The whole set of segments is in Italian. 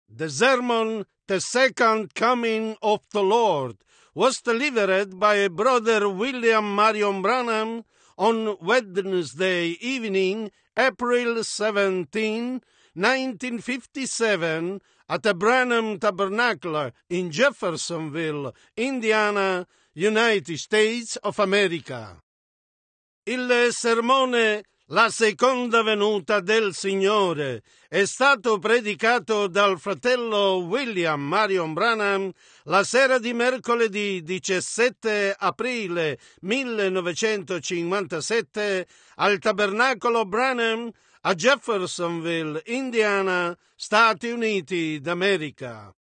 The sermon, The Second Coming of the Lord, was delivered by Brother William Marion Branham on Wednesday evening, April 17, 1957, at the Branham Tabernacle in Jeffersonville, Indiana, United States of America. Il sermone La seconda venuta del Signore è stato predicato dal fratello William Marion Branham la sera di mercoledì 17 aprile 1957 al Tabernacolo Branham a Jeffersonville, Indiana, Stati Uniti d'America.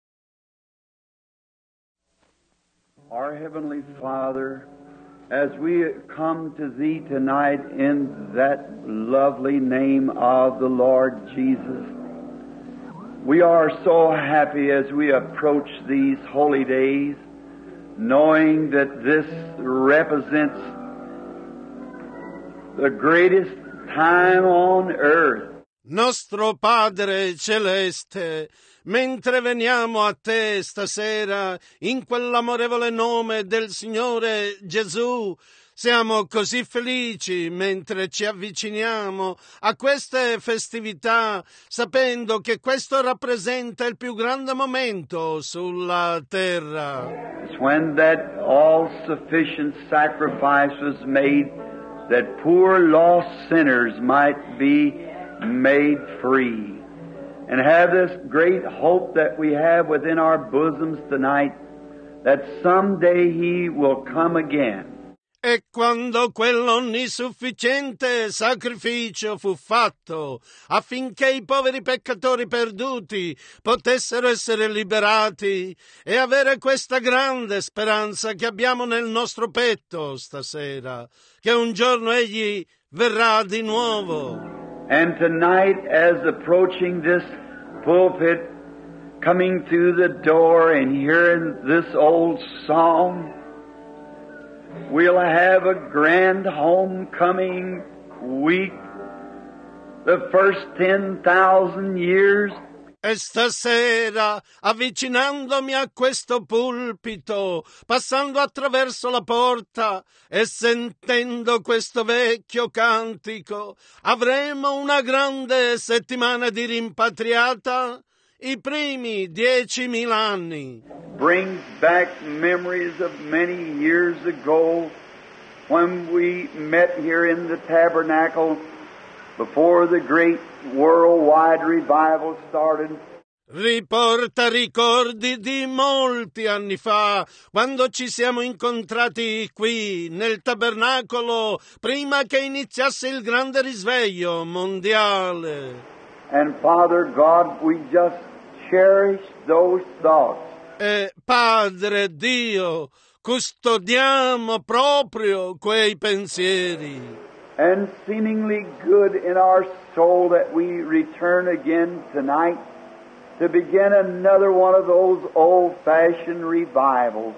Our Heavenly Father, as we come to Thee tonight in that lovely name of the Lord Jesus, we are so happy as we approach these holy days, knowing that this represents the greatest time on earth. Nostro Padre Celeste, mentre veniamo a Te stasera in quell'amorevole nome del Signore Gesù, siamo così felici mentre ci avviciniamo a queste festività, sapendo che questo rappresenta il più grande momento sulla terra. It's when that all-sufficient sacrifice was made that poor lost sinners might be made free. And have this great hope that we have within our bosoms tonight that someday He will come again. E quando quell'onnisufficiente sacrificio fu fatto affinché i poveri peccatori perduti potessero essere liberati e avere questa grande speranza che abbiamo nel nostro petto stasera, che un giorno Egli verrà di nuovo. And tonight, as approaching this pulpit, coming through the door and hearing this old song, we'll have a grand homecoming week, the first 10,000 years. E stasera, avvicinandomi a questo pulpito, passando attraverso la porta e sentendo questo vecchio cantico, avremo una grande settimana di rimpatriata, i primi 10.000 anni. Brings back memories of many years ago when we met here in the tabernacle before the great worldwide revival started. Riporta ricordi di molti anni fa, quando ci siamo incontrati qui nel tabernacolo, prima che iniziasse il grande risveglio mondiale. And Father God, we just cherish those thoughts. E Padre Dio, custodiamo proprio quei pensieri. And seemingly good in our soul that we return again tonight to begin another one of those old-fashioned revivals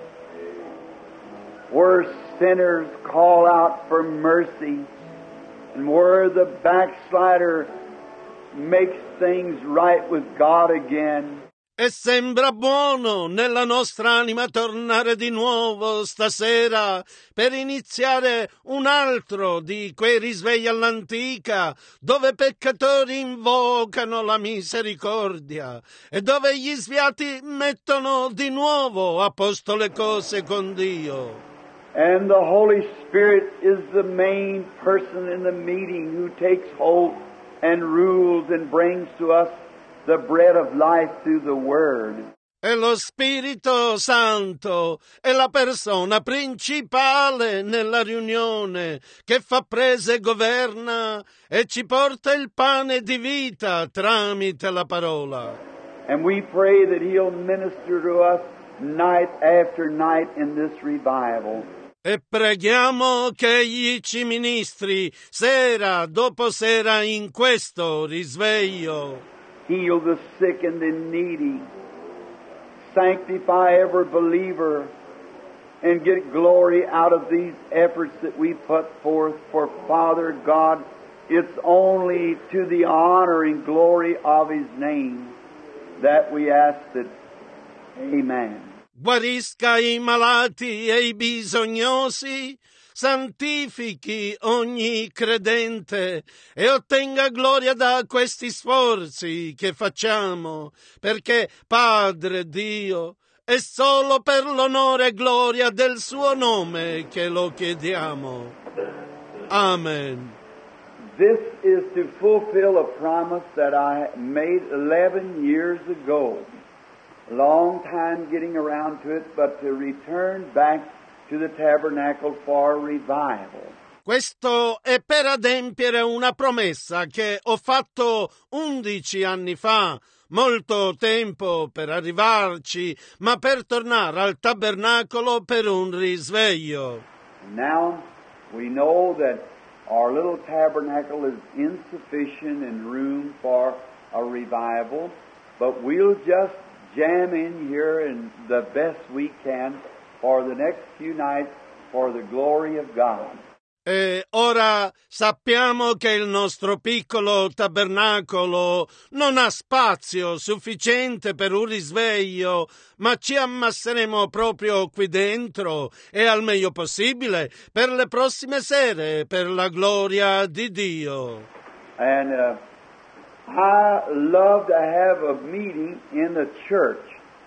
where sinners call out for mercy and where the backslider makes things right with God again. E sembra buono nella nostra anima tornare di nuovo stasera per iniziare un altro di quei risvegli all'antica, dove peccatori invocano la misericordia e dove gli sviati mettono di nuovo a posto le cose con Dio. And the Holy Spirit is the main person in the meeting who takes hold and rules and brings to us the bread of life through the Word. E lo Spirito Santo è la persona principale nella riunione che fa prese e governa e ci porta il pane di vita tramite la parola. And we pray that He'll minister to us night after night in this revival. E preghiamo che Egli ci ministri sera dopo sera in questo risveglio. Heal the sick and the needy. Sanctify every believer and get glory out of these efforts that we put forth. For Father God, it's only to the honor and glory of His name that we ask it. Amen. Guarisca i malati e i bisognosi, santifichi ogni credente e ottenga gloria da questi sforzi che facciamo, perché Padre Dio è solo per l'onore e gloria del suo nome che lo chiediamo. Amen. This is to fulfill a promise that I made 11 years ago. Long time getting around to it, but to return back to the tabernacle for revival. Questo è per adempiere una promessa che ho fatto 11 anni fa, molto tempo per arrivarci, ma per tornare al tabernacolo per un risveglio. Now we know that our little tabernacle is insufficient in room for a revival, but we'll just jam in here and the best we can for the next few nights for the glory of God. E ora sappiamo che il nostro piccolo tabernacolo non ha spazio sufficiente per un risveglio, ma ci ammasseremo proprio qui dentro e al meglio possibile per le prossime sere, per la gloria di Dio. And I love to have a meeting in the church.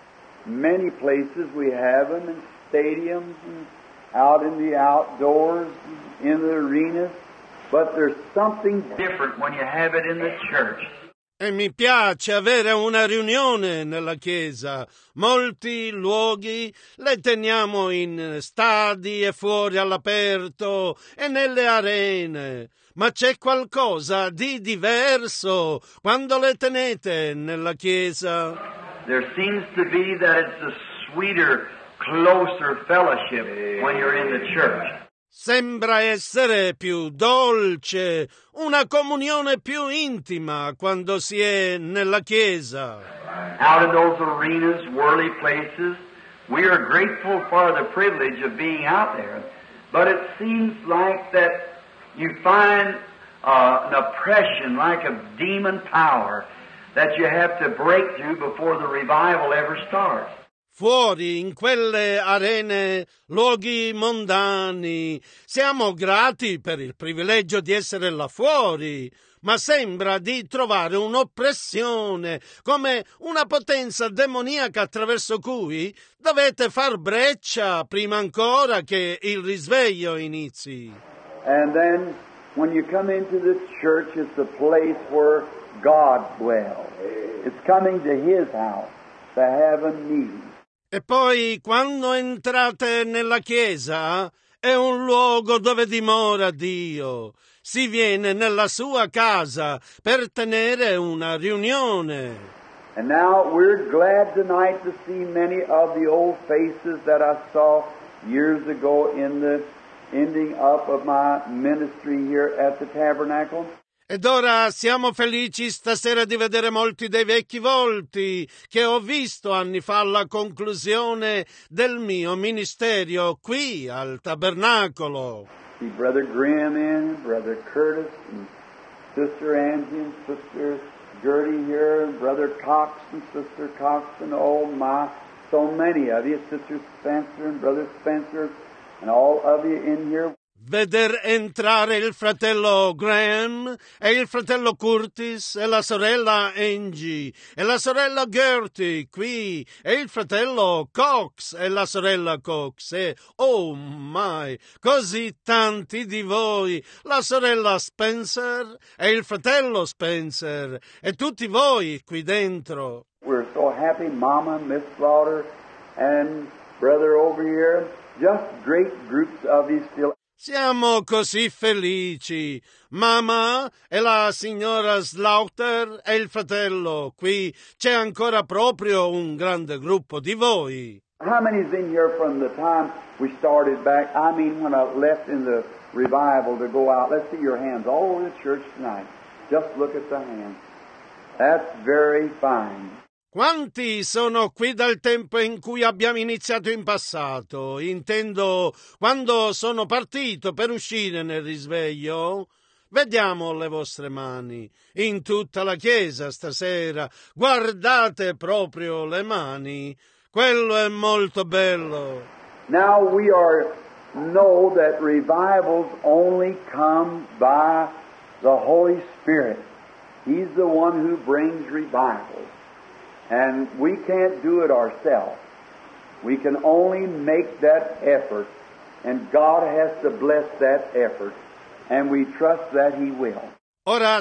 Many places we have them in stadiums and out in the outdoors, in the arenas, but there's something different when you have it in the church. E mi piace avere una riunione nella chiesa. Molti luoghi le teniamo in stadi e fuori all'aperto e nelle arene. Ma c'è qualcosa di diverso quando le tenete nella chiesa. There seems to be that it's a sweeter, closer fellowship when you're in the church. Sembra essere più dolce, una comunione più intima quando si è nella chiesa. Out in those arenas, worldly places, we are grateful for the privilege of being out there. But it seems like that you find an oppression like a demon power that you have to break through before the revival ever starts. Fuori, in quelle arene, luoghi mondani, siamo grati per il privilegio di essere là fuori, ma sembra di trovare un'oppressione, come una potenza demoniaca attraverso cui dovete far breccia prima ancora che il risveglio inizi. And then, when you come into the church, it's the place where God dwells. It's coming to His house to have a meeting. E poi, quando entrate nella chiesa, è un luogo dove dimora Dio. Si viene nella sua casa per tenere una riunione. And now we're glad tonight to see many of the old faces that I saw years ago in the ending up of my ministry here at the Tabernacle. Ed ora siamo felici stasera di vedere molti dei vecchi volti che ho visto anni fa alla conclusione del mio ministero qui al Tabernacolo. See Brother Grimm in, Brother Curtis, and Sister Angie and Sister Gertie here, and Brother Cox and Sister Cox, and oh my, so many of you, Sister Spencer and Brother Spencer, and all of you in here. Veder entrare il fratello Graham e il fratello Curtis e la sorella Angie e la sorella Gertie qui e il fratello Cox e la sorella Cox e oh my, così tanti di voi, la sorella Spencer e il fratello Spencer e tutti voi qui dentro. We're so happy, Mama, Miss Slaughter, and Brother over here, just great groups of you still. Siamo così felici. Mamma e la signora Slaughter e il fratello. Qui c'è ancora proprio un grande gruppo di voi. How many's in here from the time we started back? I mean, when I left in the revival to go out. Let's see your hands all over the church tonight. Just look at the hands. That's very fine. Quanti sono qui dal tempo in cui abbiamo iniziato in passato? Intendo quando sono partito per uscire nel risveglio. Vediamo le vostre mani. In tutta la chiesa stasera guardate proprio le mani. Quello è molto bello. Now we know that revivals only come by the Holy Spirit. He's the one who brings revivals. And we can't do it ourselves. We can only make that effort. And God has to bless that effort. And we trust that He will. Ora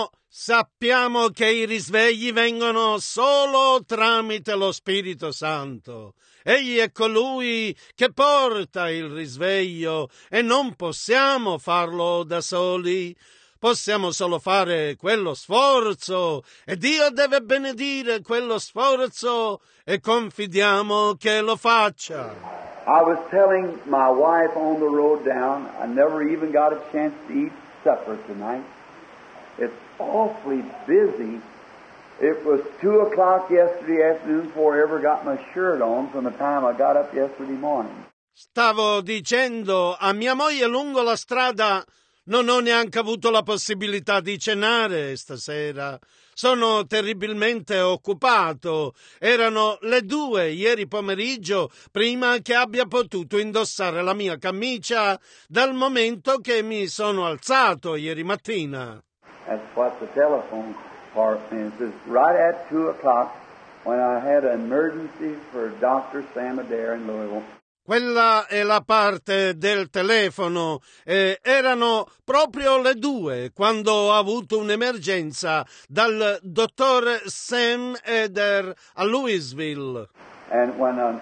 sappiamo che i risvegli vengono solo tramite lo Spirito Santo. Egli è colui che porta il risveglio e non possiamo farlo da soli. Possiamo solo fare quello sforzo e Dio deve benedire quello sforzo e confidiamo che lo faccia. I was telling my wife on the road down, I never even got a chance to eat supper tonight. It's awfully busy. It was 2 o'clock yesterday afternoon before I ever got my shirt on from the time I got up yesterday morning. Stavo dicendo a mia moglie lungo la strada, non ho neanche avuto la possibilità di cenare stasera. Sono terribilmente occupato. Erano le 2 ieri pomeriggio prima che abbia potuto indossare la mia camicia dal momento che mi sono alzato ieri mattina. That's what the telephone part means. It's right at 2 o'clock when I had an emergency for Dr. Sam Adair in Louisville. Quella è la parte del telefono. Erano proprio le 2 quando ho avuto un'emergenza dal dottor Sam Adair a Louisville. And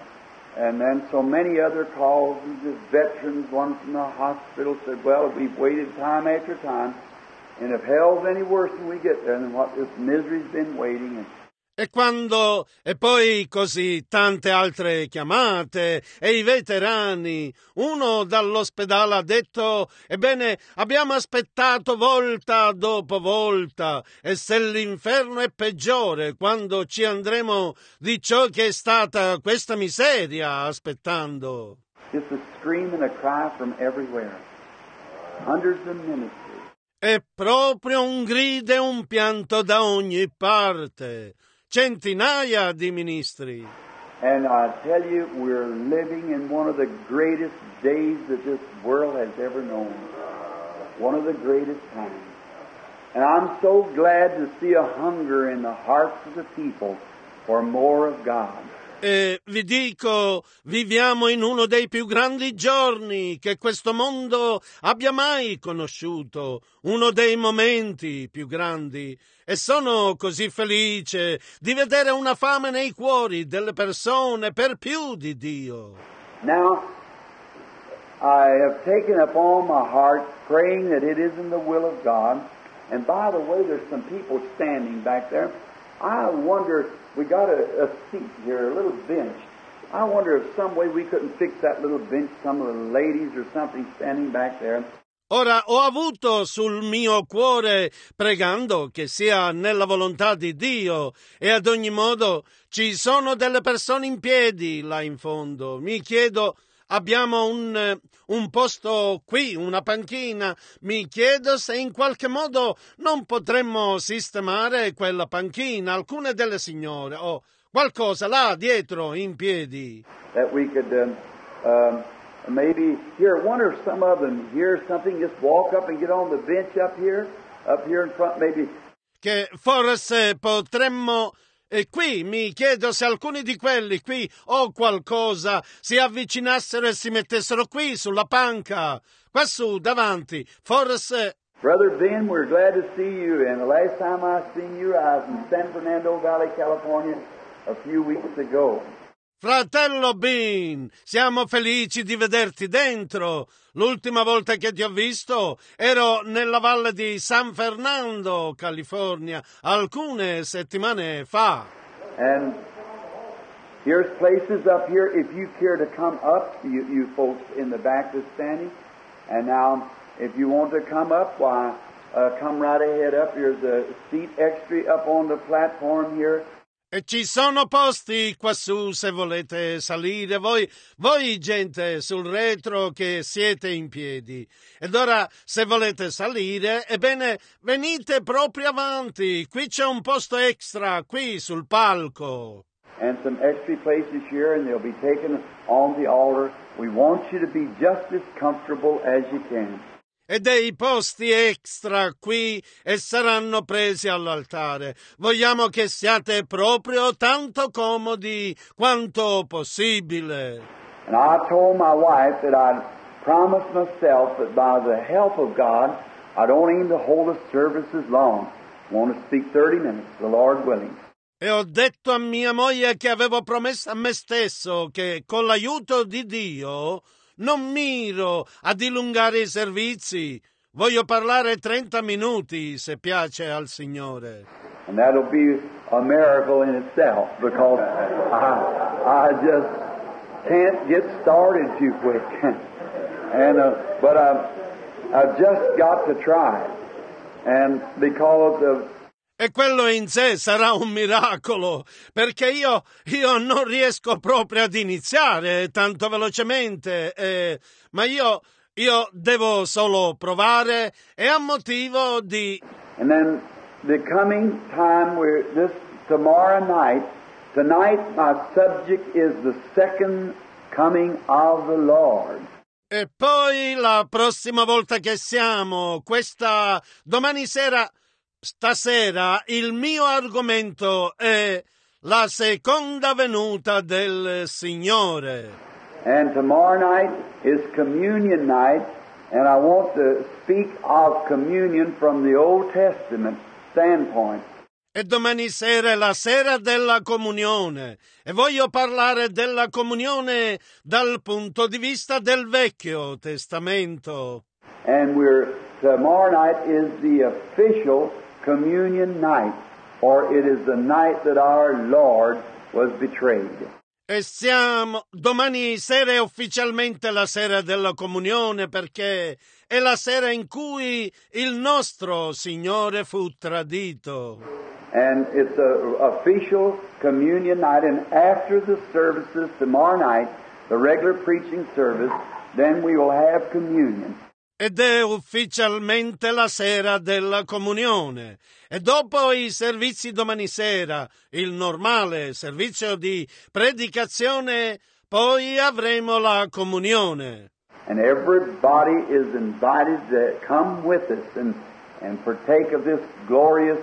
then so many other calls, the veterans, one from the hospital said, well, we've waited time after time, and if hell's any worse when we get there, then what this misery's been waiting. E poi così tante altre chiamate e i veterani. Uno dall'ospedale ha detto, ebbene, abbiamo aspettato volta dopo volta e se l'inferno è peggiore quando ci andremo di ciò che è stata questa miseria aspettando. Just a scream and a cry from everywhere. Hundreds of ministers. È proprio un grido e un pianto da ogni parte. Centinaia di ministri. And I tell you, we're living in one of the greatest days that this world has ever known. One of the greatest times. And I'm so glad to see a hunger in the hearts of the people for more of God. E vi dico, viviamo in uno dei più grandi giorni che questo mondo abbia mai conosciuto, uno dei momenti più grandi, e sono così felice di vedere una fame nei cuori delle persone per più di Dio. Now, I have taken upon my heart praying that it is in the will of God, and by the way, there's some people standing back there. I wonder, we got a seat here, a little bench. I wonder if some way we couldn't fix that little bench, some of the ladies or something standing back there. Ora ho avuto sul mio cuore, pregando che sia nella volontà di Dio, e ad ogni modo ci sono delle persone in piedi là in fondo. Mi chiedo, abbiamo un posto qui, una panchina. Mi chiedo se in qualche modo non potremmo sistemare quella panchina, alcune delle signore, o qualcosa là dietro in piedi. That we could maybe here, wonder if some of them hear something, just walk up and get on the bench up here in front, maybe. Che forse potremmo. E qui mi chiedo se alcuni di quelli qui o qualcosa si avvicinassero e si mettessero qui sulla panca, quassù davanti, forse. Brother Ben, we're glad to see you. And the last time I seen you, I was in San Fernando Valley, California, a few weeks ago. Fratello Ben, siamo felici di vederti dentro. L'ultima volta che ti ho visto ero nella valle di San Fernando, California, alcune settimane fa. And here's places up here, if you care to come up, you folks in the back that's standing. And now, if you want to come up, why, come right ahead up. There's a seat extra up on the platform here. E ci sono posti quassù se volete salire, voi gente sul retro che siete in piedi. Ed ora se volete salire, ebbene venite proprio avanti, qui c'è un posto extra, qui sul palco. And some extra places here, and they'll be taken on the altar. We want you to be just as comfortable as you can. E dei posti extra qui e saranno presi all'altare. Vogliamo che siate proprio tanto comodi quanto possibile. And I told my wife that I'd promised myself that by the help of God, I don't aim to hold the services long. I want to speak 30 minutes, the Lord willing. E ho detto a mia moglie che avevo promesso a me stesso che con l'aiuto di Dio non miro a dilungare i servizi. Voglio parlare 30 minuti, se piace al Signore. And that'll be a miracle in itself, because I just can't get started too quick. But I've just got to try. And because of... E quello in sé sarà un miracolo, perché io non riesco proprio ad iniziare tanto velocemente, ma io devo solo provare e a motivo di... And then the coming time tomorrow night, tonight my subject is the second coming of the Lord. E poi la prossima volta che siamo, stasera, il mio argomento è la seconda venuta del Signore. And tomorrow night is communion night, and I want to speak of communion from the Old Testament standpoint. E domani sera è la sera della comunione, e voglio parlare della comunione dal punto di vista del Vecchio Testamento. And tomorrow night is the official communion night, for it is the night that our Lord was betrayed. E domani sera è ufficialmente la sera della comunione, perché è la sera in cui il nostro Signore fu tradito. And it's an official communion night, and after the services tomorrow night, the regular preaching service, then we will have communion. Ed è ufficialmente la sera della comunione. E dopo i servizi domani sera, il normale servizio di predicazione, poi avremo la comunione. And everybody is invited to come with us and partake of this glorious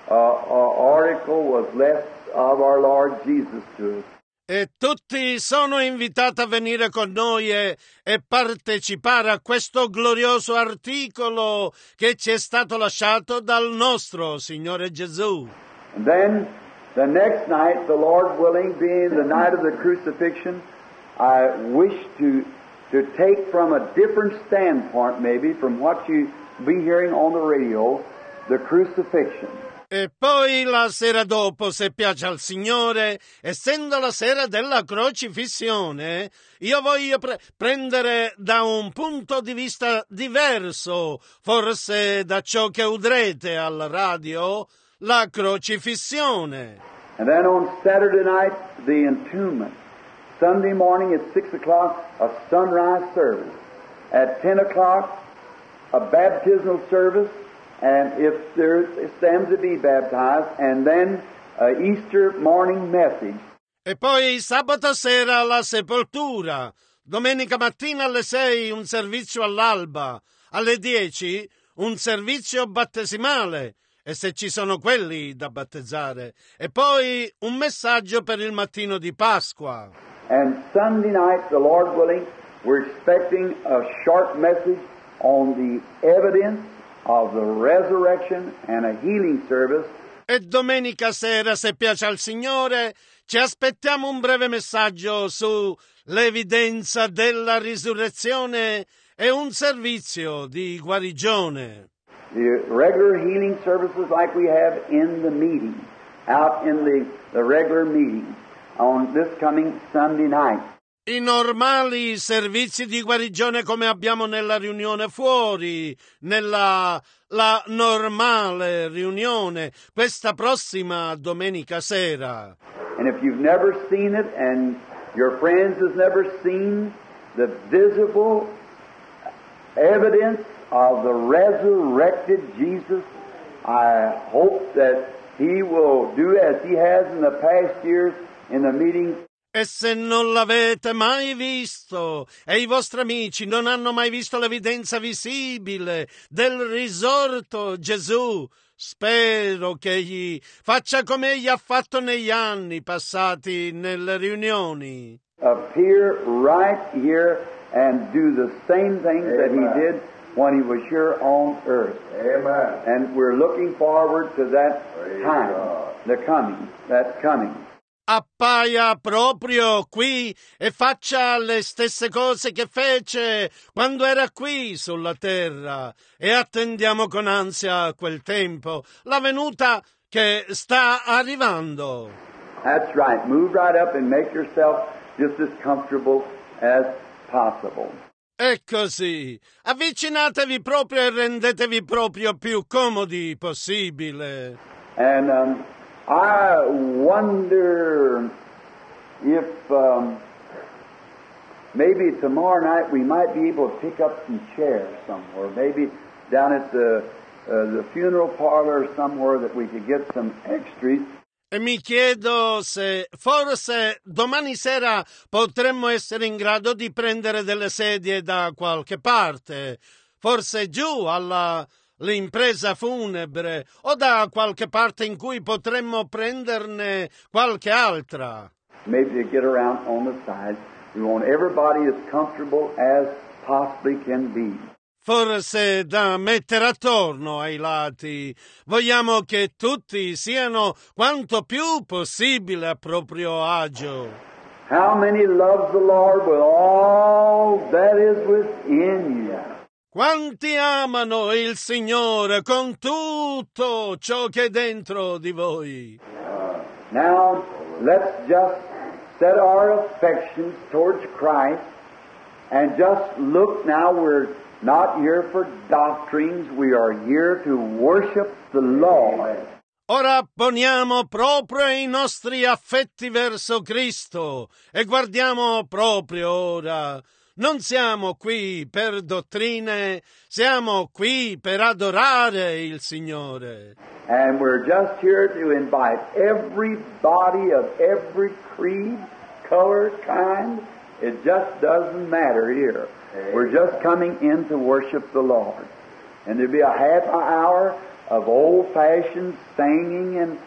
article was left of our Lord Jesus to us. E tutti sono invitati a venire con noi e partecipare a questo glorioso articolo che ci è stato lasciato dal nostro Signore Gesù. And then the next night, the Lord willing, being the night of the crucifixion, I wish to take from a different standpoint, maybe from what you be hearing on the radio, the crucifixion. E poi la sera dopo, se piace al Signore, essendo la sera della crocifissione, io voglio prendere da un punto di vista diverso, forse da ciò che udrete alla radio, la crocifissione. And then on Saturday night, the entombment. Sunday morning at 6 o'clock, a sunrise service. At 10 o'clock, a baptismal service. And if there stands to be baptized, and then Easter morning message. E poi sabato sera la sepoltura, domenica mattina alle 6 un servizio all'alba, alle 10 un servizio battesimale, e se ci sono quelli da battezzare, e poi un messaggio per il mattino di Pasqua. And Sunday night, the Lord willing, we're expecting a short message on the evidence of the resurrection and a healing service. E domenica sera, se piace al Signore, ci aspettiamo un breve messaggio sull'evidenza della risurrezione e un servizio di guarigione. The regular healing services like we have in the meeting, out in the regular meeting on this coming Sunday night. I normali servizi di guarigione come abbiamo nella riunione fuori, nella la normale riunione questa prossima domenica sera. And if you've never seen it and your friends has never seen the visible evidence of the resurrected Jesus, I hope that He will do as He has in the past years in the meetings. E se non l'avete mai visto e i vostri amici non hanno mai visto l'evidenza visibile del risorto Gesù, spero che egli faccia come egli ha fatto negli anni passati nelle riunioni. Appear right here and do the same things that He did when He was here on earth. Amen. And we're looking forward to that time, that's coming. Appaia proprio qui e faccia le stesse cose che fece quando era qui sulla terra e attendiamo con ansia quel tempo, la venuta che sta arrivando. That's right. Move right up and make yourself just as comfortable as possible. E così, avvicinatevi proprio e rendetevi proprio più comodi possibile. And I wonder if maybe tomorrow night we might be able to pick up some chairs somewhere, maybe down at the funeral parlor somewhere that we could get some extras. E mi chiedo se forse domani sera potremmo essere in grado di prendere delle sedie da qualche parte, forse giù all'impresa funebre o da qualche parte in cui potremmo prenderne qualche altra. Maybe to get around on the side. We want everybody as comfortable as possibly can be. Forse da mettere attorno ai lati. Vogliamo che tutti siano quanto più possibile a proprio agio. How many loves the Lord with all that is within you? Quanti amano il Signore con tutto ciò che è dentro di voi. Now, let's just set our affections towards Christ and just look now. We're not here for doctrines. We are here to worship the Lord. Ora poniamo proprio i nostri affetti verso Cristo e guardiamo proprio ora. Non siamo qui per dottrine, siamo qui per adorare il Signore. And we're just here to invite everybody of every creed, color, kind. It just doesn't matter here. We're just coming in to worship the Lord. And there'll be a half an hour of old-fashioned singing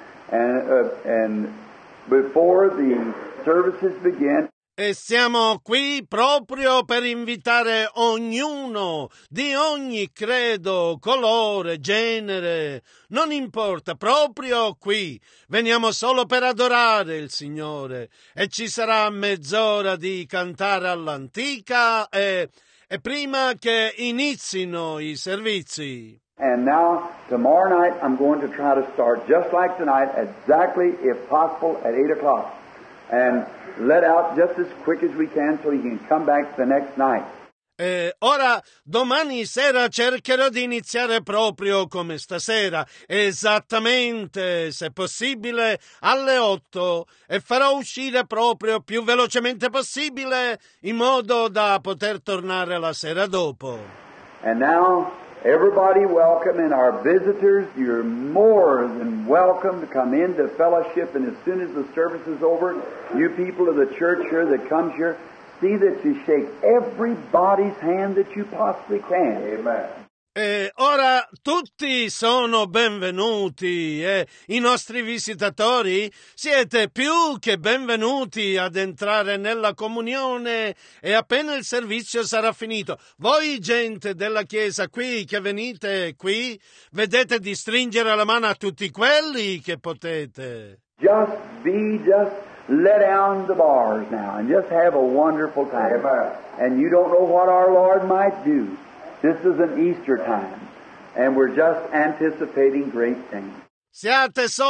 and before the services begin. E siamo qui proprio per invitare ognuno di ogni credo, colore, genere, non importa, proprio qui. Veniamo solo per adorare il Signore e ci sarà mezz'ora di cantare all'antica e prima che inizino i servizi. And now, tomorrow night, I'm going to try to start just like tonight, exactly, if possible, at 8 o'clock. And let out just as quick as we can so you can come back the next night. Ora, domani sera cercherò di iniziare proprio come stasera, esattamente, se possibile, alle 8 e farò uscire proprio più velocemente possibile in modo da poter tornare la sera dopo. And now, everybody welcome, and our visitors, you're more than welcome to come into fellowship, and as soon as the service is over, you people of the church here that comes here, see that you shake everybody's hand that you possibly can. Amen. Ora tutti sono benvenuti e i nostri visitatori siete più che benvenuti ad entrare nella comunione e appena il servizio sarà finito. Voi gente della Chiesa qui che venite qui, vedete di stringere la mano a tutti quelli che potete. Just let down the bars now and just have a wonderful time. Amen. And you don't know what our Lord might do. This is an Easter time, and we're just anticipating great things. Siate solo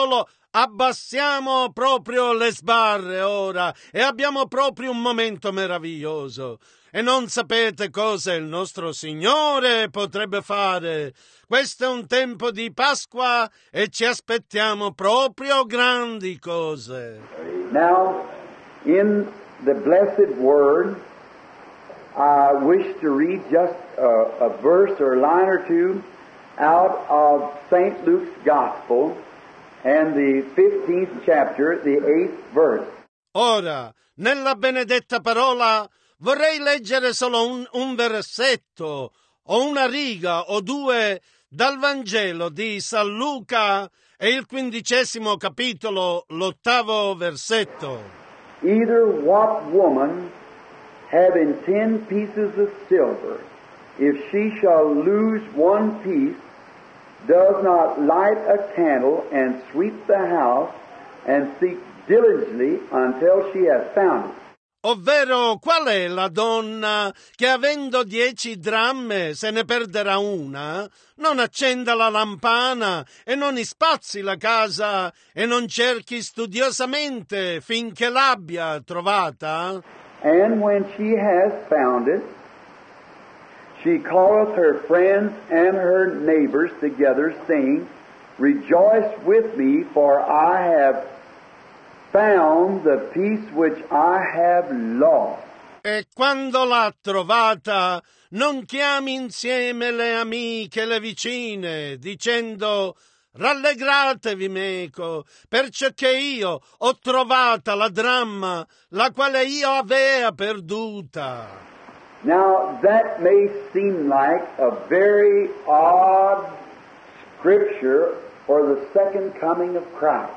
Abbassiamo proprio le sbarre ora e abbiamo proprio un momento meraviglioso. E non sapete cosa il nostro Signore potrebbe fare. Questo è un tempo di Pasqua e ci aspettiamo proprio grandi cose. Now, in the blessed word, I wish to read just a verse or a line or two out of St. Luke's Gospel and the 15th chapter, the 8th verse. Ora, nella benedetta parola, vorrei leggere solo un versetto o una riga o due dal Vangelo di San Luca e il 15° capitolo, l'8° versetto. Either what woman, having 10 pieces of silver, if she shall lose one piece, does not light a candle and sweep the house and seek diligently until she has found it. Ovvero, qual è la donna che avendo 10 dramme, se ne perderà una, non accenda la lampana e non ispazzi la casa e non cerchi studiosamente finché l'abbia trovata? And when she has found it, she calleth her friends and her neighbors together, saying, Rejoice with me, for I have found the piece which I have lost. E quando l'ha trovata, non chiami insieme le amiche e le vicine, dicendo, rallegratevi meco, perciò che io ho trovata la dramma, la quale io avea perduta. Now, that may seem like a very odd scripture for the second coming of Christ.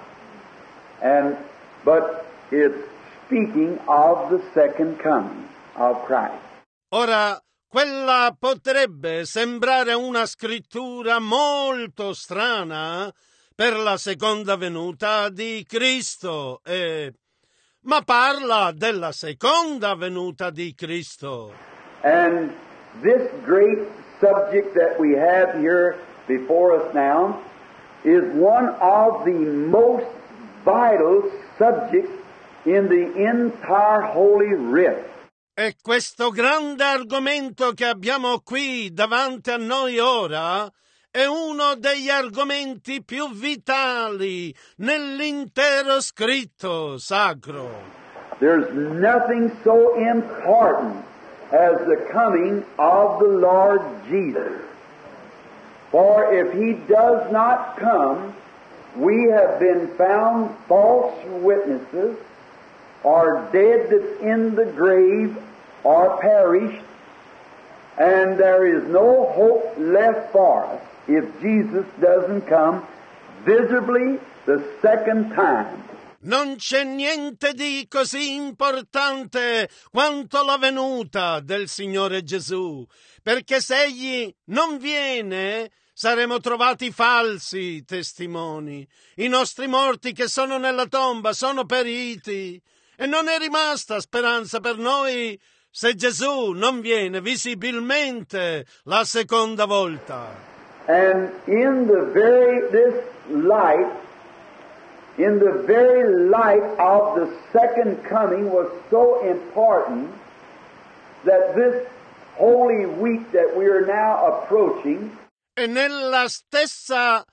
But it's speaking of the second coming of Christ. Ora, quella potrebbe sembrare una scrittura molto strana per la seconda venuta di Cristo, ma parla della seconda venuta di Cristo. And this great subject that we have here before us now is one of the most vital subjects in the entire Holy Writ. E questo grande argomento che abbiamo qui davanti a noi ora è uno degli argomenti più vitali nell'intero scritto sacro. There's nothing so important as the coming of the Lord Jesus. For if He does not come, we have been found false witnesses, or dead that's in the grave, or perished, and there is no hope left for us if Jesus doesn't come visibly the second time. Non c'è niente di così importante quanto la venuta del Signore Gesù, perché se Egli non viene, saremo trovati falsi testimoni. I nostri morti che sono nella tomba sono periti e non è rimasta speranza per noi se Gesù non viene visibilmente la seconda volta. And in the very light of the second coming was so important that this Holy Week that we are now approaching. E nella stessa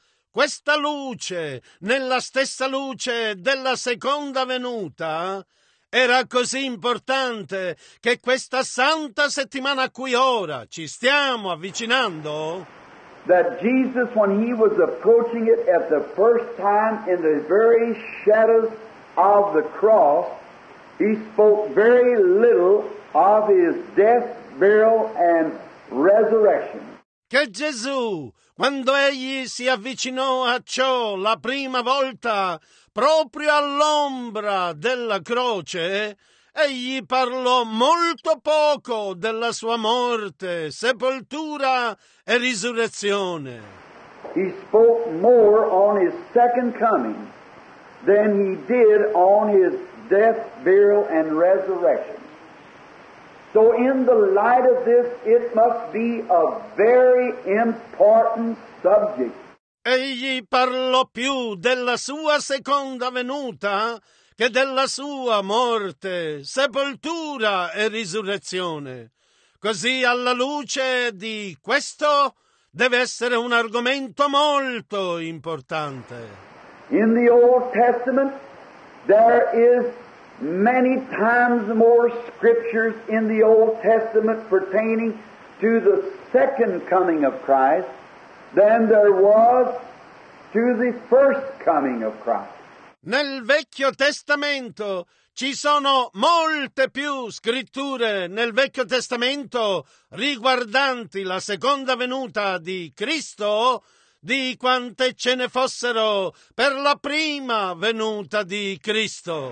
luce della seconda venuta era così importante che questa santa settimana a cui ora ci stiamo avvicinando, that Jesus, when He was approaching it at the first time in the very shadows of the cross, He spoke very little of His death, burial, and resurrection. Che Gesù, quando Egli si avvicinò a ciò la prima volta, proprio all'ombra della croce, Egli parlò molto poco della sua morte, sepoltura e risurrezione. He spoke more on His second coming than He did on His death, burial, and resurrection. So in the light of this, it must be a very important subject. Egli parlò più della sua seconda venuta che della sua morte, sepoltura e risurrezione. Così, alla luce di questo, deve essere un argomento molto importante. In the Old Testament, there is many times more scriptures in the Old Testament pertaining to the second coming of Christ than there was to the first coming of Christ. Nel Vecchio Testamento ci sono molte più scritture nel Vecchio Testamento riguardanti la seconda venuta di Cristo di quante ce ne fossero per la prima venuta di Cristo.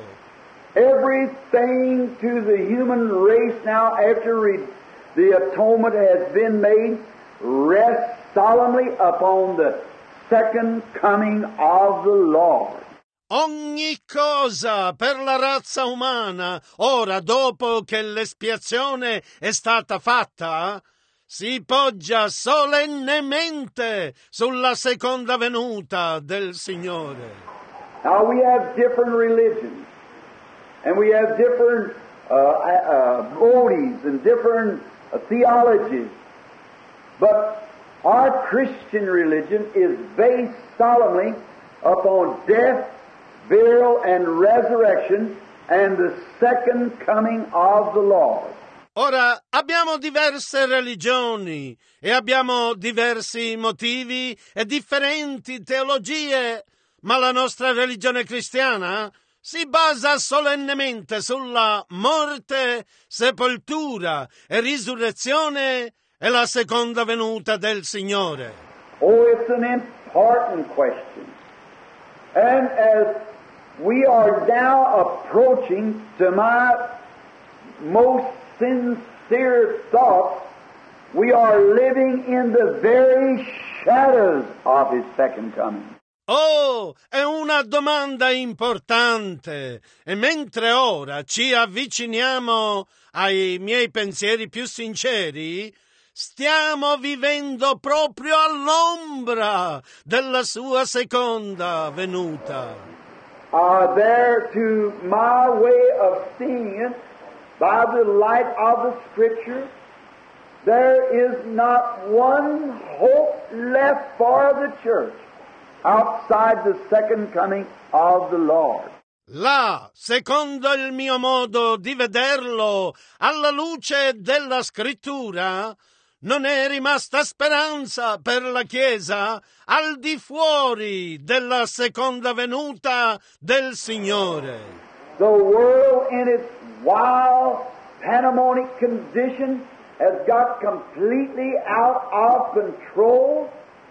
Everything to the human race now, after the atonement has been made, rests solemnly upon the second coming of the Lord. Ogni cosa per la razza umana, ora dopo che l'espiazione è stata fatta, si poggia solennemente sulla seconda venuta del Signore. Now we have different religions, and we have different motives and different theologies, but our Christian religion is based solemnly upon death, burial, and resurrection, and the second coming of the Lord. Ora, abbiamo diverse religioni e abbiamo diversi motivi e differenti teologie, ma la nostra religione cristiana si basa solennemente sulla morte, sepoltura e risurrezione e la seconda venuta del Signore. Oh, it's an important question. And as we are now approaching, to my most sincere thoughts, we are living in the very shadows of His second coming. Oh, è una domanda importante. E mentre ora ci avviciniamo ai miei pensieri più sinceri, stiamo vivendo proprio all'ombra della sua seconda venuta. There, to my way of seeing it, by the light of the Scripture, there is not one hope left for the church outside the second coming of the Lord. Là, secondo il mio modo di vederlo, alla luce della Scrittura, non è rimasta speranza per la Chiesa al di fuori della seconda venuta del Signore. The world in its wild, pandemonic condition has got completely out of control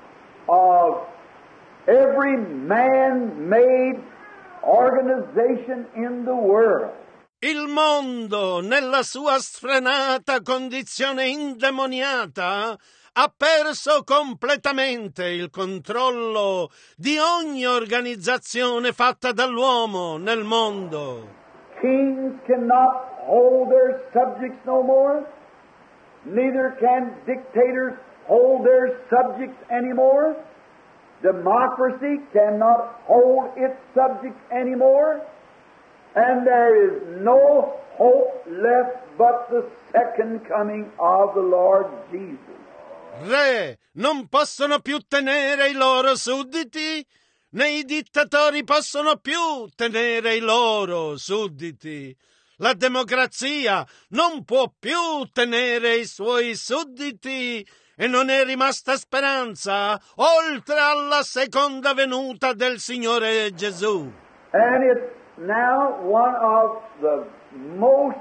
of every man-made organization in the world. Il mondo, nella sua sfrenata condizione indemoniata, ha perso completamente il controllo di ogni organizzazione fatta dall'uomo nel mondo. Kings cannot hold their subjects no more. Neither can dictators hold their subjects anymore. Democracy cannot hold its subjects anymore. And there is no hope left but the second coming of the Lord Jesus. Re non possono più tenere i loro sudditi, né i dittatori possono più tenere i loro sudditi. La democrazia non può più tenere i suoi sudditi e non è rimasta speranza oltre alla seconda venuta del Signore Gesù. And it's now one of the most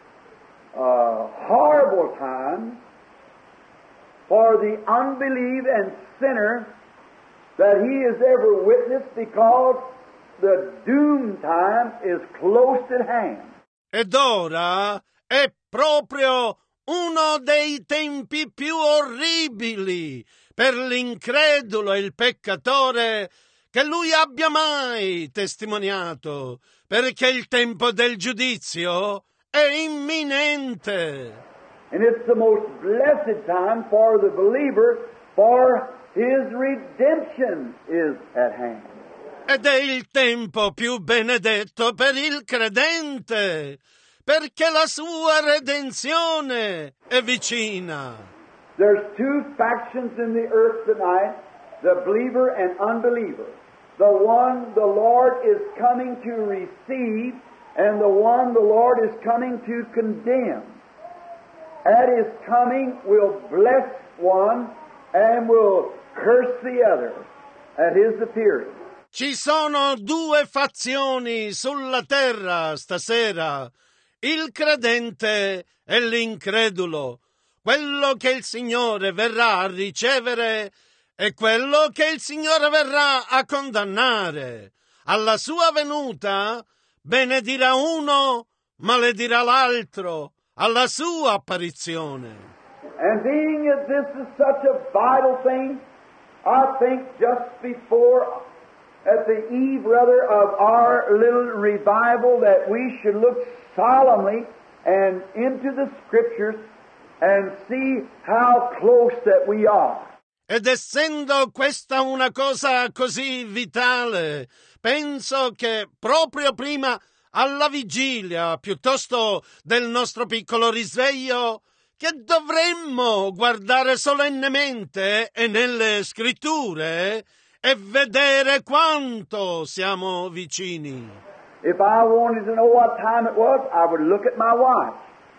horrible times for the unbelief and sinner that he has ever witnessed, because the doom time is close at hand. Ed ora è proprio uno dei tempi più orribili per l'incredulo e il peccatore che lui abbia mai testimoniato, perché il tempo del giudizio è imminente. And it's the most blessed time for the believer, for His redemption is at hand. Ed è il tempo più benedetto per il credente, perché la sua redenzione è vicina. There's two factions in the earth tonight, the believer and unbeliever. The one the Lord is coming to receive, and the one the Lord is coming to condemn. At His coming will bless one and will curse the other at His appearing. Ci sono due fazioni sulla terra stasera, il credente e l'incredulo, quello che il Signore verrà a ricevere e quello che il Signore verrà a condannare. Alla sua venuta benedirà uno, maledirà l'altro, alla sua apparizione. And being that this is such a vital thing, I think just before, at the eve rather of our little revival, that we should look solemnly and into the Scriptures and see how close that we are. Ed essendo questa una cosa così vitale, penso che proprio prima alla vigilia, piuttosto del nostro piccolo risveglio, che dovremmo guardare solennemente e nelle scritture e vedere quanto siamo vicini. If I wanted to know what time it was, I would look at my watch.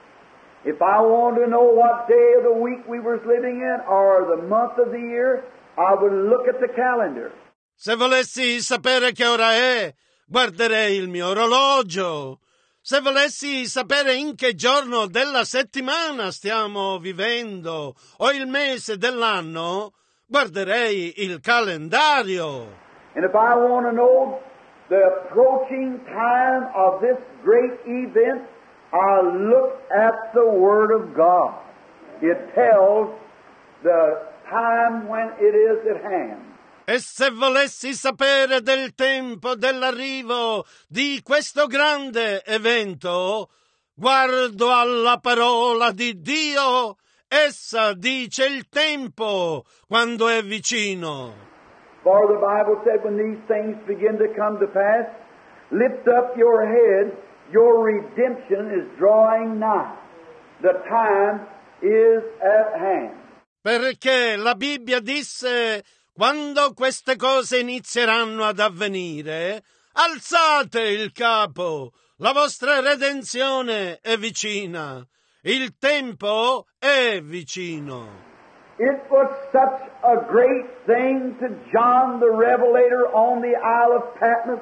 If I wanted to know what day of the week we were living in or the month of the year, I would look at the calendar. Se volessi sapere che ora è, guarderei il mio orologio. Se volessi sapere in che giorno della settimana stiamo vivendo o il mese dell'anno, guarderei il calendario. And if I want to know the approaching time of this great event, I look at the Word of God. It tells the time when it is at hand. E se volessi sapere del tempo dell'arrivo di questo grande evento, guardo alla parola di Dio. Essa dice il tempo quando è vicino. For the Bible said, when these things begin to come to pass, lift up your head, your redemption is drawing nigh. The time is at hand. Perché la Bibbia disse, quando queste cose inizieranno ad avvenire, alzate il capo, la vostra redenzione è vicina, il tempo è vicino. It was such a great thing to John the Revelator on the Isle of Patmos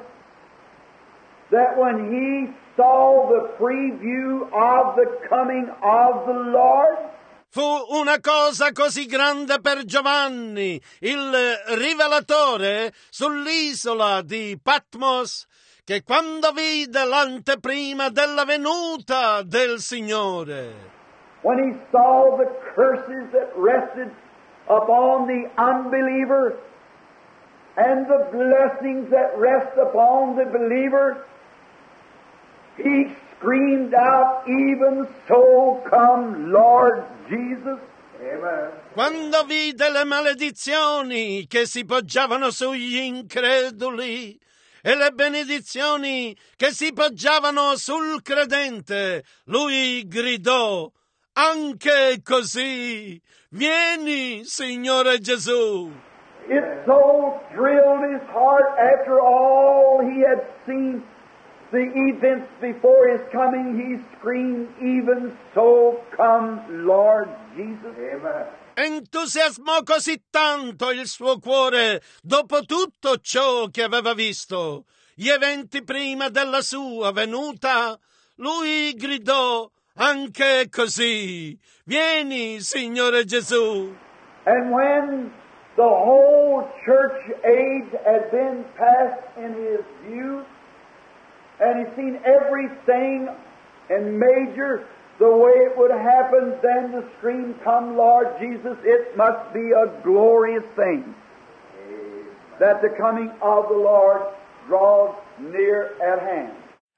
that when he saw the preview of the coming of the Lord, fu una cosa così grande per Giovanni, il rivelatore, sull'isola di Patmos, che quando vide l'anteprima della venuta del Signore, when he saw the curses that rested upon the unbeliever and the blessings that rest upon the believer, he screamed out, even so come Lord Jesus. Amen. Quando vide le maledizioni che si poggiavano sugli increduli e le benedizioni che si poggiavano sul credente, lui gridò, anche così, vieni, Signore Gesù. It so thrilled his heart after all he had seen the events before his coming. He screamed, even so come Lord Jesus. Amen. Entusiasmò così tanto il suo cuore dopo tutto ciò che aveva visto, gli eventi prima della sua venuta, lui gridò, anche così, vieni, Signore Gesù. And when the whole church age had been passed in his view, and he'd seen everything in major the way it would happen, then to scream, come Lord Jesus, it must be a glorious thing. Amen. That the coming of the Lord draws near at hand.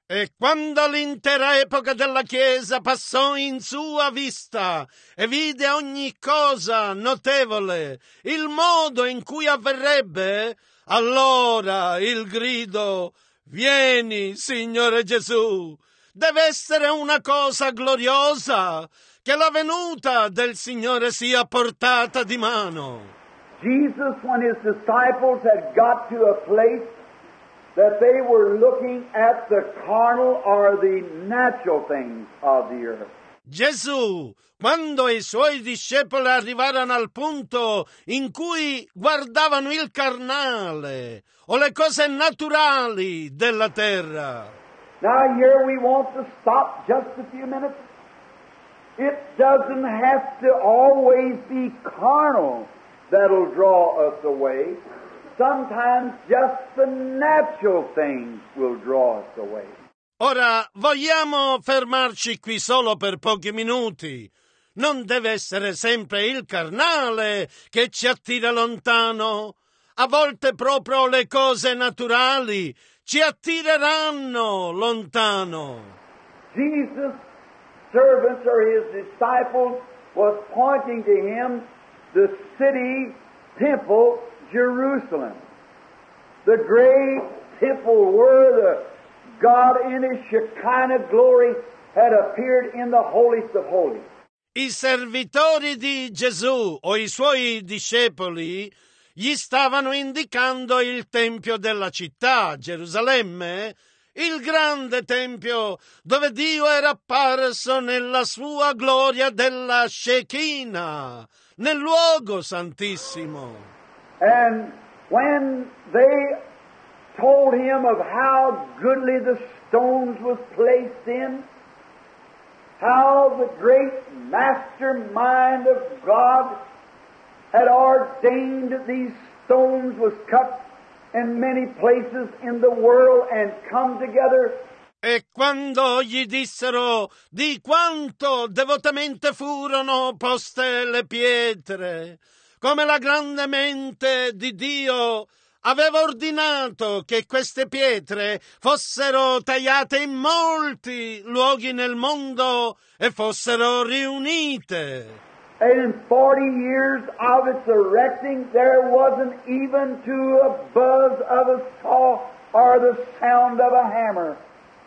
E quando l'intera epoca della Chiesa passò in sua vista e vide ogni cosa notevole, il modo in cui avverrebbe, allora il grido «Vieni, Signore Gesù!» deve essere una cosa gloriosa, che la venuta del Signore sia portata di mano. Jesus, when his disciples had got to a place that they were looking at the carnal or the natural things of the earth. Gesù, quando i suoi discepoli arrivarono al punto in cui guardavano il carnale o le cose naturali della terra. Now here we want to stop just a few minutes. It doesn't have to always be carnal that'll draw us away. Sometimes just the natural things will draw us away. Ora vogliamo fermarci qui solo per pochi minuti. Non deve essere sempre il carnale che ci attira lontano. A volte proprio le cose naturali ci attireranno lontano. Jesus' servants or his disciples was pointing to him the city temple Jerusalem, the great temple where the God in his Shekinah glory had appeared in the holiest of holies. I servitori di Gesù o i suoi discepoli gli stavano indicando il tempio della città, Gerusalemme, il grande tempio dove Dio era apparso nella sua gloria della Shekinah, nel luogo santissimo. And when they told him of how goodly the stones was placed in, how the great mastermind of God had ordained that these stones was cut in many places in the world and come together. E quando gli dissero di quanto devotamente furono poste le pietre, come la grande mente di Dio aveva ordinato che queste pietre fossero tagliate in molti luoghi nel mondo e fossero riunite. And in 40 years of its erecting, there wasn't even to a buzz of a saw or the sound of a hammer.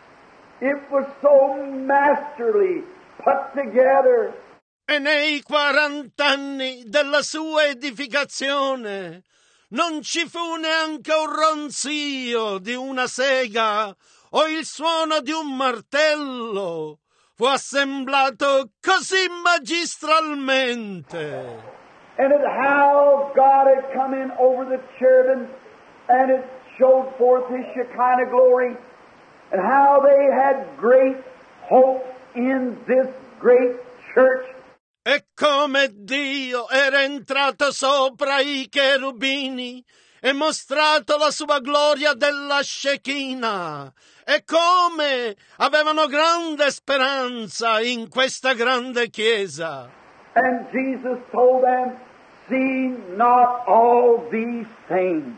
It was so masterly put together. E nei 40 anni della sua edificazione non ci fu neanche un ronzio di una sega o il suono di un martello. Fu assemblato così magistralmente. And it how God had come in over the cherubim and it showed forth his Shekinah glory, and how they had great hope in this great church. E come Dio era entrato sopra i cherubini e mostrato la sua gloria della Shekinah, e come avevano grande speranza in questa grande chiesa. And Jesus told them, see not all these things.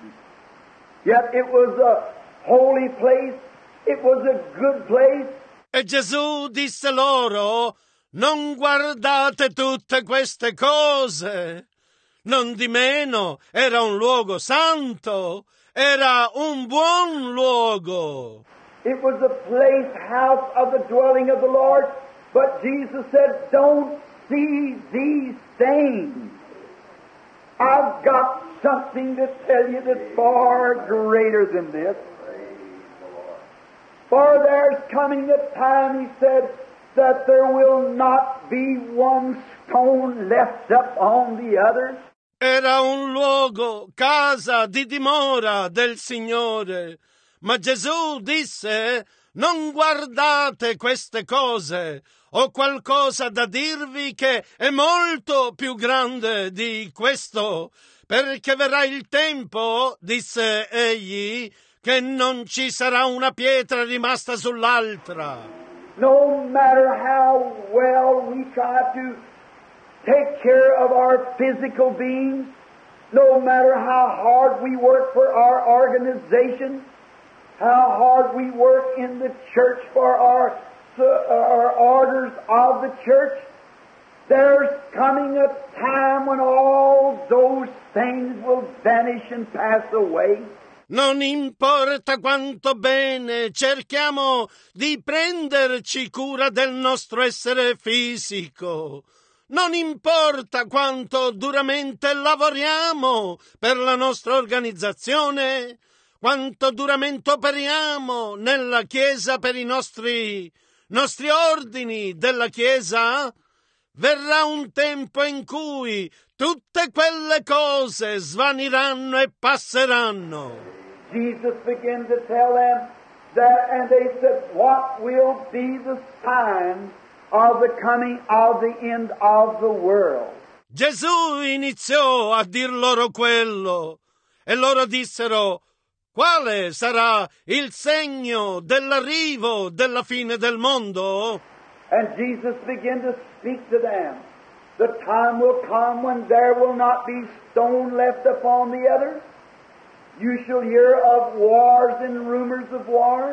Yet it was a holy place, it was a good place. E Gesù disse loro, non guardate tutte queste cose. Non di meno, era un luogo santo, era un buon luogo. It was the place, house of the dwelling of the Lord. But Jesus said, don't see these things. I've got something to tell you that's far greater than this. For there's coming a time, he said, that there will not be one stone left up on the others. Era un luogo, casa di dimora del Signore. Ma Gesù disse, non guardate queste cose. Ho qualcosa da dirvi che è molto più grande di questo. Perché verrà il tempo, disse egli, che non ci sarà una pietra rimasta sull'altra. No matter how well we try to take care of our physical being, no matter how hard we work for our organization, how hard we work in the church for our orders of the church. There's coming a time when all those things will vanish and pass away. Non importa quanto bene cerchiamo di prenderci cura del nostro essere fisico. Non importa quanto duramente lavoriamo per la nostra organizzazione, quanto duramente operiamo nella Chiesa per i nostri ordini della Chiesa, verrà un tempo in cui tutte quelle cose svaniranno e passeranno. Jesus began to tell them that, and they said, what will be the sign of the coming of the end of the world? Gesù iniziò a dir loro quello, e loro dissero: quale sarà il segno dell'arrivo della fine del mondo? And Jesus began to speak to them. The time will come when there will not be stone left upon the other. You shall hear of wars and rumors of wars,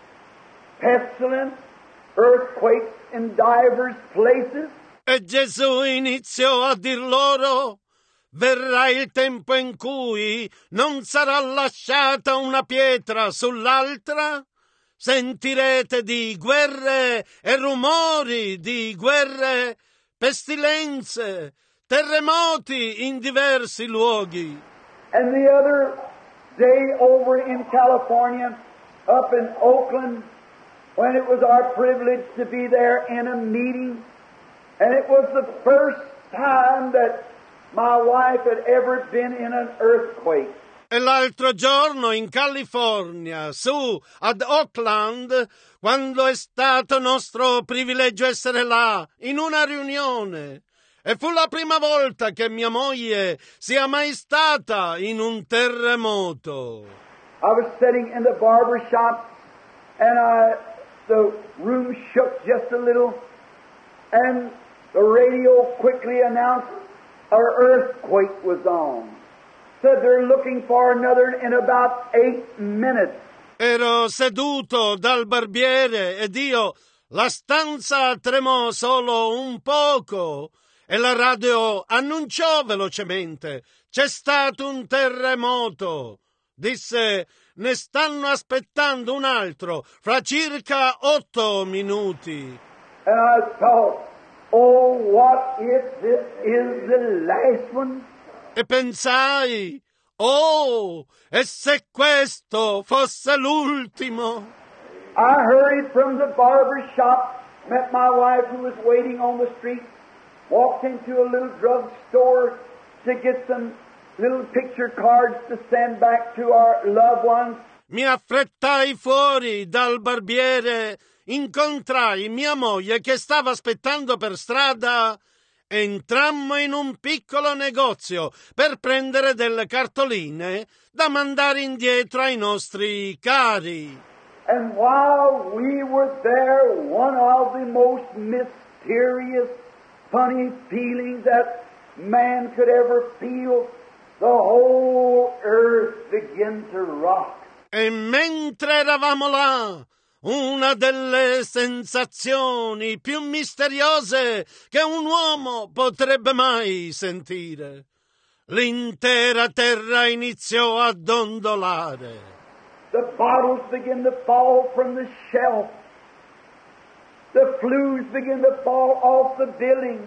pestilence, earthquakes in divers places. E Gesù iniziò a dir loro: verrà il tempo in cui non sarà lasciata una pietra sull'altra. Sentirete di guerre e rumori di guerre, pestilenze, terremoti in diversi luoghi. And the other day over in California, up in Oakland, when it was our privilege to be there in a meeting, and it was the first time that my wife had ever been in an earthquake. E l'altro giorno in California, su ad Oakland, quando è stato nostro privilegio essere là, in una riunione. E fu la prima volta che mia moglie sia mai stata in un terremoto. I was sitting in the barber shop, and the room shook just a little, and the radio quickly announced an earthquake was on. Said they're looking for another in about 8 minutes. Ero seduto dal barbiere ed la stanza tremò solo un poco e la radio annunciò velocemente: c'è stato un terremoto. Disse: ne stanno aspettando un altro fra circa 8 minuti. And I thought, oh, what if this is the last one? E pensai: oh, e se questo fosse l'ultimo? I hurried from the barber shop, met my wife who was waiting on the street, walked into a little drug store to get some little picture cards to send back to our loved ones. Mi affrettai fuori dal barbiere, incontrai mia moglie che stava aspettando per strada. Entrammo in un piccolo negozio per prendere delle cartoline da mandare indietro ai nostri cari. And while we were there, one of the most mysterious, funny feelings that man could ever feel, the whole earth began to rock. E mentre eravamo là, una delle sensazioni più misteriose che un uomo potrebbe mai sentire. L'intera terra iniziò a dondolare. The bottles began to fall from the shelf. The flues began to fall off the buildings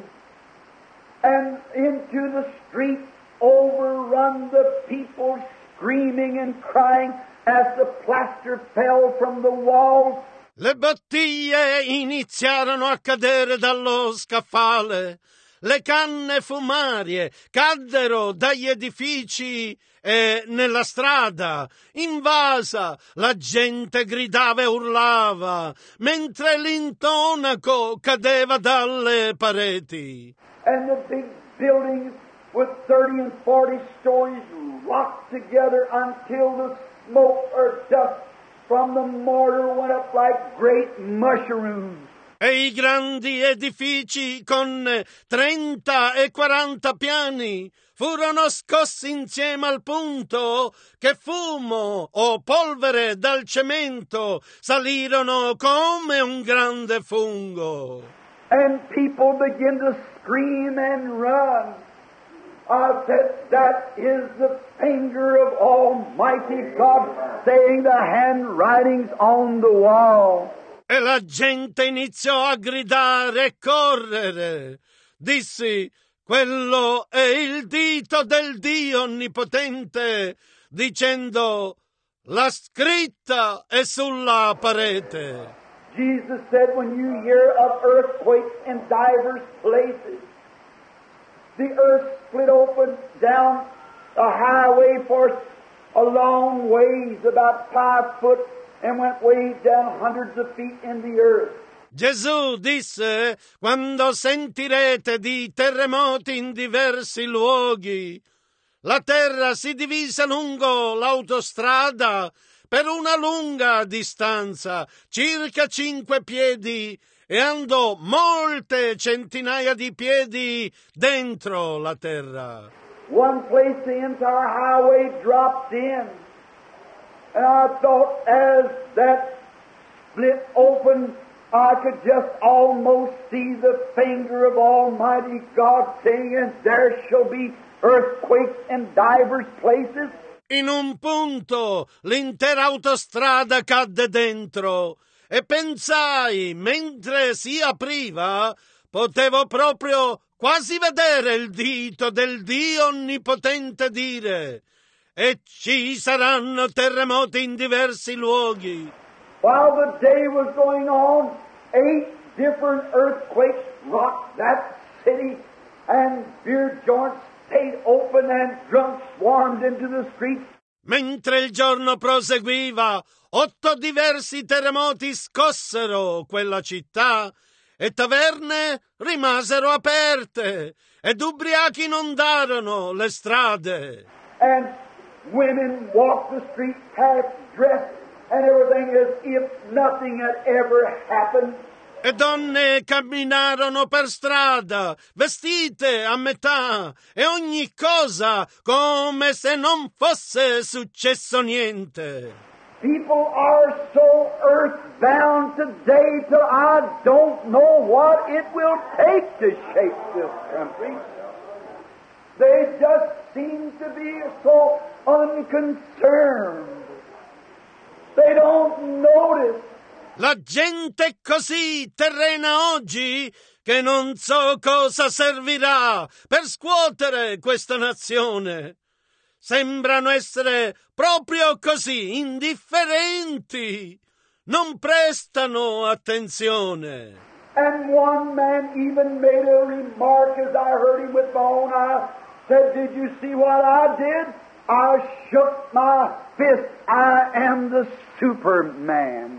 and into the street, overrun the people screaming and crying as the plaster fell from the walls. Le bottiglie iniziarono a cadere dallo scaffale. Le canne fumarie caddero dagli edifici e nella strada. Invasa, la gente gridava e urlava, mentre l'intonaco cadeva dalle pareti. And the big buildings with 30 and 40 stories rocked together until the smoke or dust from the mortar went up like great mushrooms. E i grandi edifici con 30 e 40 piani furono scossi insieme al punto che fumo o polvere dal cemento salirono come un grande fungo. And people begin to scream and run. I said, that is the finger of Almighty God saying the handwriting's on the wall. E la gente iniziò a gridare e correre. Dissi, quello è il dito del Dio Onnipotente, dicendo, la scritta è sulla parete. Jesus said, when you hear of earthquakes in divers places, the earth split open down a highway for a long ways, about 5 foot, and went way down hundreds of feet in the earth. Gesù disse, quando sentirete di terremoti in diversi luoghi, la terra si divise lungo l'autostrada per una lunga distanza, circa 5 piedi, e andò molte centinaia di piedi dentro la terra. One place the entire highway dropped in, and I thought as that split open, I could just almost see the finger of Almighty God saying, and there shall be earthquakes in divers places. In un punto l'intera autostrada cadde dentro e pensai, mentre si apriva, potevo proprio quasi vedere il dito del Dio Onnipotente dire, e ci saranno terremoti in diversi luoghi. While the day was going on, 8 different earthquakes rocked that city, and beer joints stayed open and drunk swarmed into the streets. Mentre il giorno proseguiva, 8 diversi terremoti scossero quella città e taverne rimasero aperte ed ubriachi inondarono le strade. And women walked the streets half dressed and everything as if nothing had ever happened. E donne camminarono per strada, vestite a metà, e ogni cosa come se non fosse successo niente. People are so earthbound today till I don't know what it will take to shake this country. They just seem to be so unconcerned. They don't notice. La gente è così terrena oggi che non so cosa servirà per scuotere questa nazione. Sembrano essere proprio così indifferenti, non prestano attenzione. And one man even made a remark as I heard him with my own eyes, said, did you see what I did? I shook my fist. I am the Superman.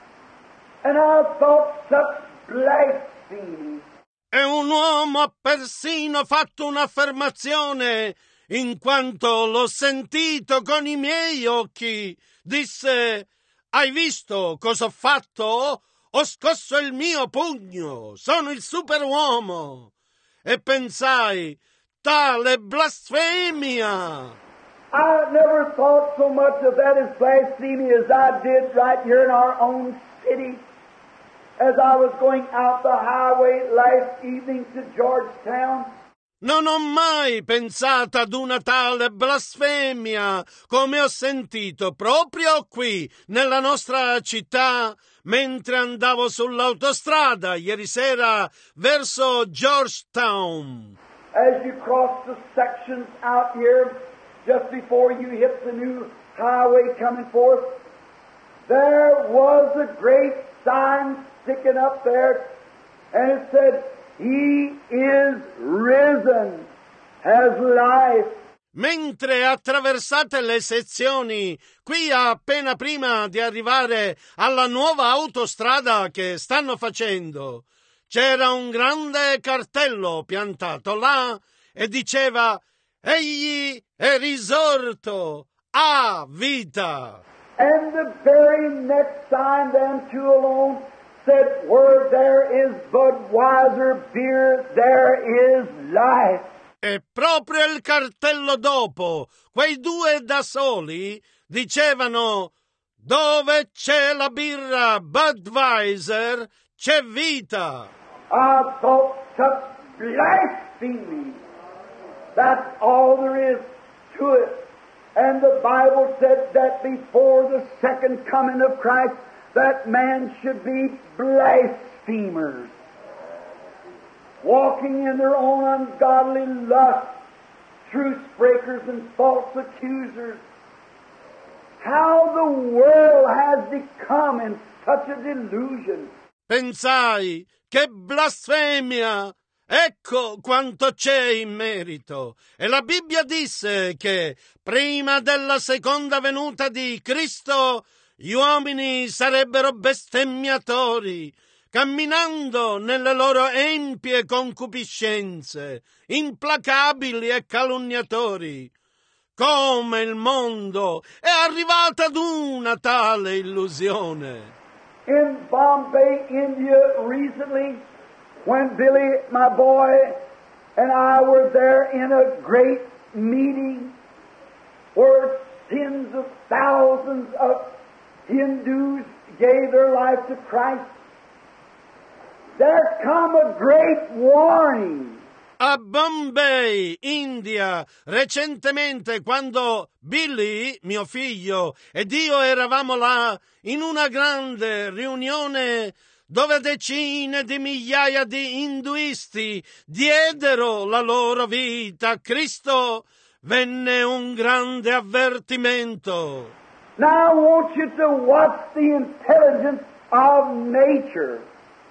And I thought such blasphemy. E un uomo ha persino fatto un'affermazione, in quanto l'ho sentito con i miei occhi. Disse, hai visto cosa ho fatto? Ho scosso il mio pugno, sono il superuomo. E pensai, tale blasfemia! I never thought so much of that as blasphemy as I did right here in our own city. As I was going out the highway last evening to Georgetown. Non ho mai pensato ad una tale blasfemia come ho sentito proprio qui, nella nostra città, mentre andavo sull'autostrada ieri sera verso Georgetown. As you cross the sections out here, just before you hit the new highway coming forth, there was a great sign sticking up there, and it said, He is risen, has life. Mentre attraversate le sezioni, qui appena prima di arrivare alla nuova autostrada che stanno facendo, c'era un grande cartello piantato là e diceva «Egli è risorto, ha vita». And the very next sign, them two alone, said, where there is Budweiser beer, there is life. E proprio il cartello dopo, quei due da soli dicevano: dove c'è la birra Budweiser, c'è vita. I thought such blasphemy. That's all there is to it. And the Bible said that before the second coming of Christ, that man should be blasphemers, walking in their own ungodly lust, truce breakers and false accusers. How the world has become in such a delusion. Pensai, che blasfemia! Ecco quanto c'è in merito. E la Bibbia disse che prima della seconda venuta di Cristo gli uomini sarebbero bestemmiatori, camminando nelle loro empie concupiscenze, implacabili e calunniatori. Come il mondo è arrivato ad una tale illusione. In Bombay, India, recently, when Billy, my boy, and I were there in a great meeting where tens of thousands of Hindus gave their life to Christ, there come a great warning. A Bombay, India, recentemente, quando Billy, mio figlio, ed io eravamo là in una grande riunione dove decine di migliaia di induisti diedero la loro vita a Cristo, venne un grande avvertimento. Now I want you to watch the intelligence of nature.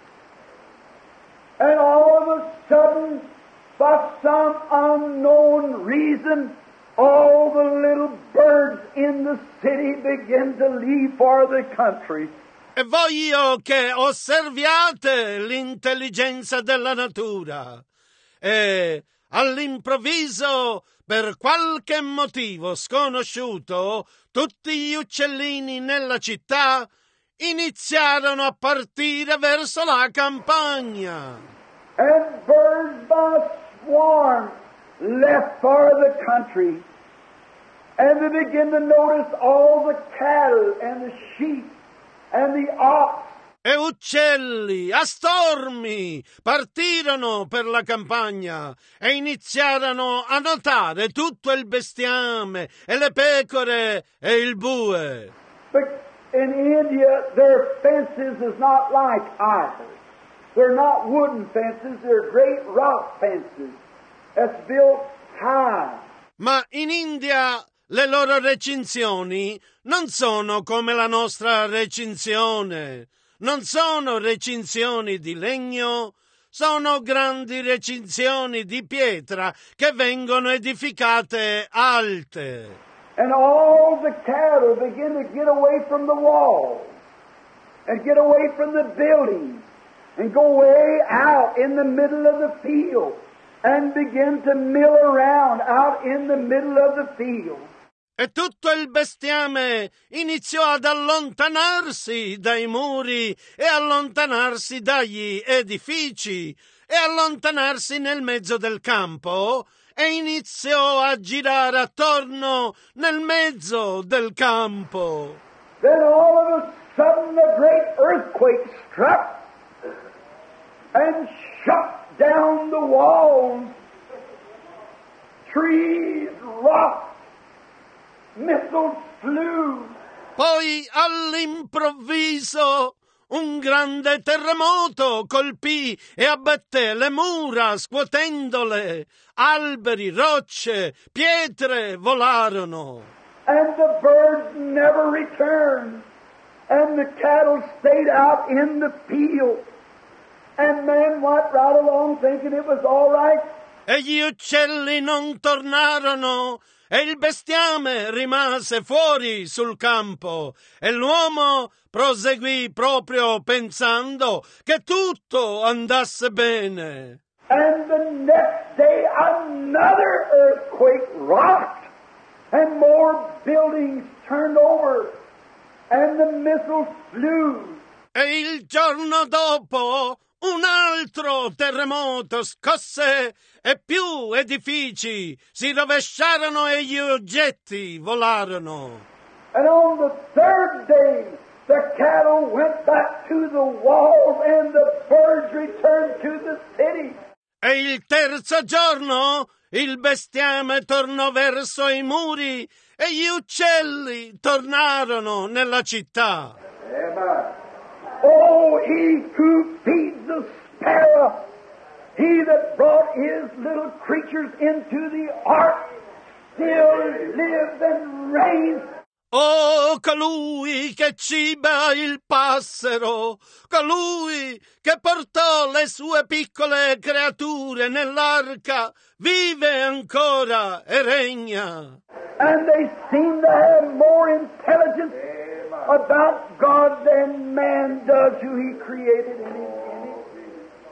And all of a sudden, for some unknown reason, all the little birds in the city begin to leave for the country. E voglio che osserviate l'intelligenza della natura. E all'improvviso, per qualche motivo sconosciuto, tutti gli uccellini nella città iniziarono a partire verso la campagna. And birds by swarm left for the country. And they begin to notice all the cattle and the sheep and the ox. E uccelli a stormi partirono per la campagna e iniziarono a notare tutto il bestiame e le pecore e il bue. But in India, their fences is not like ours. They're not wooden fences, they're great rock fences that's built high. Ma in India le loro recinzioni non sono come la nostra recinzione. Non sono recinzioni di legno, sono grandi recinzioni di pietra che vengono edificate alte. And all the cattle begin to get away from the walls and get away from the buildings and go way out in the middle of the field and begin to mill around out in the middle of the field. E tutto il bestiame iniziò ad allontanarsi dai muri e allontanarsi dagli edifici e allontanarsi nel mezzo del campo e iniziò a girare attorno nel mezzo del campo. Then all of a sudden a great earthquake struck and shut down the walls. Trees rocked. Missiles flew. Poi all'improvviso un grande terremoto colpì e abbatté le mura scuotendole. Alberi, rocce, pietre volarono. And the birds never returned. And the cattle stayed out in the field. And man went right along thinking it was all right. E gli uccelli non tornarono. E il bestiame rimase fuori sul campo e l'uomo proseguì proprio pensando che tutto andasse bene. And the next day another earthquake rocked and more buildings turned over and the missiles flew. E il giorno dopo Un altro terremoto scosse e più edifici si rovesciarono e gli oggetti volarono. And on the third day, the cattle went back to the walls and the birds returned to the city. E il terzo giorno il bestiame tornò verso i muri e gli uccelli tornarono nella città. Amen. Oh, he who feeds the sparrow, he that brought his little creatures into the ark, still lives and reigns. Oh, colui che ciba il passero, colui che portò le sue piccole creature nell'arca, vive ancora e regna. And they seem to have more intelligence about God than man does who he created in his image.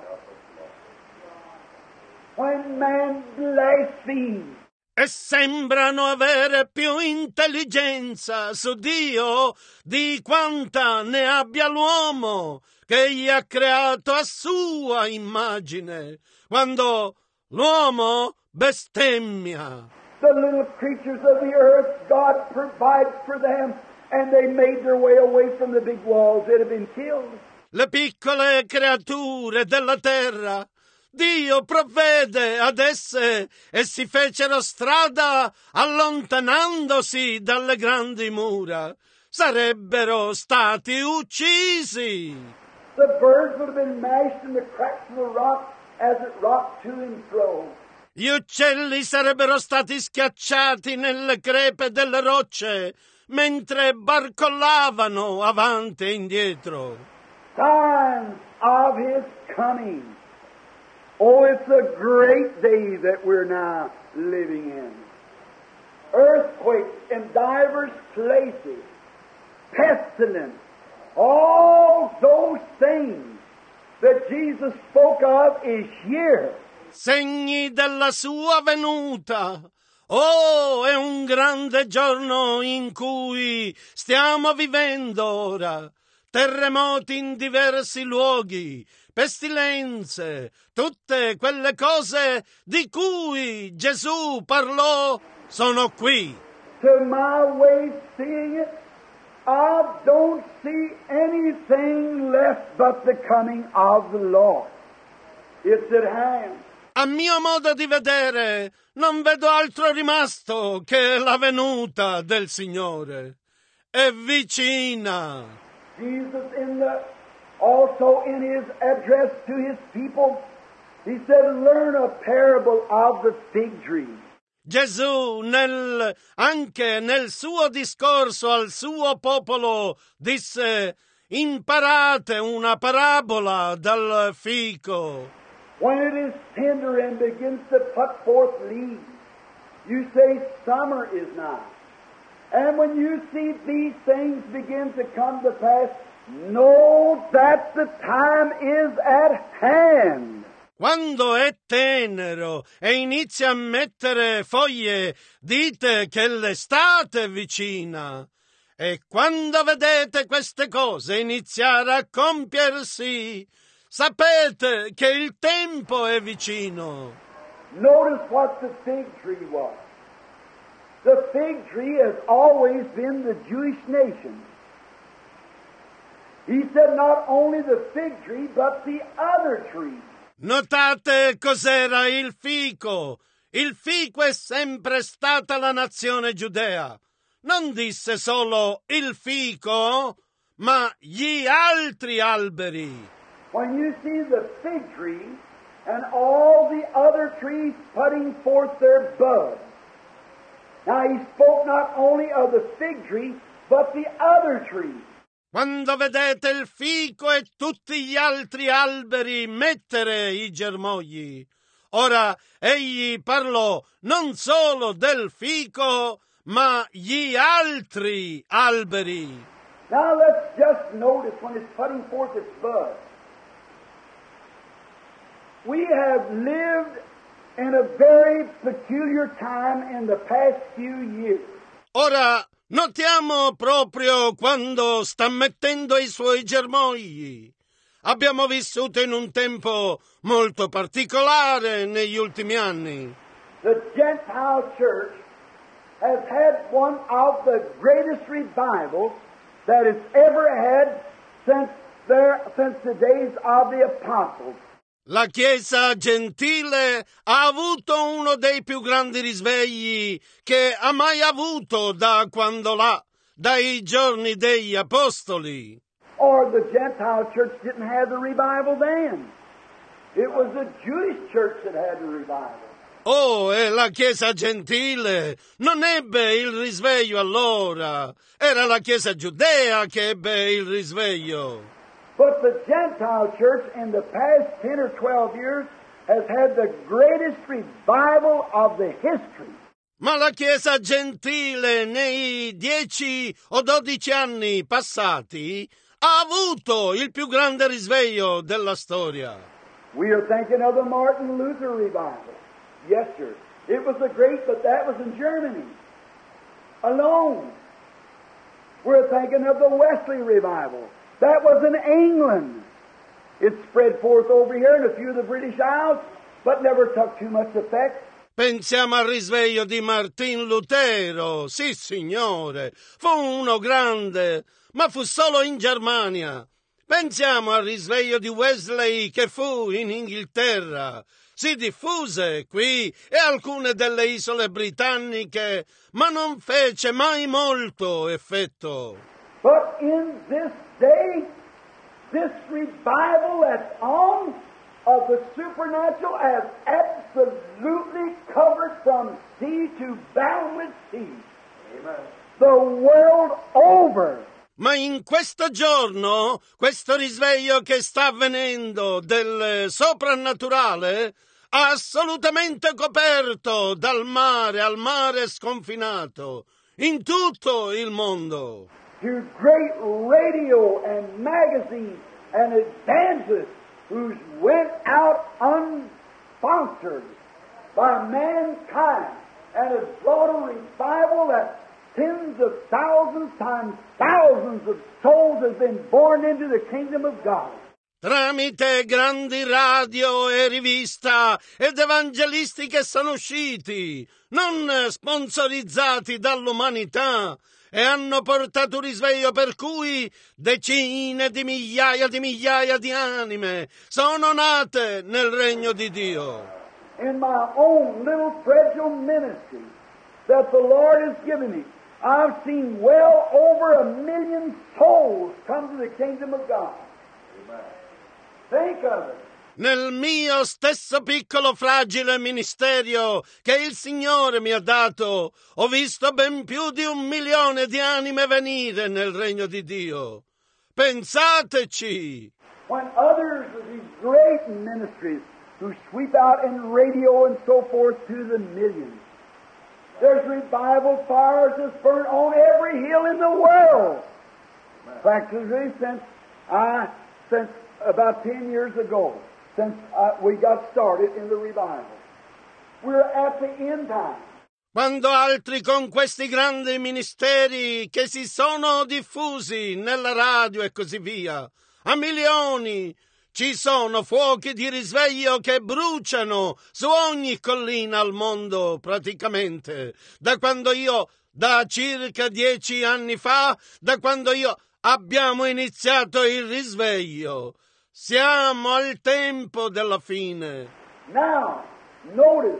When man blasphemes, E sembrano avere più intelligenza su Dio di quanta ne abbia l'uomo, che egli ha creato a sua immagine, quando l'uomo bestemmia. the little creatures of the earth, God provides for them, and they made their way away from the big walls. They'd have been killed. Le piccole creature della terra, Dio provvede ad esse e si fecero strada allontanandosi dalle grandi mura. Sarebbero stati uccisi. The birds would have been mashed in the cracks of the rock as it rocked to and fro. Gli uccelli sarebbero stati schiacciati nelle crepe delle rocce mentre barcollavano avanti e indietro. Signs of his coming. Oh, it's a great day that we're now living in. Earthquakes in divers places, pestilence, all those things that Jesus spoke of is here. Segni della sua venuta. Oh, è un grande giorno in cui stiamo vivendo ora. Terremoti in diversi luoghi, pestilenze, tutte quelle cose di cui Gesù parlò sono qui. To my way of seeing it, I don't see anything left but the coming of the Lord. It's at hand. A mio modo di vedere, non vedo altro rimasto che la venuta del Signore. È vicina. Jesus also in his address to his people, he said, learn a parable of the fig tree. Gesù anche nel suo discorso al suo popolo disse: imparate una parabola dal fico. When it is tender and begins to put forth leaves, you say summer is nigh. And when you see these things begin to come to pass, know that the time is at hand. Quando è tenero e inizia a mettere foglie, dite che l'estate è vicina. E quando vedete queste cose iniziare a compiersi, sapete che il tempo è vicino. Notice what the fig tree was. The fig tree has always been the Jewish nation. He said not only the fig tree, but the other trees. Notate cos'era il fico. Il fico è sempre stata la nazione giudea. Non disse solo il fico, ma gli altri alberi. When you see the fig tree and all the other trees putting forth their buds. Now he spoke not only of the fig tree, but the other trees. Quando vedete il fico e tutti gli altri alberi mettere i germogli. Ora egli parlò non solo del fico, ma gli altri alberi. Now let's just notice when it's putting forth its bud. We have lived in a very peculiar time in the past few years. Ora notiamo proprio quando sta mettendo i suoi germogli. Abbiamo vissuto in un tempo molto particolare negli ultimi anni. The Gentile church has had one of the greatest revivals that it's ever had since the days of the apostles. La Chiesa gentile ha avuto uno dei più grandi risvegli che ha mai avuto da quando dai giorni degli apostoli. Or the Gentile church didn't have the revival then. It was the Jewish church that had the revival. Oh, e la Chiesa gentile non ebbe il risveglio allora. Era la Chiesa giudea che ebbe il risveglio. But the Gentile church in the past 10 or 12 years has had the greatest revival of the history. Ma la Chiesa gentile nei 10 o 12 anni passati ha avuto il più grande risveglio della storia. We are thinking of the Martin Luther revival. Yes, sir. It was a great, but that was in Germany alone. We're thinking of the Wesley revival. That was in England. It spread forth over here in a few of the British Isles, but never took too much effect. Pensiamo al risveglio di Martin Lutero. Sì, signore, fu uno grande, ma fu solo in Germania. Pensiamo al risveglio di Wesley che fu in Inghilterra. Si diffuse qui e alcune delle isole britanniche, ma non fece mai molto effetto. But in this day, this revival that's on of the supernatural has absolutely covered from sea to boundless sea. Amen. The world over. Ma in questo giorno, questo risveglio che sta avvenendo del soprannaturale ha assolutamente coperto dal mare al mare sconfinato in tutto il mondo. To great radio and magazines and evangelists who went out unsponsored by mankind and has brought a revival that tens of thousands times thousands of souls have been born into the kingdom of God. Tramite grandi radio e rivista ed evangelisti che sono usciti, non sponsorizzati dall'umanità, e hanno portato un risveglio per cui decine di migliaia di anime sono nate nel regno di Dio. In my own little fragile ministry that the Lord has given me, I've seen well over 1 million souls come to the kingdom of God. Amen. Think of it. Nel mio stesso piccolo fragile ministero che il Signore mi ha dato, ho visto ben più di 1 milione di anime venire nel regno di Dio. Pensateci! When others of these great ministries who sweep out in radio and so forth to the millions, there's revival fires that's burnt on every hill in the world. Practically since about 10 years ago, since we got started in the revival. We're at the end time. Quando altri con questi grandi ministeri che si sono diffusi nella radio e così via, a milioni, ci sono fuochi di risveglio che bruciano su ogni collina al mondo praticamente. Da circa 10 anni fa, da quando abbiamo iniziato il risveglio. Siamo al tempo della fine. Now, notice,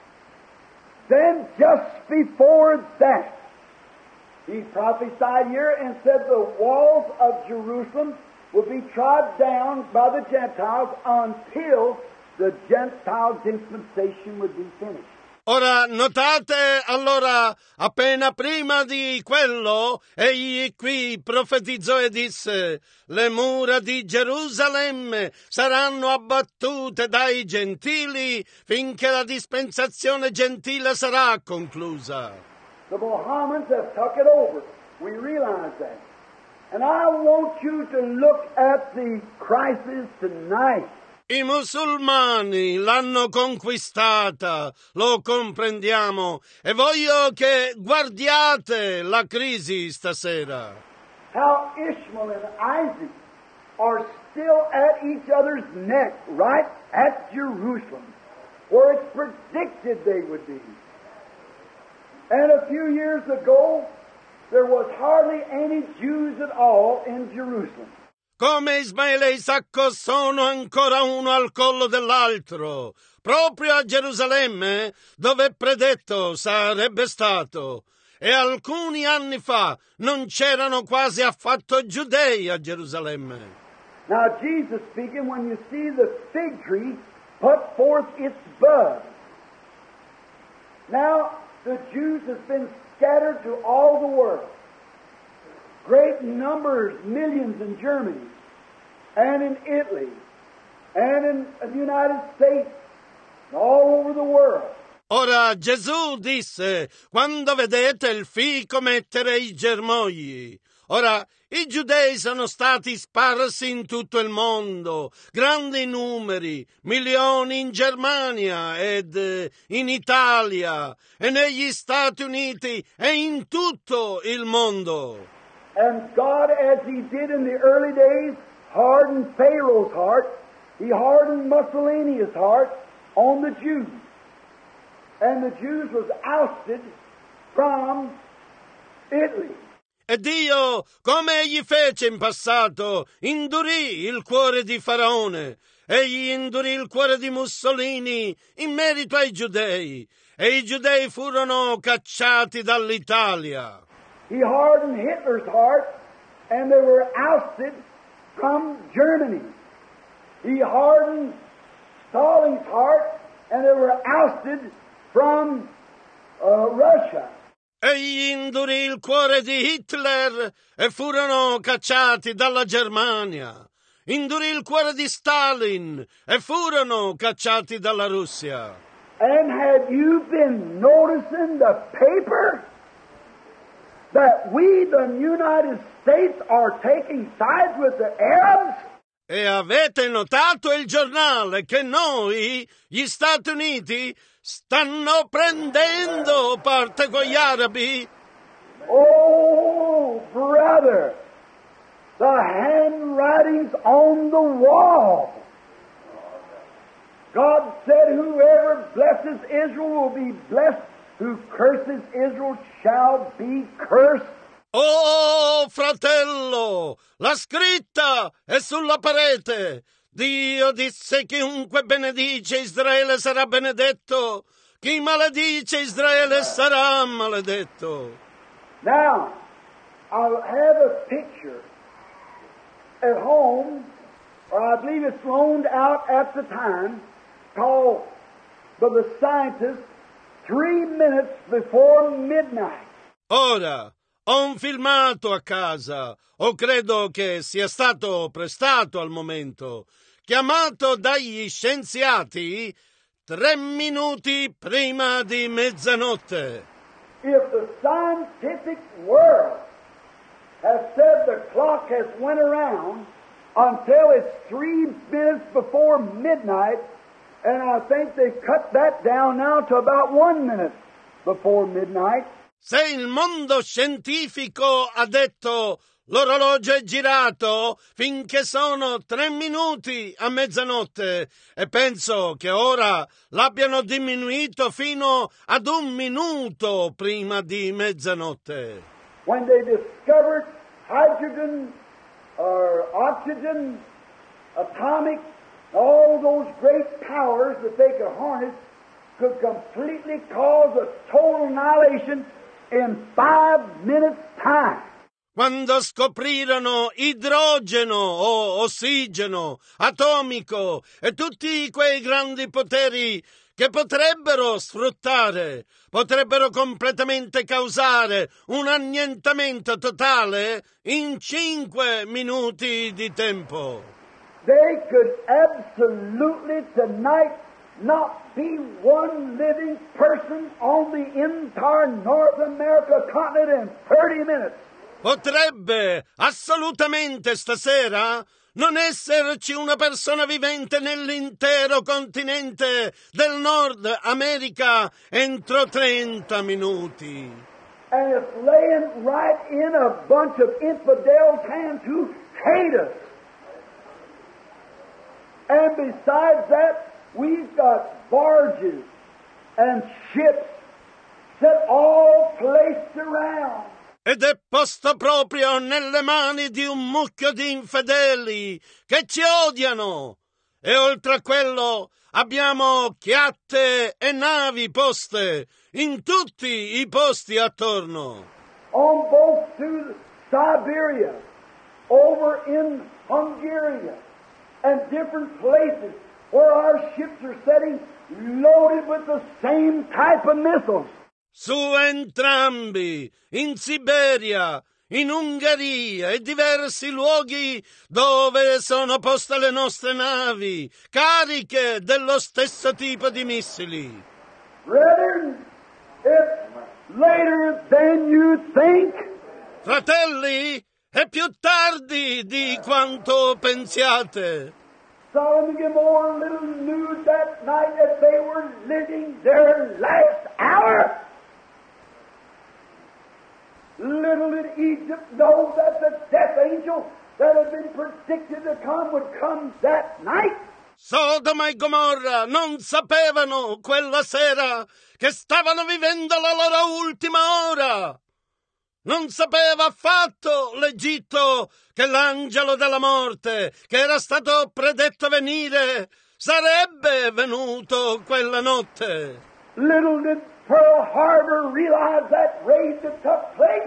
then just before that, he prophesied here and said the walls of Jerusalem would be trod down by the Gentiles until the Gentile dispensation would be finished. Ora notate, allora, appena prima di quello, egli qui profetizzò e disse: le mura di Gerusalemme saranno abbattute dai gentili finché la dispensazione gentile sarà conclusa. The Mohammedans have took it over. We realize that. And I want you to look at the crisis tonight. I musulmani l'hanno conquistata, lo comprendiamo, e voglio che guardiate la crisi stasera. How Ishmael and Isaac are still at each other's neck, right at Jerusalem, where it's predicted they would be. And a few years ago, there was hardly any Jews at all in Jerusalem. Come Ismaele e Isacco sono ancora uno al collo dell'altro, proprio a Gerusalemme, dove predetto sarebbe stato. E alcuni anni fa non c'erano quasi affatto giudei a Gerusalemme. Now, Jesus speaking, when you see the fig tree put forth its bud. Now, the Jews have been scattered to all the world. Great numbers, millions in Germany, and in Italy, and in the United States, all over the world. Ora Gesù disse, quando vedete il fico mettere i germogli. Ora, i giudei sono stati sparsi in tutto il mondo, grandi numeri, milioni in Germania ed in Italia e negli Stati Uniti e in tutto il mondo. And God, as He did in the early days, hardened Pharaoh's heart. He hardened Mussolini's heart on the Jews. And the Jews was ousted from Italy. E Dio, come egli fece in passato, indurì il cuore di Faraone. Egli indurì il cuore di Mussolini in merito ai giudei. E i giudei furono cacciati dall'Italia. He hardened Hitler's heart, and they were ousted from Germany. He hardened Stalin's heart, and they were ousted from Russia. Egli indurì il cuore di Hitler e furono cacciati dalla Germania. Indurì il cuore di Stalin e furono cacciati dalla Russia. And have you been noticing the paper? That we, the United States, are taking sides with the Arabs? E avete notato il giornale che noi, gli Stati Uniti, stanno prendendo parte con gli arabi? Oh, brother, the handwriting's on the wall. God said, whoever blesses Israel will be blessed. Who curses Israel shall be cursed. Oh, fratello, la scritta è sulla parete. Dio disse: chiunque benedice Israele sarà benedetto, chi maledice Israele sarà maledetto. Now, I have a picture at home, or I believe it's loaned out at the time, called by the scientists 3 minutes before midnight. Ora, ho un filmato a casa, o credo che sia stato prestato al momento, chiamato dagli scienziati 3 minuti prima di mezzanotte. If the scientific world has said the clock has went around until it's 3 minutes before midnight, and I think they cut that down now to about 1 minute before midnight. Se il mondo scientifico ha detto l'orologio è girato finché sono 3 minuti a mezzanotte, e penso che ora l'abbiano diminuito fino ad 1 minuto prima di mezzanotte. When they discovered hydrogen or oxygen, atomic, all those great powers that they could harness could completely cause a total annihilation in 5 minutes' time. Quando scoprirono idrogeno o ossigeno, atomico e tutti quei grandi poteri che potrebbero sfruttare, potrebbero completamente causare un annientamento totale in 5 minuti di tempo. They could absolutely tonight not be one living person on the entire North America continent in 30 minutes. Potrebbe assolutamente stasera non esserci una persona vivente nell'intero continente del Nord America entro 30 minuti. And it's laying right in a bunch of infidels' hands who hate us. And besides that, we've got barges and ships set all placed around. Ed è posto proprio nelle mani di un mucchio di infedeli che ci odiano. E oltre a quello abbiamo chiatte e navi poste in tutti i posti attorno. On both through Siberia, over in Hungary, and different places where our ships are setting loaded with the same type of missiles. Su entrambi, in Siberia, in Ungheria e diversi luoghi dove sono poste le nostre navi, cariche dello stesso tipo di missili. Brethren, it's later than you think. Fratelli, è più tardi di quanto pensiate. Sodom and Gomorrah little knew that night that they were living their last hour. Little did Egypt know that the death angel that had been predicted to come would come that night. Sodoma e Gomorra non sapevano quella sera che stavano vivendo la loro ultima ora. Non sapeva affatto l'Egitto che l'angelo della morte, che era stato predetto venire, sarebbe venuto quella notte. Little did Pearl Harbor realize that raid that took place.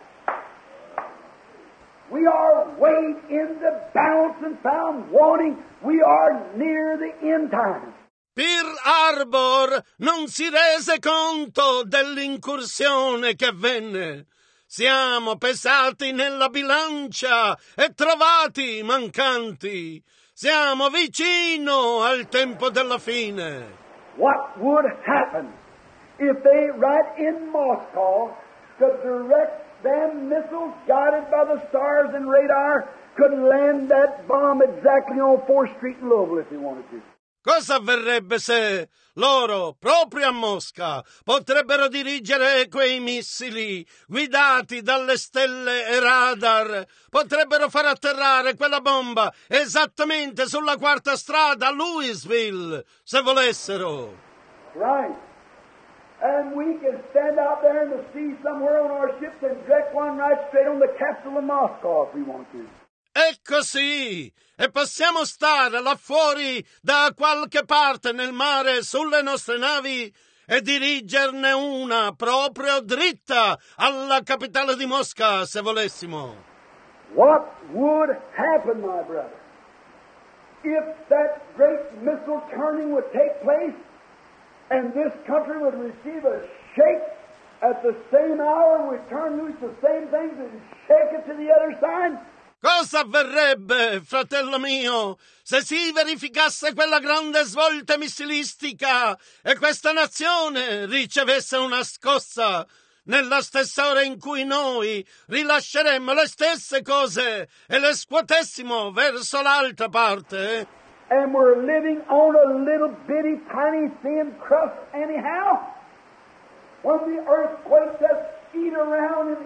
We are weighed in the balance and found wanting. We are near the end time. Pearl Harbor non si rese conto dell'incursione che avvenne. Siamo pesati nella bilancia e trovati mancanti. Siamo vicino al tempo della fine. What would happen if they, right in Moscow, could direct them missiles guided by the stars and radar, could land that bomb exactly on 4th Street in Louisville if they wanted to? Cosa avverrebbe se loro, proprio a Mosca, potrebbero dirigere quei missili guidati dalle stelle e radar? Potrebbero far atterrare quella bomba esattamente sulla 4ª strada a Louisville, se volessero. Right. And we can stand out there in the sea somewhere on our ships and direct one right straight on the capital of Moscow if we want to. È così, e possiamo stare là fuori da qualche parte nel mare sulle nostre navi e dirigerne una proprio dritta alla capitale di Mosca, se volessimo. What would happen, my brother, if that great missile turning would take place and this country would receive a shake at the same hour, we turn loose the same things and shake it to the other side? Cosa avverrebbe, fratello mio, se si verificasse quella grande svolta missilistica e questa nazione ricevesse una scossa nella stessa ora in cui noi rilasceremmo le stesse cose e le scuotessimo verso l'altra parte? And we're living on a little bitty tiny thin crust anyhow. When the earthquake just eat around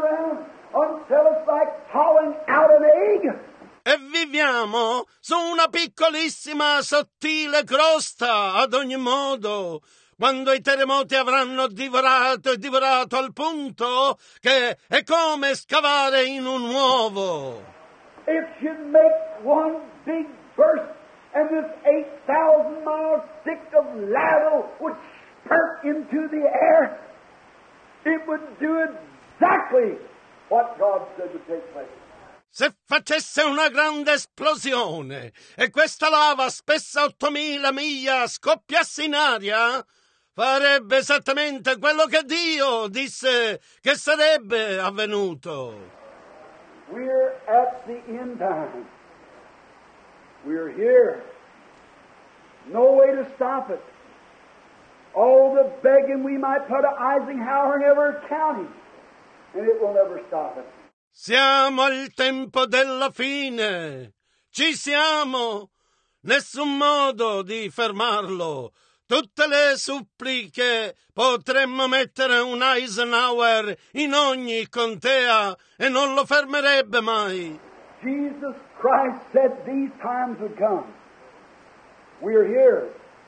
until it's like hollowing out an egg. E viviamo su una piccolissima sottile crosta ad ogni modo, quando i terremoti avranno divorato al punto che è come scavare in un uovo. It should make one big burst, and this 8,000 miles thick of lava would spurt into the air. It would do exactly what God said would take place. Se facesse una grande esplosione e questa lava spessa 8.000 miglia scoppiasse in aria, farebbe esattamente quello che Dio disse che sarebbe avvenuto. We're at the end time. We're here. No way to stop it. All the begging we might put to Eisenhower never counting, and it will never stop it. Siamo al tempo della fine. Ci siamo. Nessun modo di fermarlo. Tutte le suppliche potremmo mettere un Eisenhower in ogni contea e non lo fermerebbe mai. Jesus Christ said these times would come. We're here.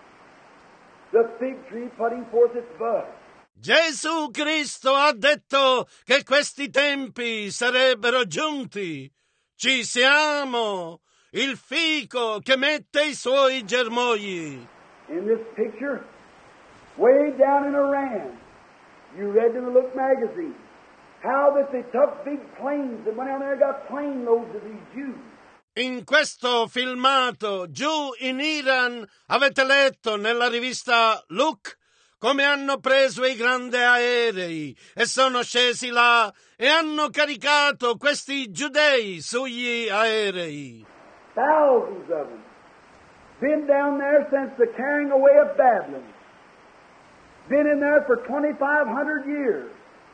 The fig tree putting forth its bud. Gesù Cristo ha detto che questi tempi sarebbero giunti. Ci siamo, il fico che mette i suoi germogli. In this picture, way down in Iran, you read in the Look magazine how that they took big planes and went down there and got plane loads of these Jews. In questo filmato, giù in Iran, avete letto nella rivista Look come hanno preso i grandi aerei e sono scesi là e hanno caricato questi giudei sugli aerei. Thousands of them. Been down there since the carrying away of Babylon. Been in there for 2,500 years.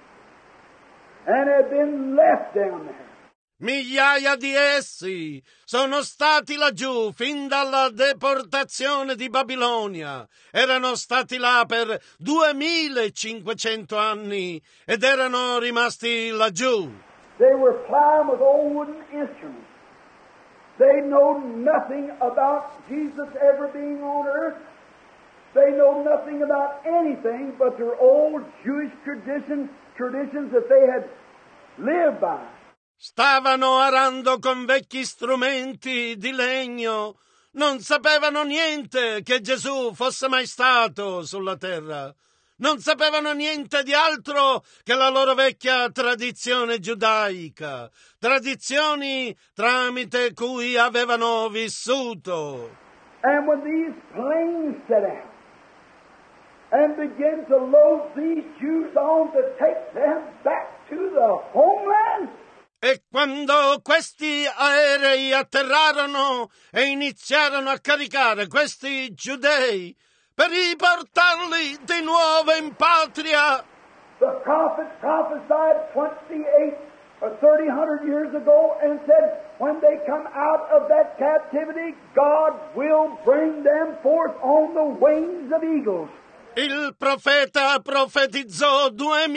And have been left down there. Migliaia di essi sono stati laggiù fin dalla deportazione di Babilonia. Erano stati là per 2.500 anni ed erano rimasti laggiù. They were plowing with old wooden instruments. They know nothing about Jesus ever being on earth. They know nothing about anything but their old Jewish traditions that they had lived by. Stavano arando con vecchi strumenti di legno. Non sapevano niente che Gesù fosse mai stato sulla terra. Non sapevano niente di altro che la loro vecchia tradizione giudaica, tradizioni tramite cui avevano vissuto. And when these planes set out and begin to load these Jews on to take them back to the homeland, e quando questi aerei atterrarono e iniziarono a caricare questi giudei per riportarli di nuovo in patria, the prophet prophesied 28 or 300 years ago and said, when they come out of that captivity, God will bring them forth on the wings of eagles. Il profeta profetizzò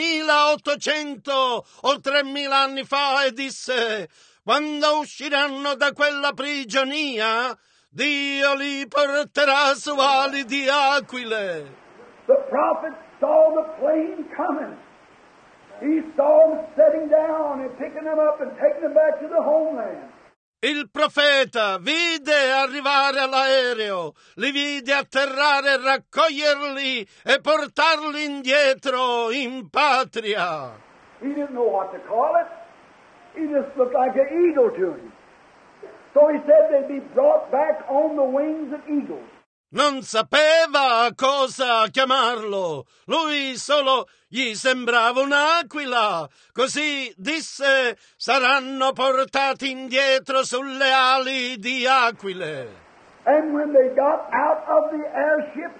2800 o 3000 anni fa e disse: quando usciranno da quella prigionia, Dio li porterà su ali di aquile. The prophet saw the plane coming. He saw them setting down and picking them up and taking them back to the homeland. Il profeta vide arrivare l'aereo, li vide atterrare, raccoglierli e portarli indietro in patria. He didn't know what to call it. He just looked like an eagle to him. So he said they'd be brought back on the wings of eagles. Non sapeva cosa chiamarlo. Lui solo gli sembrava un'aquila. Così disse: saranno portati indietro sulle ali di aquile. And when they got out of the airships,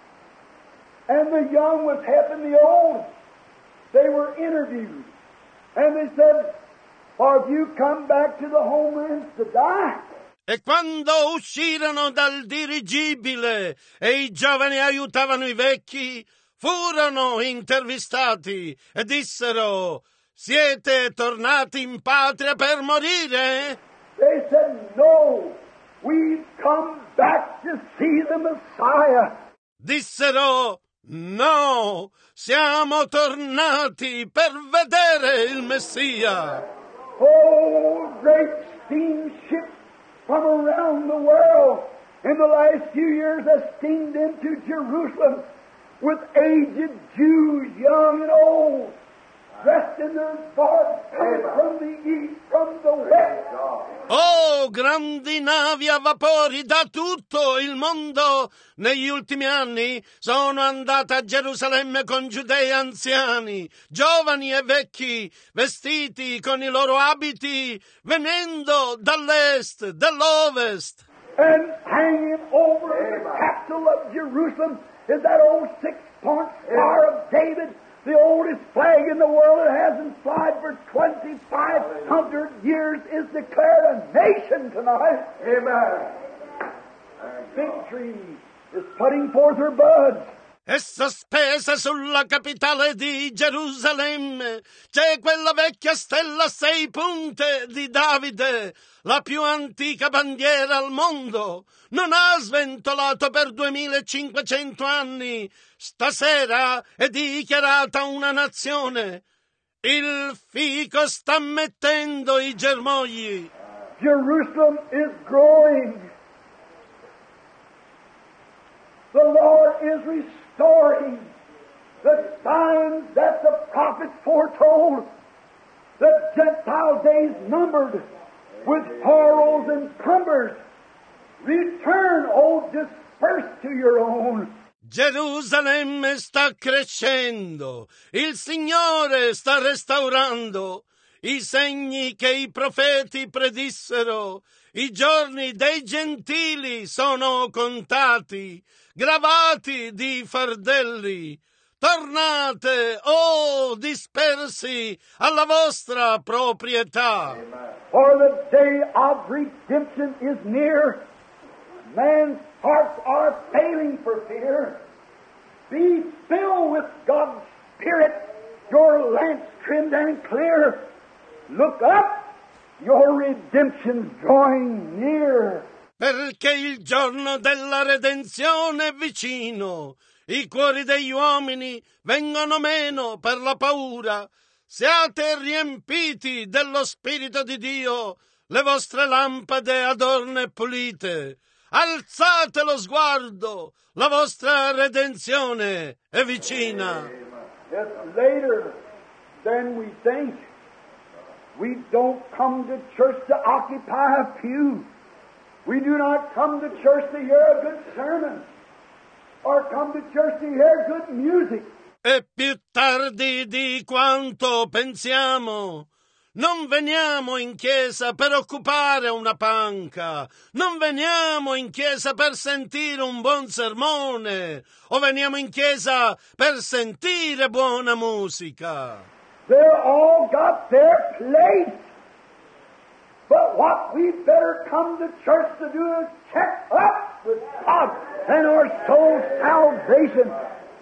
and the young was helping the old, they were interviewed. And they said, have you come back to the homelands to die? E quando uscirono dal dirigibile e i giovani aiutavano i vecchi, furono intervistati e dissero: siete tornati in patria per morire? They said, no, we've come back to see the Messiah. Dissero: no, siamo tornati per vedere il Messia. Oh, great steamships from around the world in the last few years have steamed into Jerusalem with aged Jews, young and old, dressed in their garbs from the east, from the west. Oh, grandi navi a vapori da tutto il mondo negli ultimi anni sono andate a Gerusalemme con giudei anziani, giovani e vecchi, vestiti con i loro abiti, venendo dall'est, dall'ovest. And hanging over the capital of Jerusalem is that old 6-point Star of David, the oldest flag in the world that hasn't flied for 2,500 years, is declared a nation tonight. Amen. Fig tree is putting forth her buds. è sospesa sulla capitale di Gerusalemme. C'è quella vecchia stella a 6 punte di Davide, la più antica bandiera al mondo. Non ha sventolato per 2500 anni. Stasera è dichiarata una nazione. Il fico sta mettendo i germogli. Jerusalem is growing. The Lord is restoring the signs that the prophets foretold. The Gentile days numbered with sorrows and cumbers. Return, O dispersed to your own. Gerusalemme sta crescendo, il Signore sta restaurando i segni che i profeti predissero. I giorni dei gentili sono contati, gravati di fardelli. Tornate, o dispersi, alla vostra proprietà. For the day of redemption is near. Man's hearts are failing for fear. Be filled with God's Spirit, your lamps trimmed and clear. Look up, your redemption's drawing near. Perché il giorno della redenzione è vicino. I cuori degli uomini vengono meno per la paura. Siate riempiti dello Spirito di Dio, le vostre lampade adorne e pulite. Alzate lo sguardo, la vostra redenzione è vicina. It's later than we think. We don't come to church to occupy a pew. We do not come to church to hear a good sermon or come to church to hear good music. È più tardi di quanto pensiamo. Non veniamo in chiesa per occupare una panca, non veniamo in chiesa per sentire un buon sermone, o veniamo in chiesa per sentire buona musica. They're all got their place. But what we better come to church to do is check up with God and our soul's salvation.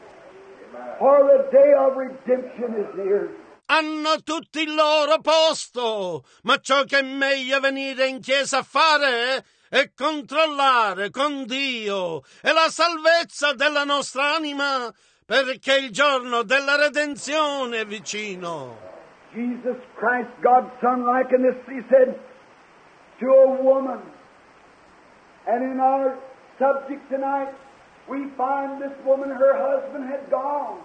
For the day of redemption is near. Hanno tutti il loro posto, ma ciò che è meglio venire in chiesa a fare è controllare con Dio e la salvezza della nostra anima, perché il giorno della redenzione è vicino. Jesus Christ, God's Son, likened this, he said, to a woman. And in our subject tonight, we find this woman, her husband had gone.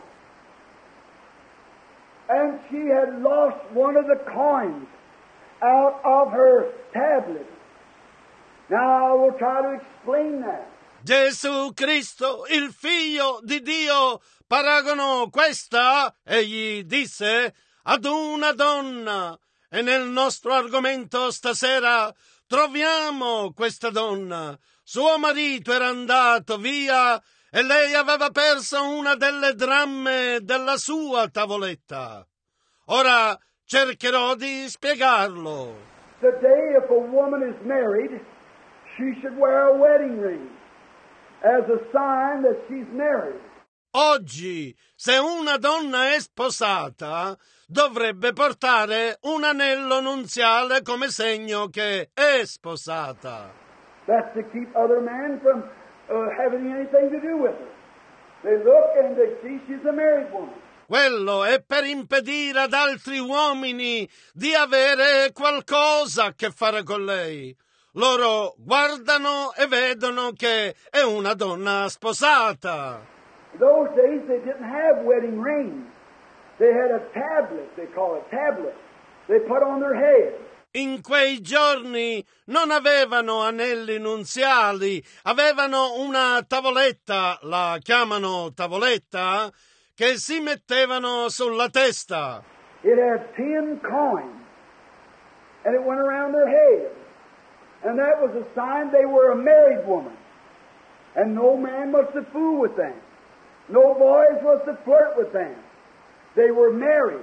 And she had lost one of the coins out of her tablet. Now I will try to explain that. Gesù Cristo, il Figlio di Dio, paragonò questa, egli disse, ad una donna. E nel nostro argomento stasera troviamo questa donna. Suo marito era andato via e lei aveva perso una delle dramme della sua tavoletta. Ora cercherò di spiegarlo. Today, if a woman is married, she should wear a wedding ring as a sign that she's married. Oggi, se una donna è sposata, dovrebbe portare un anello nunziale come segno che è sposata. That's to keep other men from having anything to do with her. They look and they see she's a married woman. Quello è per impedire ad altri uomini di avere qualcosa a che fare con lei. Loro guardano e vedono che è una donna sposata. In those days they didn't have wedding rings. They had a tablet, they call it tablet. They put on their head. In quei giorni non avevano anelli nunziali, avevano una tavoletta, la chiamano tavoletta, che si mettevano sulla testa. It had 10 coins, and it went around their head. And that was a sign they were a married woman. And no man was to fool with them. No boys was to flirt with them. They were married.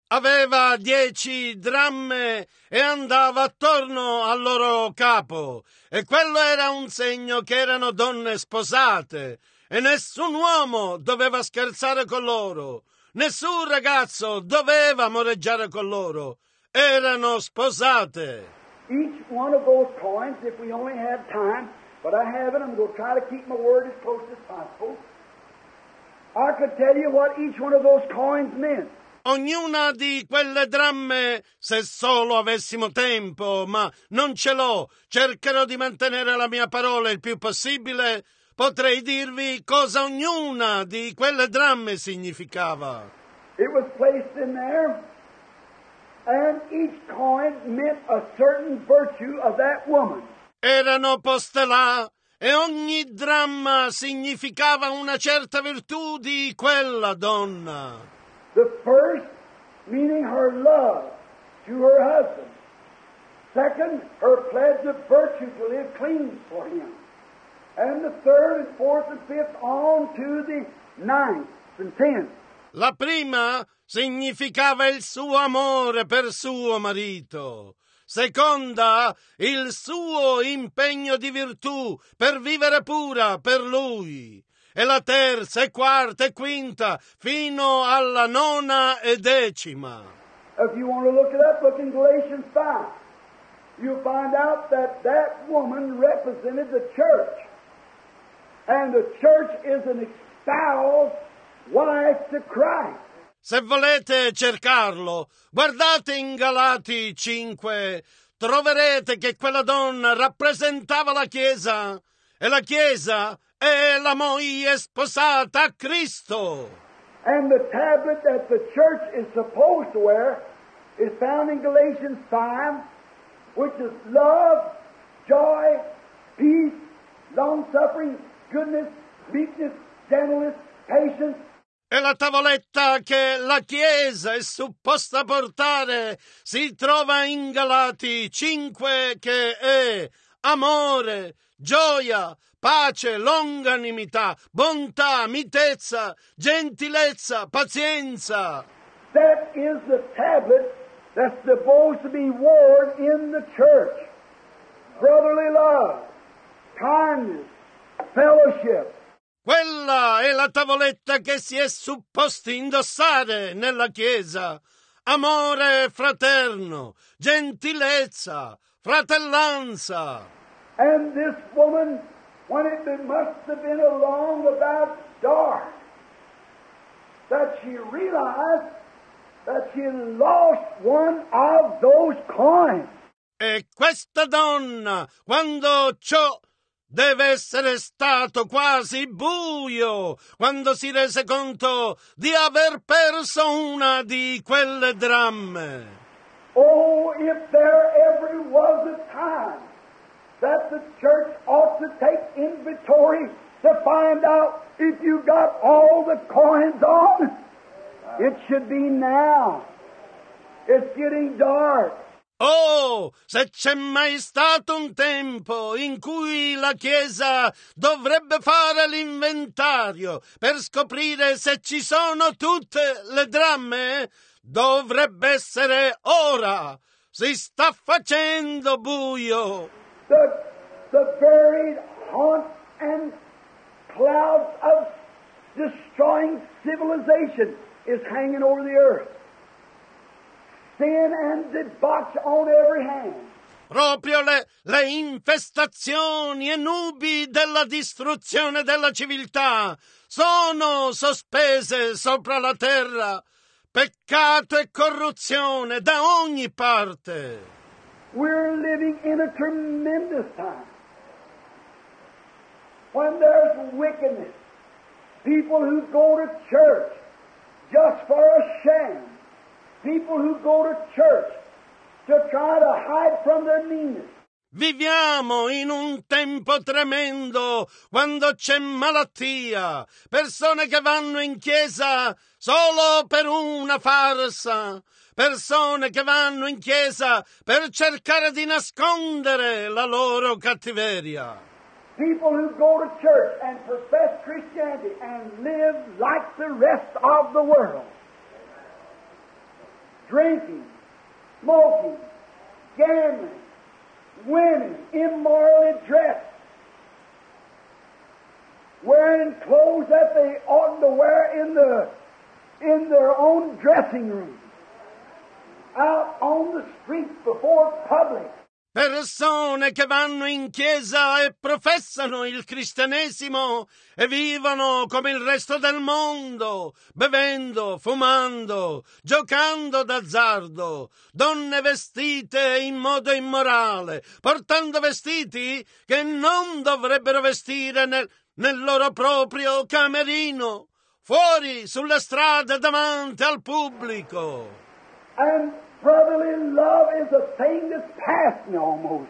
Aveva 10 dramme e andava attorno al loro capo, e quello era un segno che erano donne sposate, e nessun uomo doveva scherzare con loro, nessun ragazzo doveva amoreggiare con loro, erano sposate. Each one of those coins, if we only had time, but I haven't, I'm going to try to keep my word as close as possible. I could tell you what each one of those coins meant. Ognuna di quelle dramme, se solo avessimo tempo, ma non ce l'ho, cercherò di mantenere la mia parola il più possibile, potrei dirvi cosa ognuna di quelle dramme significava. It was placed in there, and each coin meant a certain virtue of that woman. Erano poste là, e ogni dramma significava una certa virtù di quella donna. The first, meaning her love to her husband. Second, her pledge of virtue to live clean for him. And the third and fourth and fifth on to the ninth and tenth. La prima significava il suo amore per suo marito. Seconda, il suo impegno di virtù per vivere pura per lui. E la terza, e quarta, e quinta, fino alla nona e decima. If you want to look it up, look in Galatians 5. You'll find out that that woman represented the church. And the church is an espoused wife to Christ. Se volete cercarlo, guardate in Galati 5, troverete che quella donna rappresentava la Chiesa, e la Chiesa è la moglie sposata a Cristo. And the tablet that the church is supposed to wear is found in Galatians 5, which is love, joy, peace, long-suffering, goodness, meekness, gentleness, patience. E la tavoletta che la Chiesa è supposta portare si trova in Galati 5, che è amore, gioia, pace, longanimità, bontà, mitezza, gentilezza, pazienza. That is the tablet that's supposed to be worn in the church. Brotherly love, kindness, fellowship. Quella è la tavoletta che si è supposti indossare nella Chiesa. Amore fraterno, gentilezza, fratellanza. And this woman, when it must have been along about dark, that she realized that she lost one of those coins. E questa donna, quando ciò deve essere stato quasi buio, quando si rese conto di aver perso una di quelle dramme. Oh, if there ever was a time that the church ought to take inventory to find out if you got all the coins on, it should be now. It's getting dark. Oh, se c'è mai stato un tempo in cui la Chiesa dovrebbe fare l'inventario per scoprire se ci sono tutte le dramme, dovrebbe essere ora. Si sta facendo buio. The varied haunts and clouds of destroying civilization is hanging over the earth. Sin and debauch on every hand. Proprio le infestazioni e nubi della distruzione della civiltà sono sospese sopra la terra, peccato e corruzione da ogni parte. We're living in a tremendous time when there's wickedness, people who go to church just for a sham, people who go to church to try to hide from their meanness. Viviamo in un tempo tremendo, quando c'è malattia, persone che vanno in chiesa solo per una farsa, persone che vanno in chiesa per cercare di nascondere la loro cattiveria. People who go to church and profess Christianity and live like the rest of the world. drinking, smoking, gambling, women immorally dressed, wearing clothes that they oughtn't to wear in their own dressing room, out on the streets before public. Persone che vanno in chiesa e professano il cristianesimo e vivono come il resto del mondo, bevendo, fumando, giocando d'azzardo, donne vestite in modo immorale, portando vestiti che non dovrebbero vestire nel loro proprio camerino, fuori sulla strada davanti al pubblico. And brotherly love is a thing that's past me almost.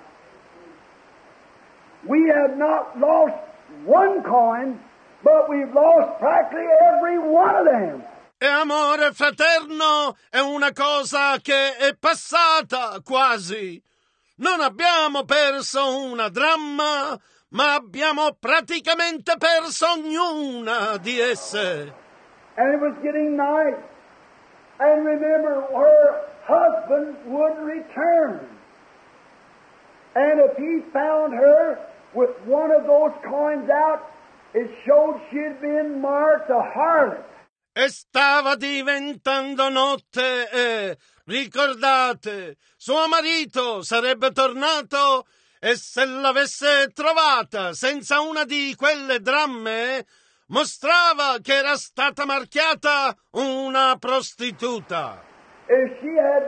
We have not lost one coin, but we've lost practically every one of them. E amore fraterno è una cosa che è passata quasi. Non abbiamo perso una dramma, ma abbiamo praticamente perso ognuna di esse. And it was getting night. And remember, her husband would return. And if he found her with one of those coins out, it showed she had been marked a harlot. E stava diventando notte e, ricordate, suo marito sarebbe tornato e se l'avesse trovata senza una di quelle dramme, mostrava che era stata marchiata una prostituta. If she had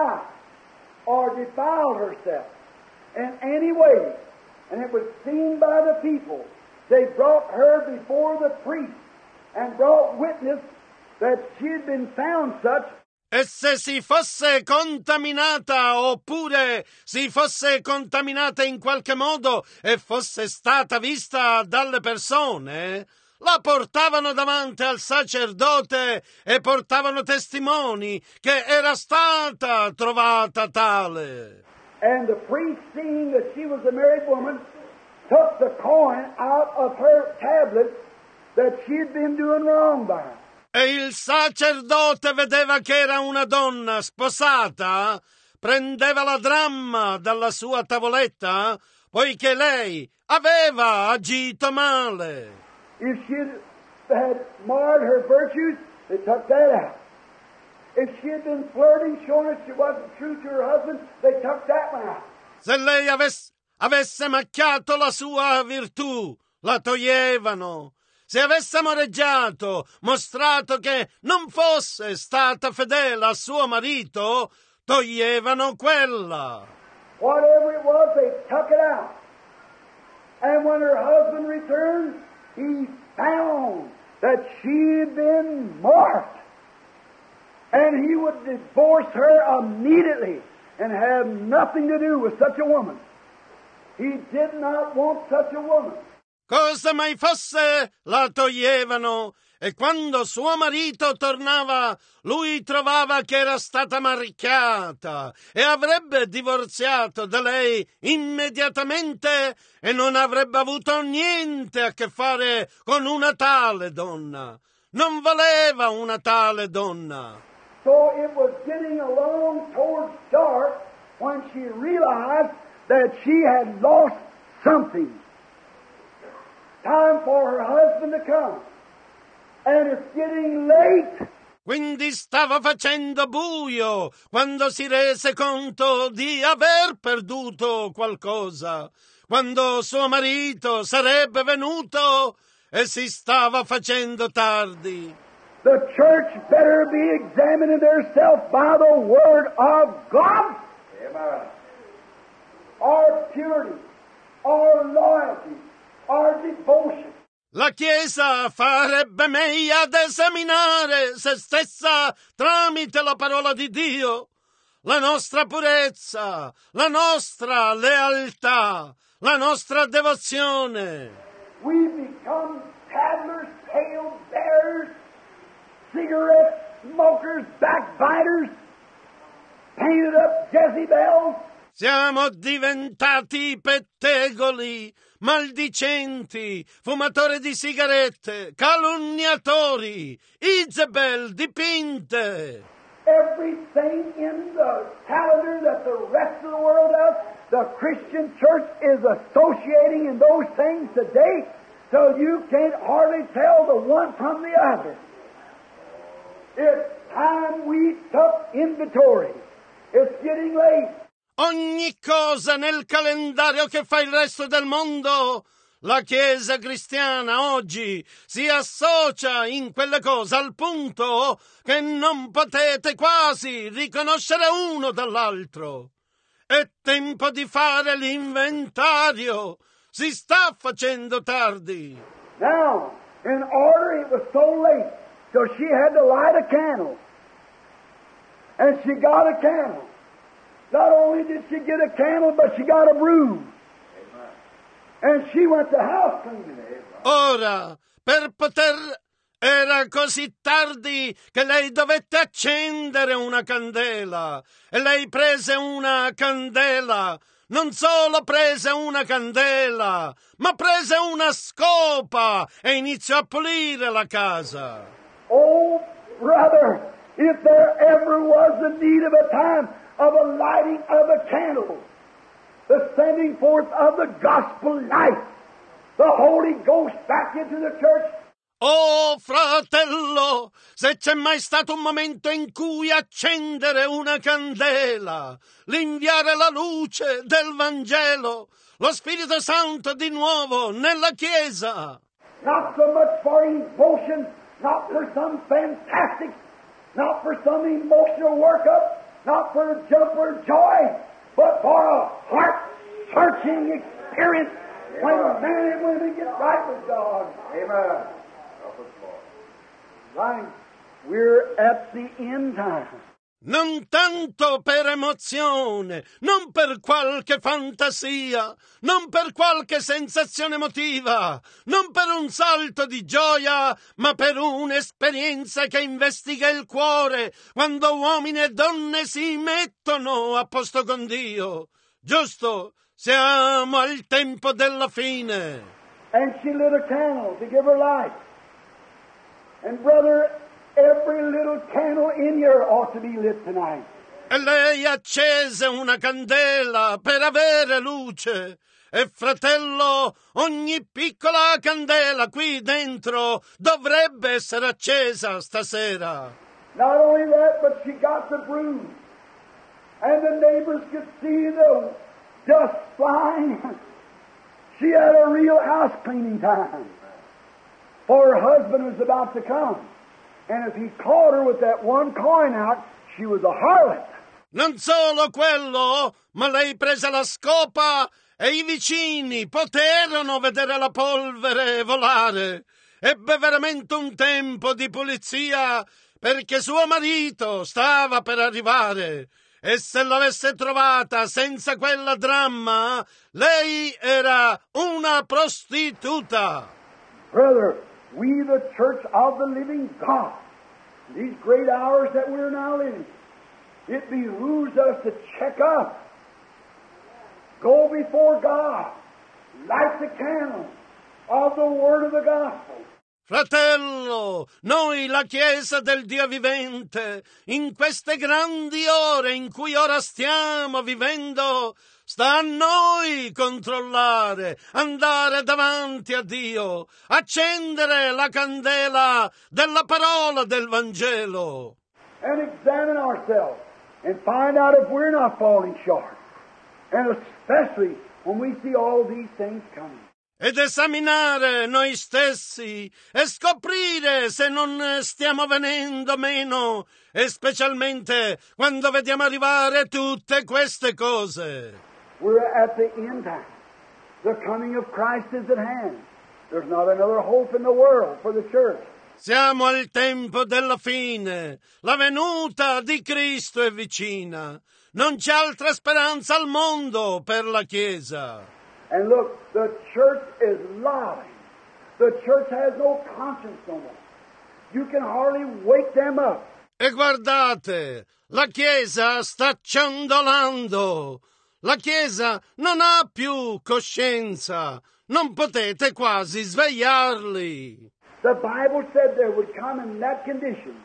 defiled herself in any way, and it was seen by the people, they brought her before the priest and brought witness that she had been found such. E se si fosse contaminata oppure si fosse contaminata in qualche modo e fosse stata vista dalle persone, la portavano davanti al sacerdote e portavano testimoni che era stata trovata tale. And the priest, seeing that she was a married woman, took the coin out of her tablet that she had been doing wrong by. E il sacerdote vedeva che era una donna sposata, prendeva la dramma dalla sua tavoletta, poiché lei aveva agito male. If she had marred her virtues, they took that out. If she had been flirting, showing that she wasn't true to her husband, they took that one out. Se lei avesse macchiato la sua virtù, la toglievano. Se avesse amoreggiato, mostrato che non fosse stata fedele a suo marito, toglievano quella. Whatever it was, they took it out. And when her husband returned, he found that she had been marked. And he would divorce her immediately and have nothing to do with such a woman. He did not want such a woman. Cosa mai fosse, la toglievano, e quando suo marito tornava, lui trovava che era stata marchiata e avrebbe divorziato da lei immediatamente e non avrebbe avuto niente a che fare con una tale donna. Non voleva una tale donna. So it was getting along towards dark when she realized that she had lost something. Time for her husband to come. And it's getting late. Quindi stava facendo buio quando si rese conto di aver perduto qualcosa, quando suo marito sarebbe venuto e si stava facendo tardi. The church better be examining herself by the Word of God. Amen. Our purity, our loyalty, our devotion. La Chiesa farebbe meglio ad esaminare se stessa tramite la parola di Dio, la nostra purezza, la nostra lealtà, la nostra devozione. We become tattlers, tale bearers, cigarette smokers, backbiters, painted up Jezebels. Siamo diventati pettegoli, maldicenti, fumatori di sigarette, calunniatori, Isabel dipinte. everything in the calendar that the rest of the world does, the Christian church is associating in those things today, so you can't hardly tell the one from the other. It's time we took inventory. It's getting late. Ogni cosa nel calendario che fa il resto del mondo, la Chiesa cristiana oggi si associa in quelle cose al punto che non potete quasi riconoscere uno dall'altro. È tempo di fare l'inventario. Si sta facendo tardi. Now, in order, it was so late, so she had to light a candle. And she got a candle. Not only did she get a candle, but she got a broom. And she went to house cleaning. Ora, era così tardi che lei dovette accendere una candela. E lei prese una candela. Non solo prese una candela, ma prese una scopa e iniziò a pulire la casa. Oh, brother, if there ever was the need of a time of a lighting of a candle, the sending forth of the gospel light, the Holy Ghost back into the church. Oh, fratello, se c'è mai stato un momento in cui accendere una candela, l'inviare la luce del Vangelo, lo Spirito Santo di nuovo nella Chiesa. Not so much for emotion, not for some fantastic, not for some emotional workup, not for jump or joy, but for a heart-searching experience when men and women get right with God. Amen. Right. We're at the end time. Non tanto per emozione, non per qualche fantasia, non per qualche sensazione emotiva, non per un salto di gioia, ma per un'esperienza che investiga il cuore quando uomini e donne si mettono a posto con Dio. Giusto, siamo al tempo della fine. And she lit a candle to give her light. And brother, every little candle in here ought to be lit tonight. E lei accese una candela per avere luce. E fratello, ogni piccola candela qui dentro dovrebbe essere accesa stasera. Not only that, but she got the broom. And the neighbors could see the dust flying. She had a real house cleaning time. For her husband was about to come. And if he caught her with that one coin out, she was a harlot. Non solo quello, ma lei prese la scopa e i vicini poterono vedere la polvere volare. Ebbe veramente un tempo di pulizia perché suo marito stava per arrivare. E se l'avesse trovata senza quella dramma, lei era una prostituta. Brother, we the church of the living God, these great hours that we're now living, it behooves us to check up, go before God, light the candle of the word of the gospel. Fratello, noi la Chiesa del Dio vivente, in queste grandi ore in cui ora stiamo vivendo, sta a noi controllare, andare davanti a Dio, accendere la candela della parola del Vangelo. And examine ourselves and find out if we're not falling short. And especially when we see all these things coming. Ed esaminare noi stessi e scoprire se non stiamo venendo meno, e specialmente quando vediamo arrivare tutte queste cose. We're at the end time. The coming of Christ is at hand. There's not another hope in the world for the church. Siamo al tempo della fine. La venuta di Cristo è vicina. Non c'è altra speranza al mondo per la Chiesa. And look, the church is lying. The church has no conscience no more. You can hardly wake them up. E guardate, la Chiesa sta ciondolando. La Chiesa non ha più coscienza. Non potete quasi svegliarli. The Bible said there would come in that condition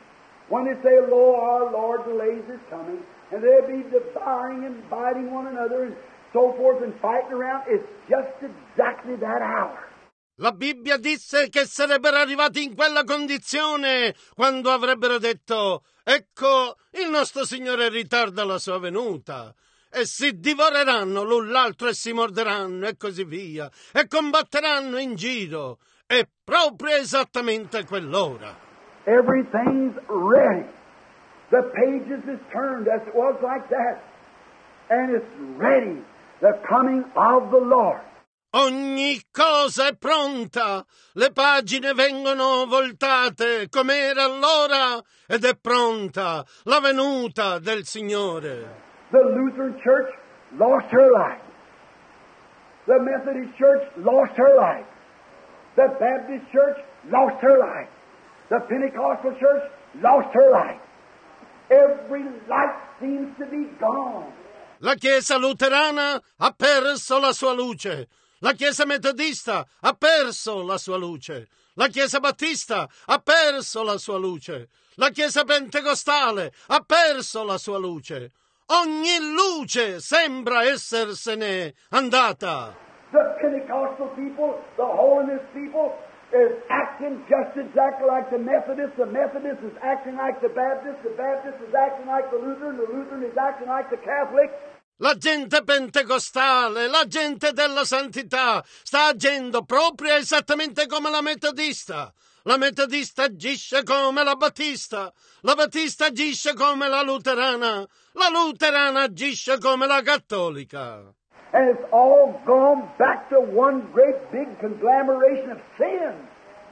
when they say, Lo, our Lord delays His coming, and they'll be devouring and biting one another and so forth and fighting around, it's just exactly that hour. La Bibbia disse che sarebbero arrivati in quella condizione quando avrebbero detto: ecco, il nostro Signore ritarda la sua venuta. E si divoreranno l'un l'altro e si morderanno e così via, e combatteranno in giro. È proprio esattamente quell'ora. Everything's ready. The pages is turned as it was like that. And it's ready. The coming of the Lord. Ogni cosa è pronta, le pagine vengono voltate come era allora ed è pronta la venuta del Signore. The Lutheran Church lost her life. The Methodist Church lost her life. The Baptist Church lost her life. The Pentecostal Church lost her life. Every light seems to be gone. La Chiesa luterana ha perso la sua luce. La Chiesa metodista ha perso la sua luce. La Chiesa battista ha perso la sua luce. La Chiesa pentecostale ha perso la sua luce. Ogni luce sembra essersene andata. The Pentecostal people, the holiness people, is acting just exactly like the Methodist. The Methodist is acting like the Baptist. The Baptist is acting like the Lutheran. The Lutheran is acting like the Catholic. La gente pentecostale, la gente della santità sta agendo proprio esattamente come la metodista. La metodista agisce come la battista agisce come la luterana agisce come la cattolica. And it's all gone back to one great big conglomeration of sin.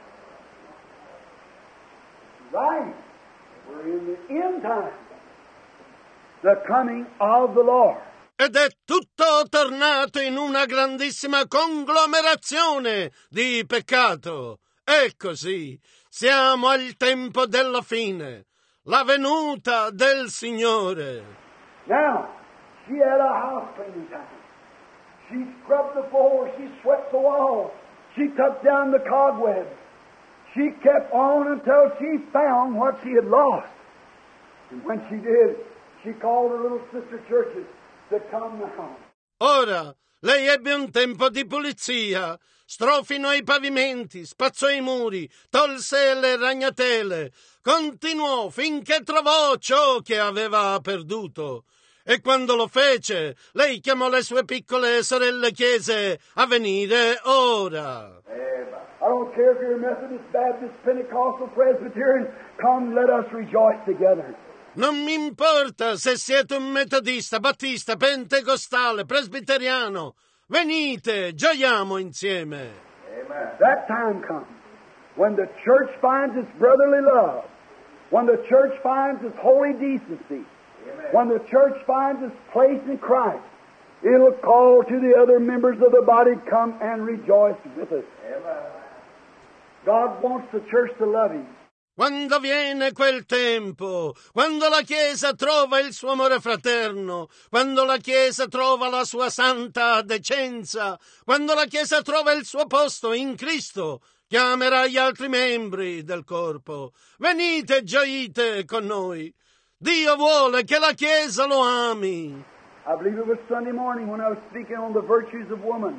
Right. We're in the end time. The coming of the Lord. Ed è tutto tornato in una grandissima conglomerazione di peccato. È così. Siamo al tempo della fine. La venuta del Signore. Now, she had a house cleaning time. She scrubbed the floor. She swept the walls. She took down the cobwebs. She kept on until she found what she had lost. And when she did, she called her little sister churches to come now. Ora, lei ebbe un tempo di pulizia, strofinò i pavimenti, spazzò i muri, tolse le ragnatele, continuò finché trovò ciò che aveva perduto. E quando lo fece, lei chiamò le sue piccole sorelle chiese a venire ora. I don't care if you're Methodist, Baptist, Pentecostal, Presbyterian, come let us rejoice together. Non mi importa se siete un metodista, battista, pentecostale, presbiteriano. Venite, gioiamo insieme. Amen. That time comes when the church finds its brotherly love, when the church finds its holy decency, amen, when the church finds its place in Christ. It'll call to the other members of the body, come and rejoice with us. Amen. God wants the church to love Him. Quando viene quel tempo, quando la Chiesa trova il suo amore fraterno, quando la Chiesa trova la sua santa decenza, quando la Chiesa trova il suo posto in Cristo, chiamerà gli altri membri del corpo. Venite, gioite con noi. Dio vuole che la Chiesa lo ami. I believe it was Sunday morning when I was speaking on the virtues of woman.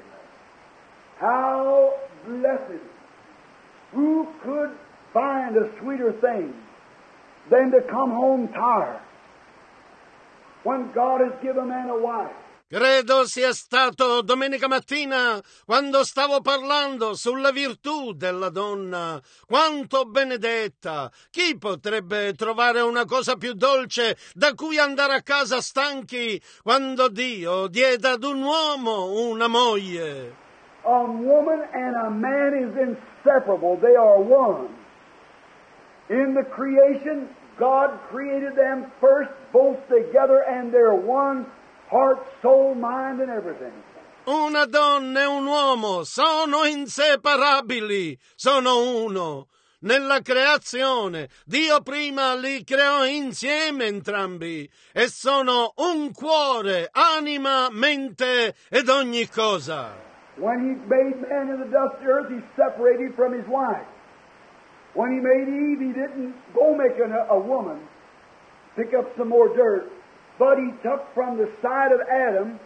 How blessed! Who could find a sweeter thing than to come home tired when God has given man a wife? Credo sia stato domenica mattina quando stavo parlando sulla virtù della donna. Quanto benedetta! Chi potrebbe trovare una cosa più dolce da cui andare a casa stanchi quando Dio diede ad un uomo una moglie? A woman and a man is inseparable. They are one. In the creation, God created them first, both together, and they're one, heart, soul, mind, and everything. Una donna e un uomo sono inseparabili, sono uno. Nella creazione, Dio prima li creò insieme entrambi e sono un cuore, anima, mente ed ogni cosa. When He made man in the dust of the earth, He separated from his wife. When he made Eve, he didn't go make a woman, pick up some more dirt, but he took from the side of Adam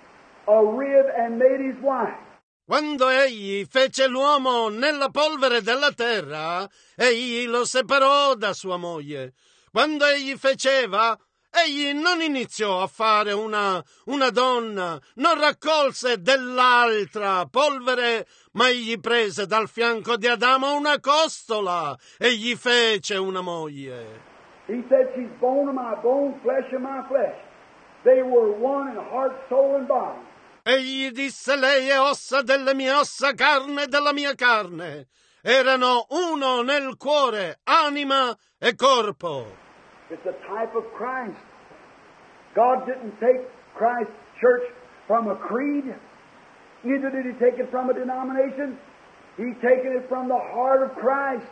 a rib and made his wife. Quando egli fece l'uomo nella polvere della terra, egli lo separò da sua moglie. Quando egli feceva, egli non iniziò a fare una donna, non raccolse dell'altra polvere, ma egli prese dal fianco di Adamo una costola e gli fece una moglie. He said, she's bone of my bone, flesh of my flesh. They were one in heart, soul, and body. Egli disse, lei è ossa delle mie ossa, carne della mia carne. Erano uno nel cuore, anima e corpo. It's a type of Christ. God didn't take Christ's church from a creed. Neither did he take it from a denomination. He taken it from the heart of Christ.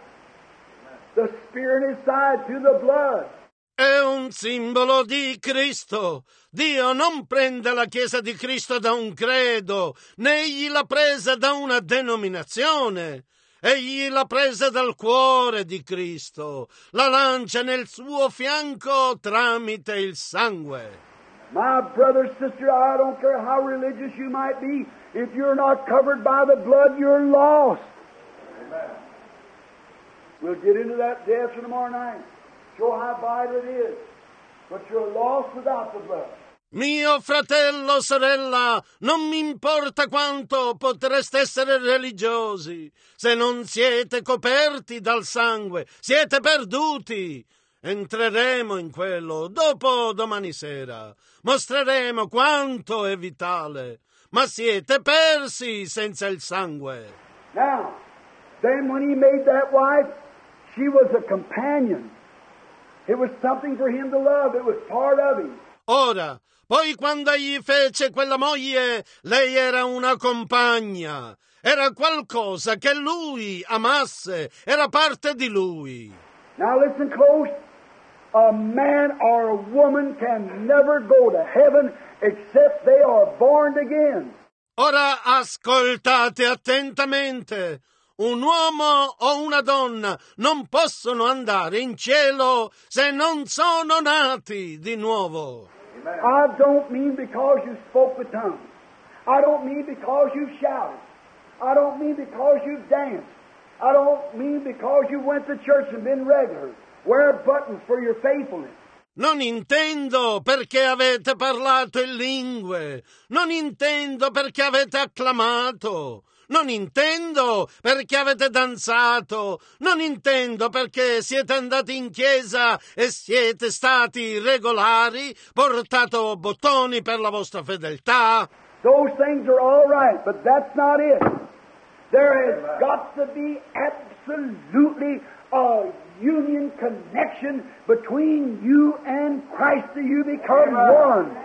The Spirit in His side through the blood. È un simbolo di Cristo. Dio non prende la Chiesa di Cristo da un credo, né egli la prese da una denominazione. Egli la prese dal cuore di Cristo, la lancia nel suo fianco tramite il sangue. My brother, sister, I don't care how religious you might be, if you're not covered by the blood, you're lost. Amen. We'll get into that day after tomorrow night. Show how vital it is. But you're lost without the blood. Mio fratello, sorella, non mi importa quanto potreste essere religiosi. Se non siete coperti dal sangue, siete perduti. Entreremo in quello dopo domani sera. Mostreremo quanto è vitale. Ma siete persi senza il sangue. Now, then when he made that wife, she was a companion. It was something for him to love. It was part of him. Ora, poi quando egli fece quella moglie, lei era una compagna. Era qualcosa che lui amasse. Era parte di lui. Now listen close. A man or a woman can never go to heaven except they are born again. Ora ascoltate attentamente. Un uomo o una donna non possono andare in cielo se non sono nati di nuovo. I don't mean because you spoke with tongues. I don't mean because you shouted. I don't mean because you danced. I don't mean because you went to church and been regular. Wear buttons for your faithfulness. Non intendo perché avete parlato in lingue. Non intendo perché avete acclamato. Non intendo perché avete danzato. Non intendo perché siete andati in chiesa e siete stati regolari, portato bottoni per la vostra fedeltà. Those things are all right, but that's not it. There has got to be absolutely a union connection between you and Christ till you become one.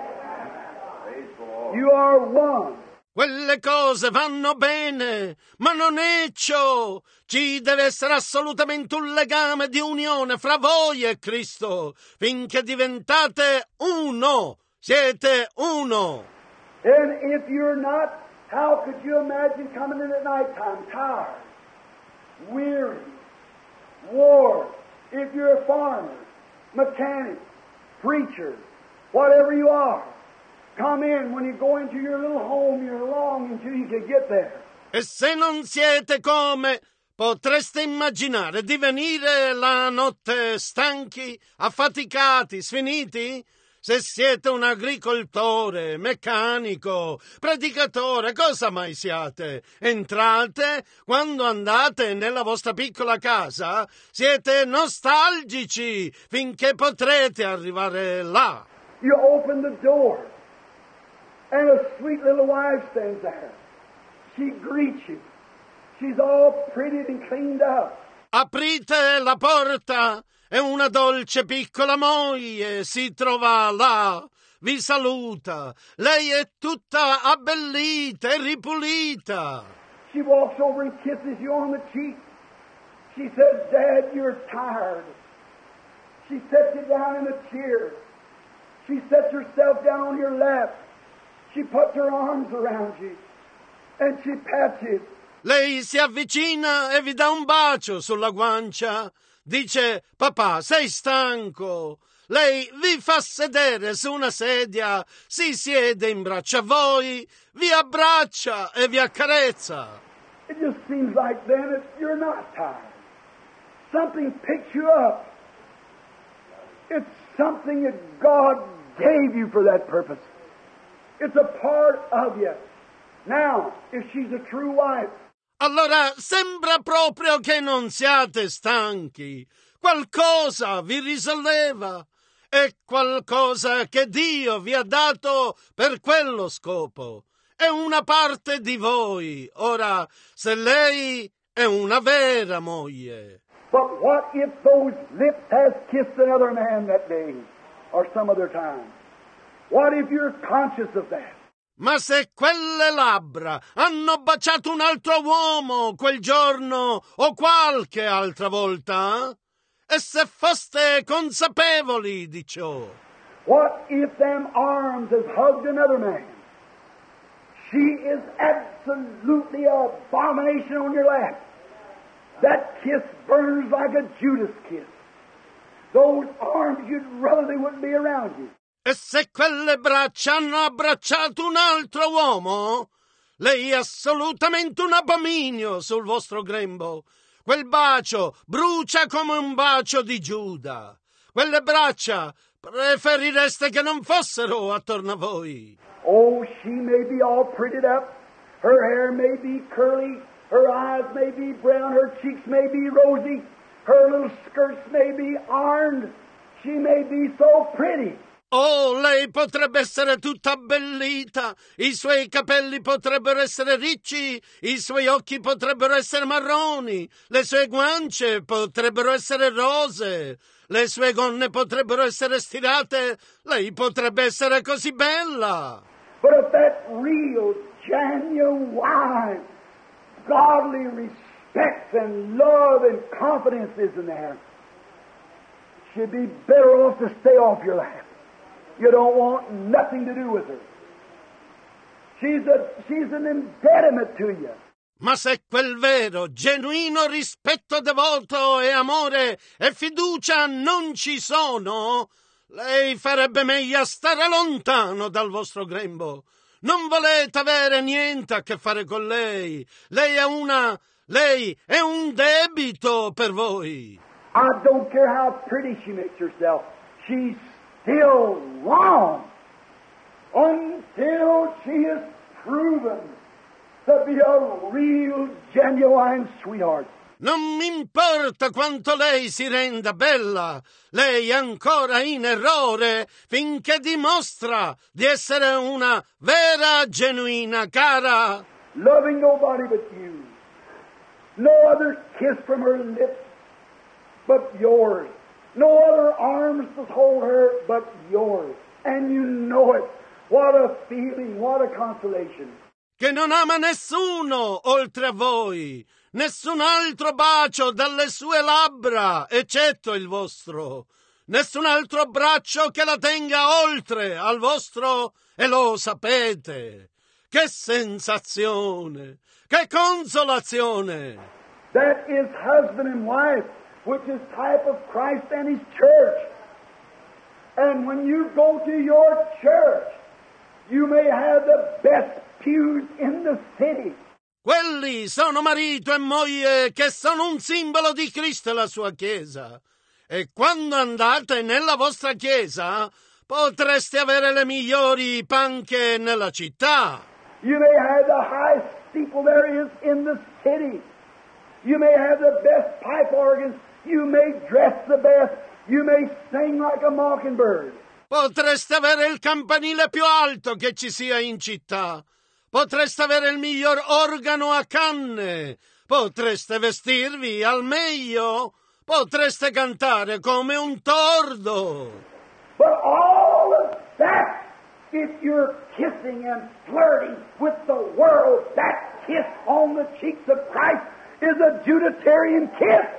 You are one. Quelle cose vanno bene, ma non è ciò. Ci deve essere assolutamente un legame di unione fra voi e Cristo, finché diventate uno. Siete uno. And if you're not, how could you imagine coming in at nighttime tired, weary, worn? If you're a farmer, mechanic, preacher, whatever you are, come in. When you go into your little home, you're longing until you can get there. E se non siete come, potreste immaginare di venire la notte stanchi, affaticati, sfiniti? Se siete un agricoltore, meccanico, predicatore, cosa mai siate? Entrate, quando andate nella vostra piccola casa, siete nostalgici finché potrete arrivare là. You open the door, and a sweet little wife stands there. She greets you. She's all pretty and cleaned up. Aprite la porta e una dolce piccola moglie si trova là, vi saluta. Lei è tutta abbellita e ripulita. She walks over and kisses you on the cheek. She says, Dad, you're tired. She sets you down in a chair. She sets herself down on your lap. She puts her arms around you. And she pats you. Lei si avvicina e vi dà un bacio sulla guancia. Dice: papà, sei stanco? Lei vi fa sedere su una sedia, si siede in braccio a voi, vi abbraccia e vi accarezza. It just seems like then that you're not tired. Something picks you up. It's something that God gave you for that purpose. It's a part of you. Now, if she's a true wife, allora sembra proprio che non siate stanchi. Qualcosa vi risolleva. È qualcosa che Dio vi ha dato per quello scopo. È una parte di voi. Ora, se lei è una vera moglie. but what if those lips has kissed another man that day or some other time? What if you're conscious of that? Ma se quelle labbra hanno baciato un altro uomo quel giorno o qualche altra volta? E se foste consapevoli di ciò? What if them arms has hugged another man? She is absolutely an abomination on your lap. That kiss burns like a Judas kiss. Those arms, you'd rather they wouldn't be around you. E se quelle braccia hanno abbracciato un altro uomo? Lei è assolutamente un abominio sul vostro grembo. Quel bacio brucia come un bacio di Giuda. Quelle braccia preferireste che non fossero attorno a voi. Oh, she may be all prettied up. Her hair may be curly. Her eyes may be brown. Her cheeks may be rosy. Her little skirts may be ironed. She may be so pretty. Oh, lei potrebbe essere tutta abbellita, i suoi capelli potrebbero essere ricci, i suoi occhi potrebbero essere marroni, le sue guance potrebbero essere rose, le sue gonne potrebbero essere stirate, lei potrebbe essere così bella. But if that real, genuine, godly respect and love and confidence isn't there, she'd be better off to stay off your lap. You don't want nothing to do with her. She's an impediment to you. Ma se quel vero, genuino rispetto devoto e amore e fiducia non ci sono, lei farebbe meglio a stare lontano dal vostro grembo. Non volete avere niente a che fare con lei. Lei è un debito per voi. I don't care how pretty she makes herself. She's still wrong until she is proven to be a real, genuine sweetheart. Non mi importa quanto lei si renda bella, lei è ancora in errore finché dimostra di essere una vera, genuina cara. Loving nobody but you. No other kiss from her lips but yours. No other arms to hold her but yours. And you know it. What a feeling, what a consolation. Che non ama nessuno oltre a voi, nessun altro bacio dalle sue labbra, eccetto il vostro, nessun altro braccio che la tenga oltre al vostro, e lo sapete. Che sensazione, che consolazione! That is husband and wife, which is type of Christ and His church. And when you go to your church, you may have the best pews in the city. Quelli sono marito e moglie che sono un simbolo di Cristo e la sua Chiesa. E quando andate nella vostra Chiesa, potreste avere le migliori panche nella città. You may have the highest steeple there is in the city. You may have the best pipe organs. You may dress the best. You may sing like a mockingbird. Potreste avere il campanile più alto che ci sia in città. Potreste avere il miglior organo a canne. Potreste vestirvi al meglio. Potreste cantare come un tordo. But all of that, if you're kissing and flirting with the world, that kiss on the cheeks of Christ is a Judatarian kiss.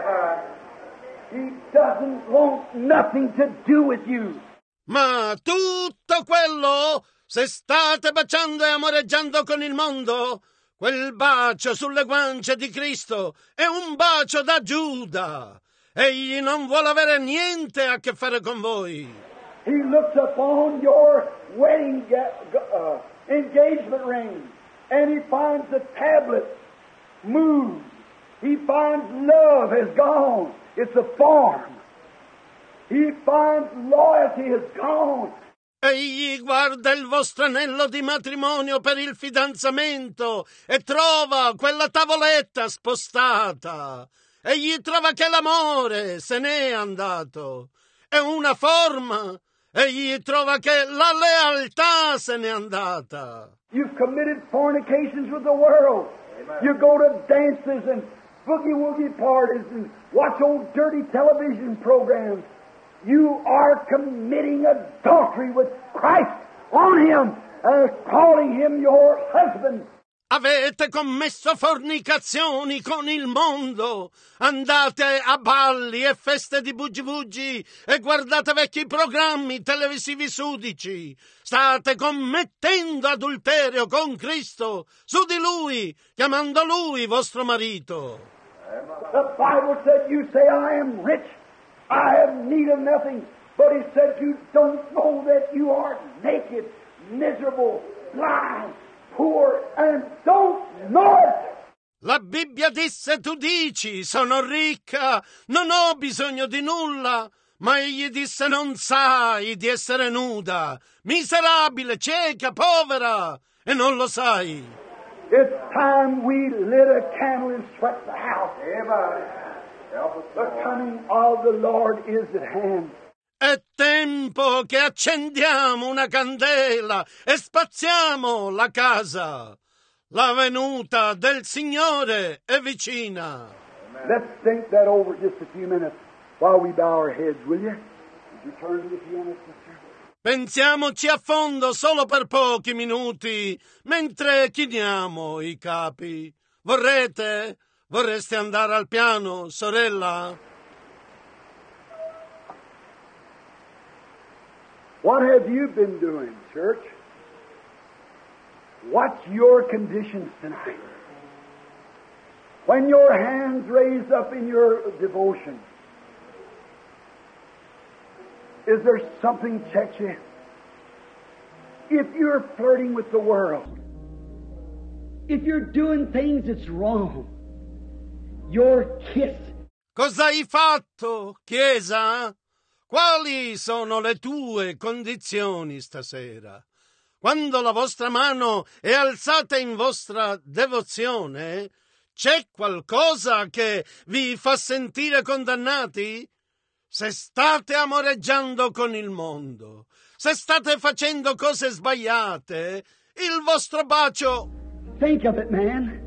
He doesn't want nothing to do with you. Ma tutto quello, se state baciando e amoreggiando con il mondo, Quel bacio sulle guance di Cristo è un bacio da Giuda. Egli non vuole avere niente a che fare con voi. He looks upon your wedding engagement ring, and he finds the tablet moved. He finds love has gone. It's a form. He finds loyalty has gone. Egli guarda il vostro anello di matrimonio per il fidanzamento e trova quella tavoletta spostata. Egli trova che l'amore se n'è andato. È una forma. Egli trova che la lealtà se n'è andata. You've committed fornications with the world. You go to dances and boogie-woogie parties and watch old dirty television programs. You are committing adultery with Christ on Him and calling Him your husband. Avete commesso fornicazioni con il mondo. Andate a balli e feste di buggi-buggi e guardate vecchi programmi televisivi sudici. State commettendo adulterio con Cristo su di Lui, chiamando Lui vostro marito. The Bible said, you say, I am rich, I have need of nothing. But He said, you don't know that you are naked, miserable, blind, poor, and don't know it. La Bibbia disse, tu dici, sono ricca, non ho bisogno di nulla. Ma egli disse, non sai di essere nuda, miserabile, cieca, povera, e non lo sai. It's time we lit a candle and swept the house. The coming of the Lord is at hand. È tempo che accendiamo una candela e spaziamo la casa. La venuta del Signore è vicina. Let's think that over just a few minutes while we bow our heads, will you? Would you turn to the piano, sister? Pensiamoci a fondo solo per pochi minuti, mentre chiniamo i capi. Vorreste andare al piano, sorella? What have you been doing, church? What's your conditions tonight? When your hands raised up in your devotion, is there something check you? If you're flirting with the world, if you're doing things that's wrong, your kiss. Cosa hai fatto, Chiesa? Quali sono le tue condizioni stasera? Quando la vostra mano è alzata in vostra devozione, c'è qualcosa che vi fa sentire condannati? Se state amoreggiando con il mondo, se state facendo cose sbagliate, il vostro bacio... Think of it, man.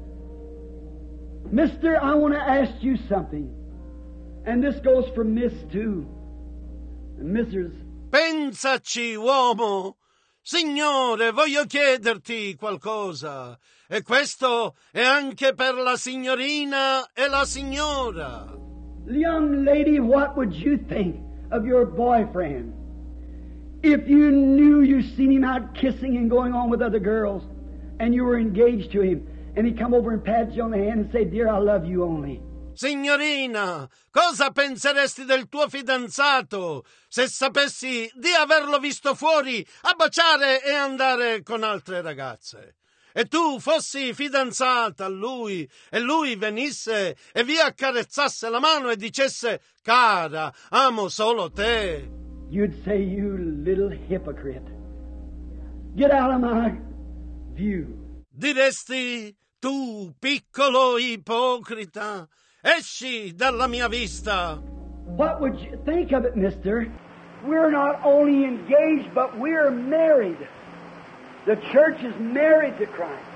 Mister, I want to ask you something. And this goes for Miss too. And Mrs. Pensaci, uomo. Signore, voglio chiederti qualcosa. E questo è anche per la signorina e la signora. Young lady, what would you think of your boyfriend if you knew you seen him out kissing and going on with other girls and you were engaged to him and he come over and pat you on the hand and say, dear, I love you only? Signorina, cosa penseresti del tuo fidanzato se sapessi di averlo visto fuori a baciare e andare con altre ragazze? E tu fossi fidanzata a lui e lui venisse e vi accarezzasse la mano e dicesse, cara, amo solo te. You'd say, you little hypocrite. Get out of my view. Diresti, tu piccolo ipocrita, esci dalla mia vista. What would you think of it, mister? We're not only engaged, but we're married. The church is married to Christ.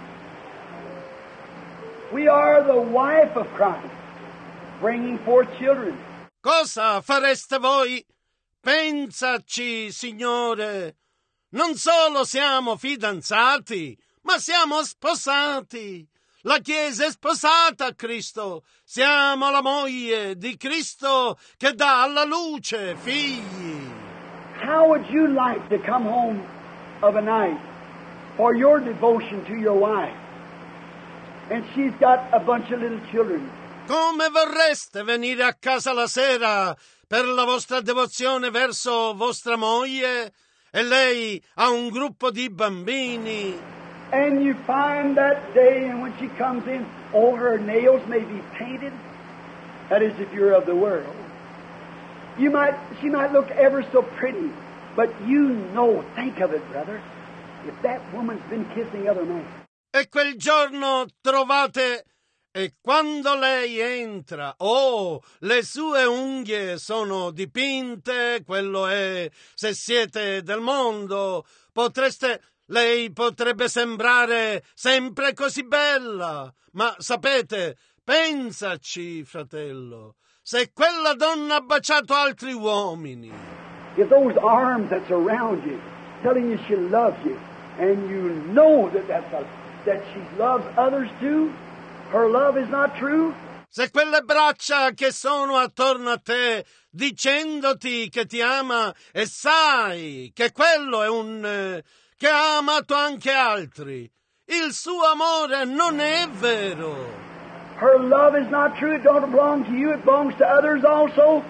We are the wife of Christ, bringing forth children. Cosa fareste voi? Pensaci, Signore. Non solo siamo fidanzati, ma siamo sposati. La Chiesa è sposata a Cristo. Siamo la moglie di Cristo che dà alla luce figli. How would you like to come home of a night for your devotion to your wife and she's got a bunch of little children. Come vorreste venire a casa la sera per la vostra devozione verso vostra moglie e lei ha un gruppo di bambini? And you find that day, and when she comes in, all her nails may be painted. That is, if you're of the world. She might look ever so pretty, but you know, think of it, brother, if that woman's been kissing other men. E quel giorno trovate, e quando lei entra, le sue unghie sono dipinte, quello è, se siete del mondo, lei potrebbe sembrare sempre così bella, ma sapete, pensaci, fratello, se quella donna ha baciato altri uomini. If those arms that's around you, telling you she loves you, and you know that she loves others too, her love is not true. Se quelle braccia che sono attorno a te, dicendoti che ti ama, e sai che quello è che ha amato anche altri, il suo amore non è vero. Her love is not true. It don't belong to you. It belongs to others also.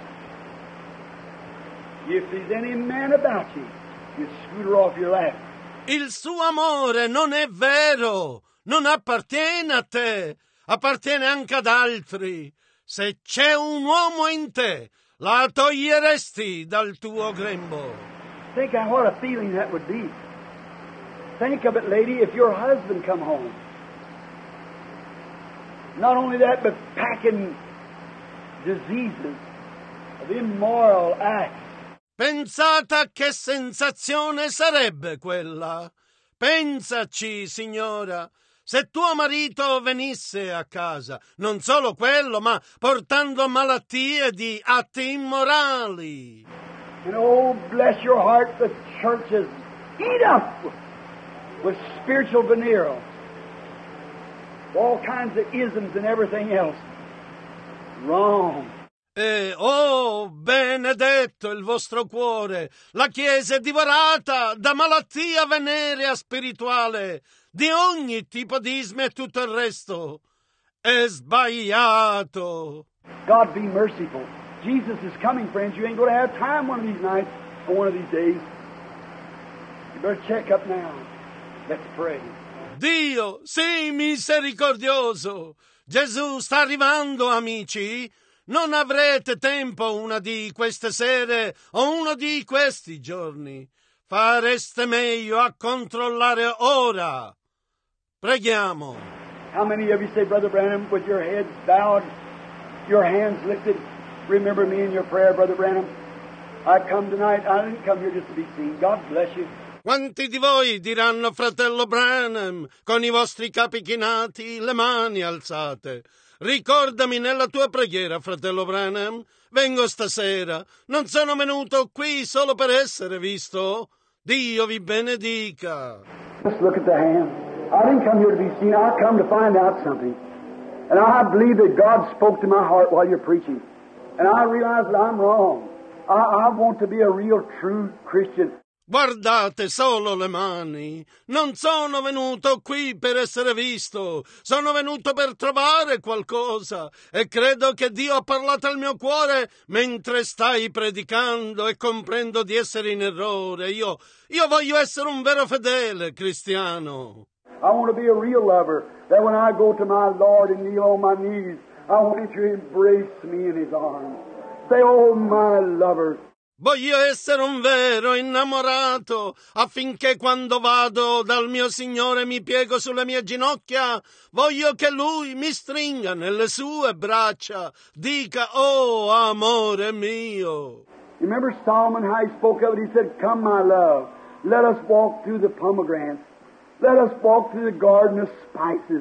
If there's any man about you, you scoot her off your lap. Il suo amore non è vero, non appartiene a te, appartiene anche ad altri. Se c'è un uomo in te, la toglieresti dal tuo grembo. Think of what a feeling that would be. Think of it, lady, if your husband come home. Not only that, but packing diseases of immoral acts. Pensate a che sensazione sarebbe quella. Pensaci, signora, se tuo marito venisse a casa, non solo quello, ma portando malattie di atti immorali. And oh, bless your heart, the church is eat up with spiritual veneer. All kinds of isms and everything else. Wrong. E benedetto il vostro cuore, la Chiesa è divorata da malattia venerea spirituale, di ogni tipo di isme e tutto il resto. È sbagliato. God be merciful. Jesus is coming, friends. You ain't going to have time one of these nights or one of these days. You better check up now. Let's pray. Dio, sii misericordioso. Gesù sta arrivando, amici. Non avrete tempo una di queste sere o uno di questi giorni. Fareste meglio a controllare ora. Preghiamo. How many of you say, Brother Branham, with your heads bowed, your hands lifted, remember me in your prayer, Brother Branham? I come tonight, I didn't come here just to be seen. God bless you. Quanti di voi diranno, fratello Branham, con i vostri capi chinati, le mani alzate? Ricordami nella tua preghiera, fratello Branham. Vengo stasera. Non sono venuto qui solo per essere visto. Dio vi benedica. Let's look at the hand. I didn't come here to be seen. I come to find out something. And I believe that God spoke to my heart while you're preaching. And I realize that I'm wrong. I want to be a real, true Christian. Guardate solo le mani. Non sono venuto qui per essere visto. Sono venuto per trovare qualcosa. E credo che Dio ha parlato al mio cuore mentre stai predicando e comprendo di essere in errore. Io voglio essere un vero fedele cristiano. I want to be a real lover. That when I go to my Lord and kneel on my knees, I want Him to embrace me in His arms. Say, oh, my lover. Voglio essere un vero innamorato, affinché quando vado dal mio Signore mi piego sulle mie ginocchia, voglio che Lui mi stringa nelle sue braccia, dica, oh, amore mio. You remember Solomon, how he spoke of it? He said, come, my love, let us walk through the pomegranates. Let us walk through the garden of spices.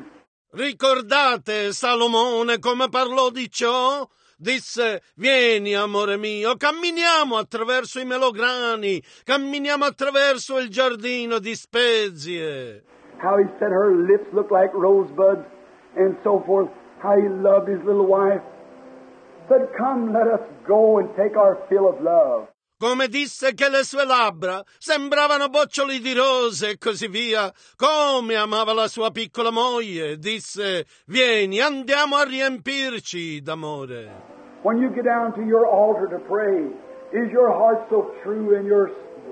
Ricordate Salomone come parlò di ciò? Disse, vieni amore mio, camminiamo attraverso i melograni, camminiamo attraverso il giardino di spezie. How he said her lips looked like rosebuds and so forth. How he loved his little wife. Said, come, let us go and take our fill of love. come disse che le sue labbra sembravano boccioli di rose e così via, come amava la sua piccola moglie, disse: vieni, andiamo a riempirci d'amore. When you get down to your altar to pray, is your heart so true and your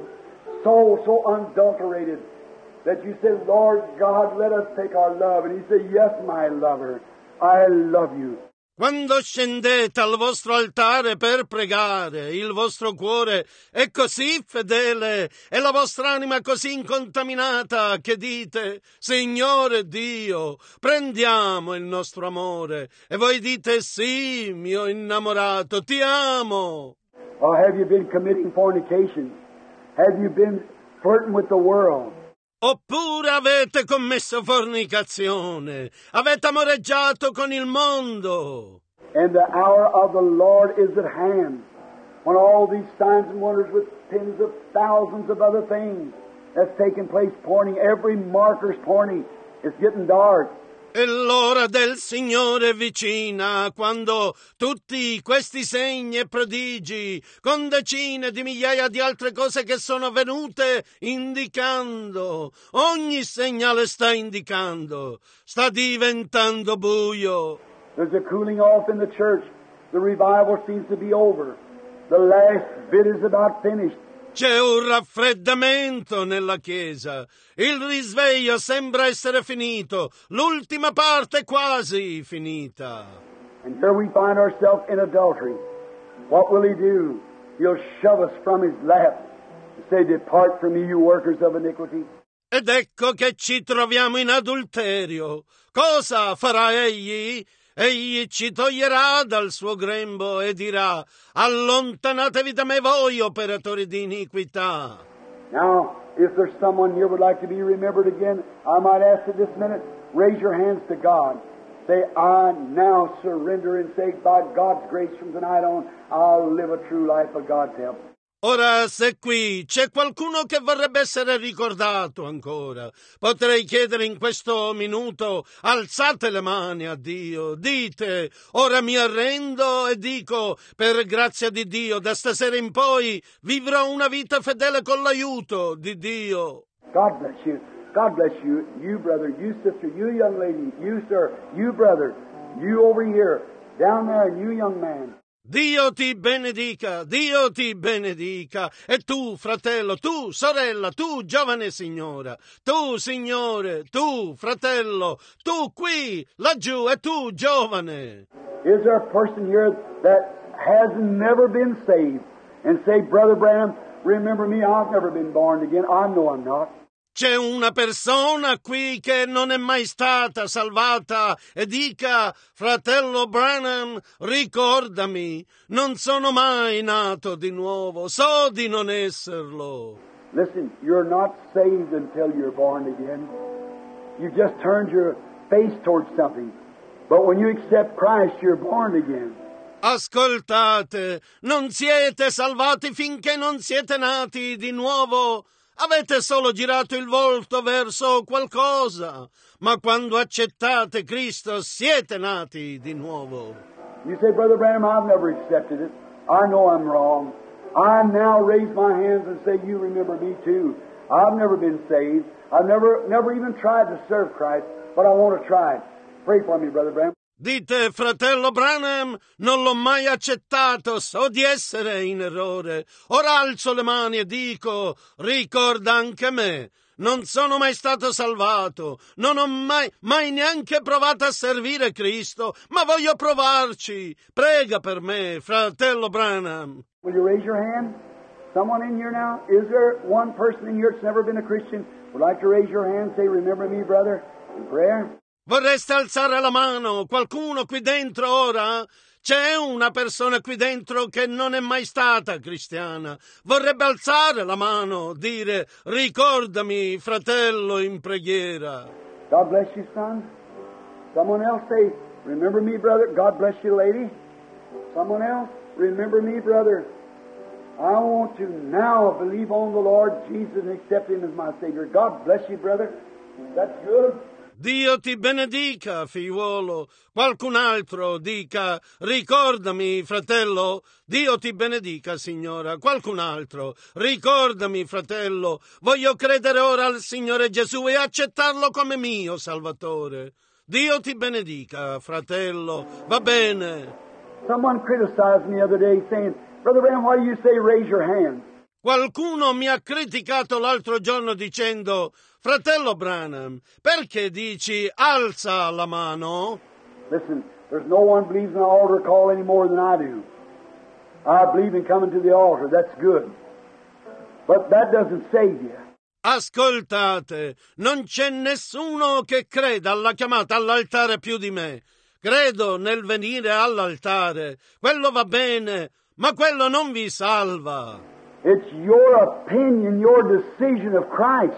soul so unadulterated that you say, Lord God, let us take our love? And He said, yes, my lover, I love you. Quando scendete al vostro altare per pregare, il vostro cuore è così fedele e la vostra anima così incontaminata che dite: Signore Dio, prendiamo il nostro amore. E voi dite: sì, mio innamorato, ti amo. Or have you been committing fornication? Have you been flirting with the world? Oppure avete commesso fornicazione, avete amoreggiato con il mondo. And the hour of the Lord is at hand, when all these signs and wonders with tens of thousands of other things that's taking place, pointing, every marker's pointing, it's getting dark. E l'ora del Signore è vicina, quando tutti questi segni e prodigi, con decine di migliaia di altre cose che sono venute indicando, ogni segnale sta indicando, sta diventando buio. There's a cooling off in the church. The revival seems to be over. The last bit is about finished. C'è un raffreddamento nella Chiesa. Il risveglio sembra essere finito. L'ultima parte è quasi finita. And here we find ourselves in adultery. What will He do? He'll shove us from His lap and say, depart from me, you workers of iniquity. Ed ecco che ci troviamo in adulterio. Cosa farà Egli? Egli ci toglierà dal suo grembo e dirà: allontanatevi da me voi, operatori di iniquità. Now, if there's someone here would like to be remembered again, I might ask at this minute, raise your hands to God. Say, I now surrender and say, by God's grace from tonight on, I'll live a true life for God's help. Ora, se qui c'è qualcuno che vorrebbe essere ricordato ancora, potrei chiedere in questo minuto: alzate le mani a Dio, dite: ora mi arrendo e dico, per grazia di Dio, da stasera in poi vivrò una vita fedele con l'aiuto di Dio. God bless you. God bless you. You brother, you sister, you young lady, you sir, you brother, you over here, down there, and you young man. Dio ti benedica, Dio ti benedica. E tu, fratello, tu, sorella, tu, giovane signora, tu, signore, tu, fratello, tu qui, laggiù, e tu, giovane. Is there a person here that has never been saved and say, Brother Branham, remember me, I've never been born again. I know I'm not. C'è una persona qui che non è mai stata salvata e dica: fratello Branham, ricordami, non sono mai nato di nuovo, so di non esserlo. Listen, you're not saved until you're born again. You just turned your face towards something. But when you accept Christ, you're born again. Ascoltate, non siete salvati finché non siete nati di nuovo. Avete solo girato il volto verso qualcosa, ma quando accettate Cristo siete nati di nuovo. You say, Brother Branham, I've never accepted it. I know I'm wrong. I now raise my hands and say, you remember me too. I've never been saved. I've never even tried to serve Christ, but I want to try it. Pray for me, Brother Branham. Dite: fratello Branham, non l'ho mai accettato, so di essere in errore. Ora alzo le mani e dico: ricorda anche me. Non sono mai stato salvato, non ho mai neanche provato a servire Cristo, ma voglio provarci. Prega per me, fratello Branham. Will you raise your hand? Someone in here now? Is there one person in here that's never been a Christian? Would like to raise your hand and say, remember me, brother, in prayer? Vorreste alzare la mano? Qualcuno qui dentro ora? C'è una persona qui dentro che non è mai stata cristiana. Vorrebbe alzare la mano, dire: ricordami, fratello, in preghiera. God bless you, son. Someone else say, remember me, brother. God bless you, lady. Someone else, remember me, brother. I want to now believe on the Lord Jesus and accept Him as my Savior. God bless you, brother. That's good. Dio ti benedica, figliuolo. Qualcun altro dica: ricordami, fratello. Dio ti benedica, signora. Qualcun altro: ricordami, fratello. Voglio credere ora al Signore Gesù e accettarlo come mio Salvatore. Dio ti benedica, fratello. Va bene. Someone criticized me the other day saying, Brother Branham, why do you say raise your hand? Qualcuno mi ha criticato l'altro giorno dicendo: fratello Branham, perché dici alza la mano? Listen, there's no one believes in the altar call any more than I do. I believe in coming to the altar. That's good. But that doesn't save you. Ascoltate, non c'è nessuno che creda alla chiamata all'altare più di me. Credo nel venire all'altare. Quello va bene, ma quello non vi salva. It's your opinion, your decision of Christ.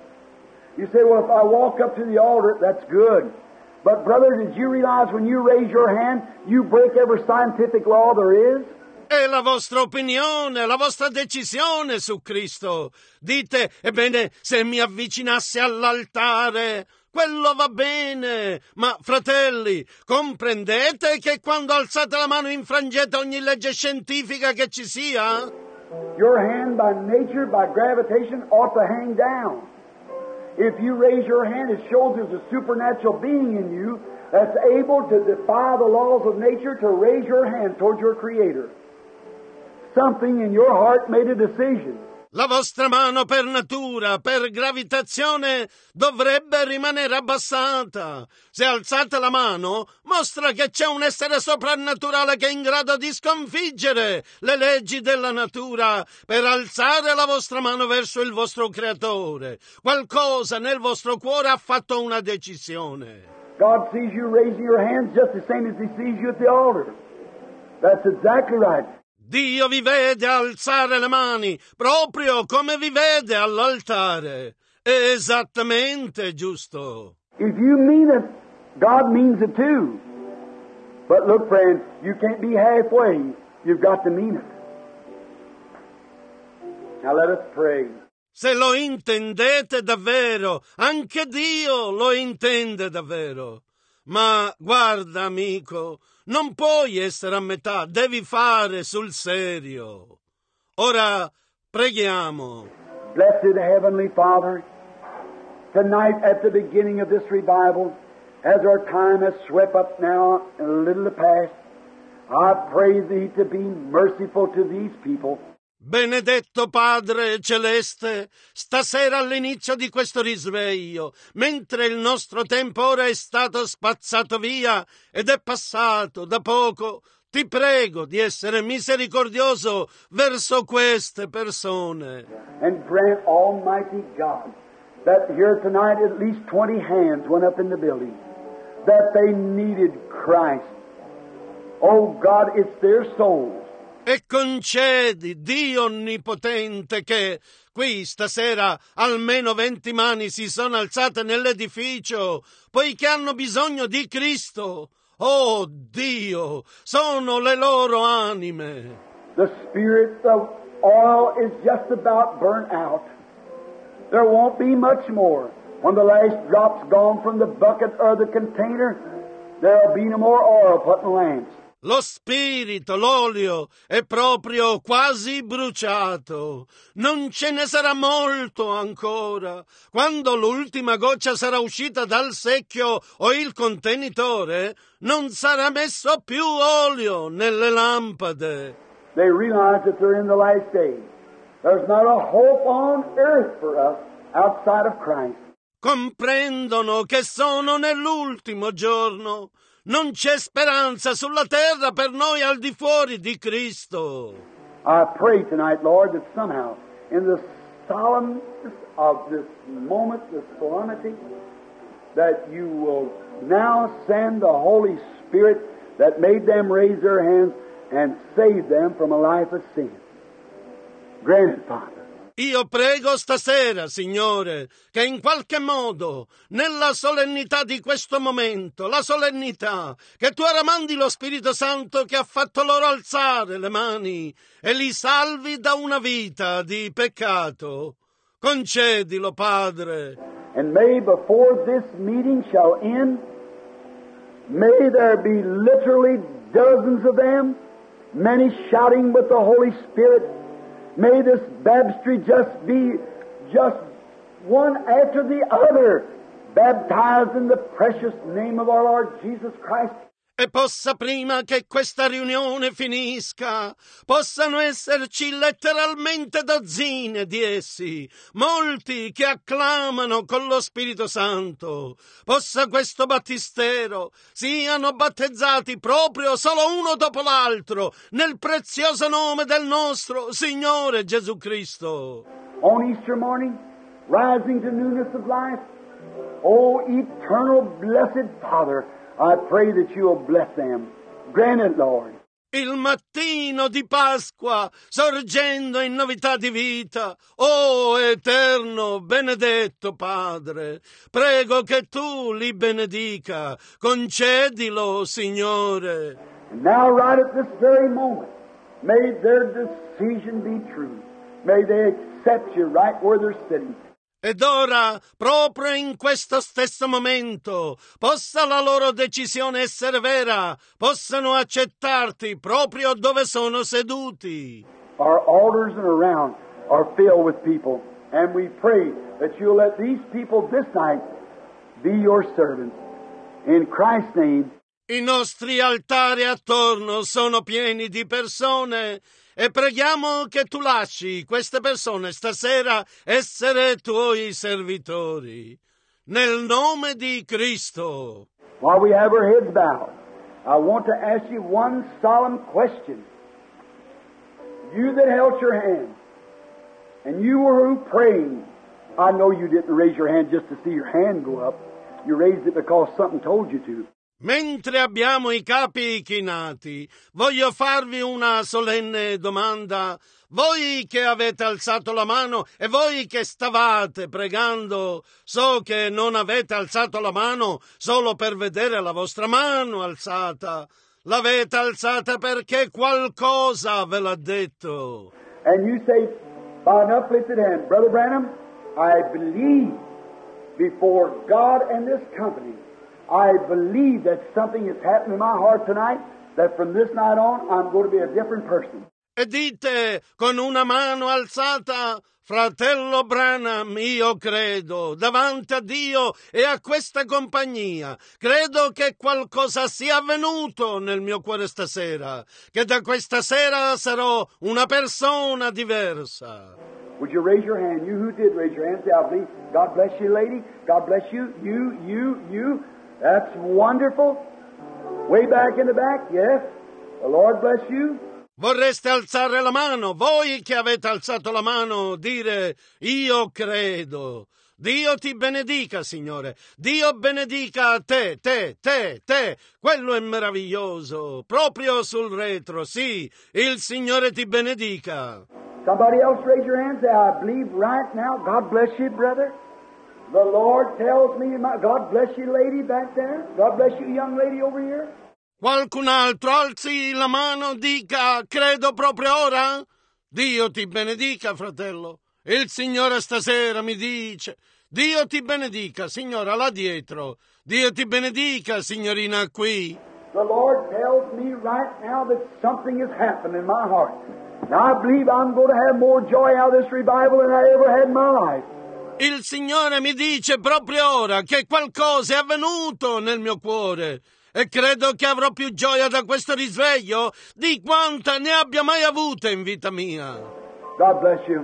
You say, well, if I walk up to the altar, that's good. But, brother, did you realize when you raise your hand, you break every scientific law there is? È la vostra opinione, la vostra decisione su Cristo. Dite, ebbene, se mi avvicinassi all'altare, quello va bene. Ma, fratelli, comprendete che quando alzate la mano infrangete ogni legge scientifica che ci sia? Your hand, by nature, by gravitation, ought to hang down. If you raise your hand, it shows there's a supernatural being in you that's able to defy the laws of nature to raise your hand towards your Creator. Something in your heart made a decision. La vostra mano per natura, per gravitazione, dovrebbe rimanere abbassata. Se alzate la mano, mostra che c'è un essere soprannaturale che è in grado di sconfiggere le leggi della natura per alzare la vostra mano verso il vostro Creatore. Qualcosa nel vostro cuore ha fatto una decisione. God sees you raising your hands just the same as He sees you at the altar. That's exactly right. Dio vi vede alzare le mani proprio come vi vede all'altare. È esattamente giusto. If you mean it, God means it too. But look, friend, you can't be halfway. You've got to mean it. Now let us pray. Se lo intendete davvero, anche Dio lo intende davvero. Ma guarda, amico, non puoi essere a metà, devi fare sul serio. Ora preghiamo. Blessed Heavenly Father, tonight at the beginning of this revival, as our time has swept up now and a little past, I pray Thee to be merciful to these people. Benedetto Padre Celeste, stasera all'inizio di questo risveglio, mentre il nostro tempo ora è stato spazzato via ed è passato da poco, ti prego di essere misericordioso verso queste persone. And grant, Almighty God, that here tonight at least 20 hands went up in the building, that they needed Christ. Oh God, it's their souls. E concedi, Dio Onnipotente, che qui stasera almeno 20 mani si sono alzate nell'edificio, poiché hanno bisogno di Cristo. Oh Dio, sono le loro anime. The spirit of oil is just about burnt out. There won't be much more. When the last drop's gone from the bucket or the container, there'll be no more oil put in lamps. Lo spirito, l'olio, è proprio quasi bruciato. Non ce ne sarà molto ancora. Quando l'ultima goccia sarà uscita dal secchio o il contenitore, non sarà messo più olio nelle lampade. They realize that they're in the last days. There's not a hope on earth for us outside of Christ. Comprendono che sono nell'ultimo giorno. Non c'è speranza sulla terra per noi al di fuori di Cristo. I pray tonight, Lord, that somehow, in the solemnness of this moment, this solemnity, that you will now send the Holy Spirit that made them raise their hands and save them from a life of sin. Grant it, Father. Io prego stasera, Signore, che in qualche modo, nella solennità di questo momento, la solennità, che tu ora mandi lo Spirito Santo che ha fatto loro alzare le mani e li salvi da una vita di peccato. Concedilo, Padre. And may before this meeting shall end, may there be literally dozens of them, many shouting with the Holy Spirit. May this baptistry just be just one after the other, baptized in the precious name of our Lord Jesus Christ. E possa, prima che questa riunione finisca, possano esserci letteralmente dozzine di essi, molti che acclamano con lo Spirito Santo. Possa questo battistero siano battezzati proprio solo uno dopo l'altro nel prezioso nome del nostro Signore Gesù Cristo. On Easter morning, rising to newness of life, O eternal blessed Father, I pray that you will bless them. Grant it, Lord. Il mattino di Pasqua, sorgendo in novità di vita, o eterno, benedetto Padre, prego che tu li benedica, concedilo, Signore. And now, right at this very moment, may their decision be true. May they accept you right where they're sitting. Ed ora, proprio in questo stesso momento, possa la loro decisione essere vera, possano accettarti proprio dove sono seduti. Our altars and around are filled with people, and we pray that you'll let these people this night be your servants. In Christ's name. I nostri altari attorno sono pieni di persone e preghiamo che tu lasci queste persone stasera essere tuoi servitori. Nel nome di Cristo. While we have our heads bowed, I want to ask you one solemn question. You that held your hand, and you were praying, I know you didn't raise your hand just to see your hand go up. You raised it because something told you to. Mentre abbiamo i capi chinati, voglio farvi una solenne domanda. Voi che avete alzato la mano e voi che stavate pregando, so che non avete alzato la mano solo per vedere la vostra mano alzata. L'avete alzata perché qualcosa ve l'ha detto. And you say, by an uplifted hand, Brother Branham, I believe before God and this company, I believe that something has happened in my heart tonight, that from this night on, I'm going to be a different person. E dite con una mano alzata, fratello Branham, io credo, davanti a Dio e a questa compagnia, credo che qualcosa sia avvenuto nel mio cuore stasera, che da questa sera sarò una persona diversa. Would you raise your hand? You who did raise your hand, say, I believe. God bless you, lady. God bless you. You. That's wonderful. Way back in the back, yes. The Lord bless you. Vorreste alzare la mano, voi che avete alzato la mano, dire io credo. Dio ti benedica, Signore. Dio benedica te. Quello è meraviglioso. Proprio sul retro, sì, il Signore ti benedica. Somebody else raise your hand, say, I believe right now. God bless you, brother. The Lord tells me, God bless you, lady back there. God bless you, young lady over here. Qualcun altro alzi la mano, dica, credo proprio ora? Dio ti benedica, fratello. Il Signore stasera mi dice, Dio ti benedica, signora là dietro. Dio ti benedica, signorina qui. The Lord tells me right now that something has happened in my heart. Now I believe I'm going to have more joy out of this revival than I ever had in my life. Il Signore mi dice proprio ora che qualcosa è avvenuto nel mio cuore e credo che avrò più gioia da questo risveglio di quanta ne abbia mai avuta in vita mia. God bless you.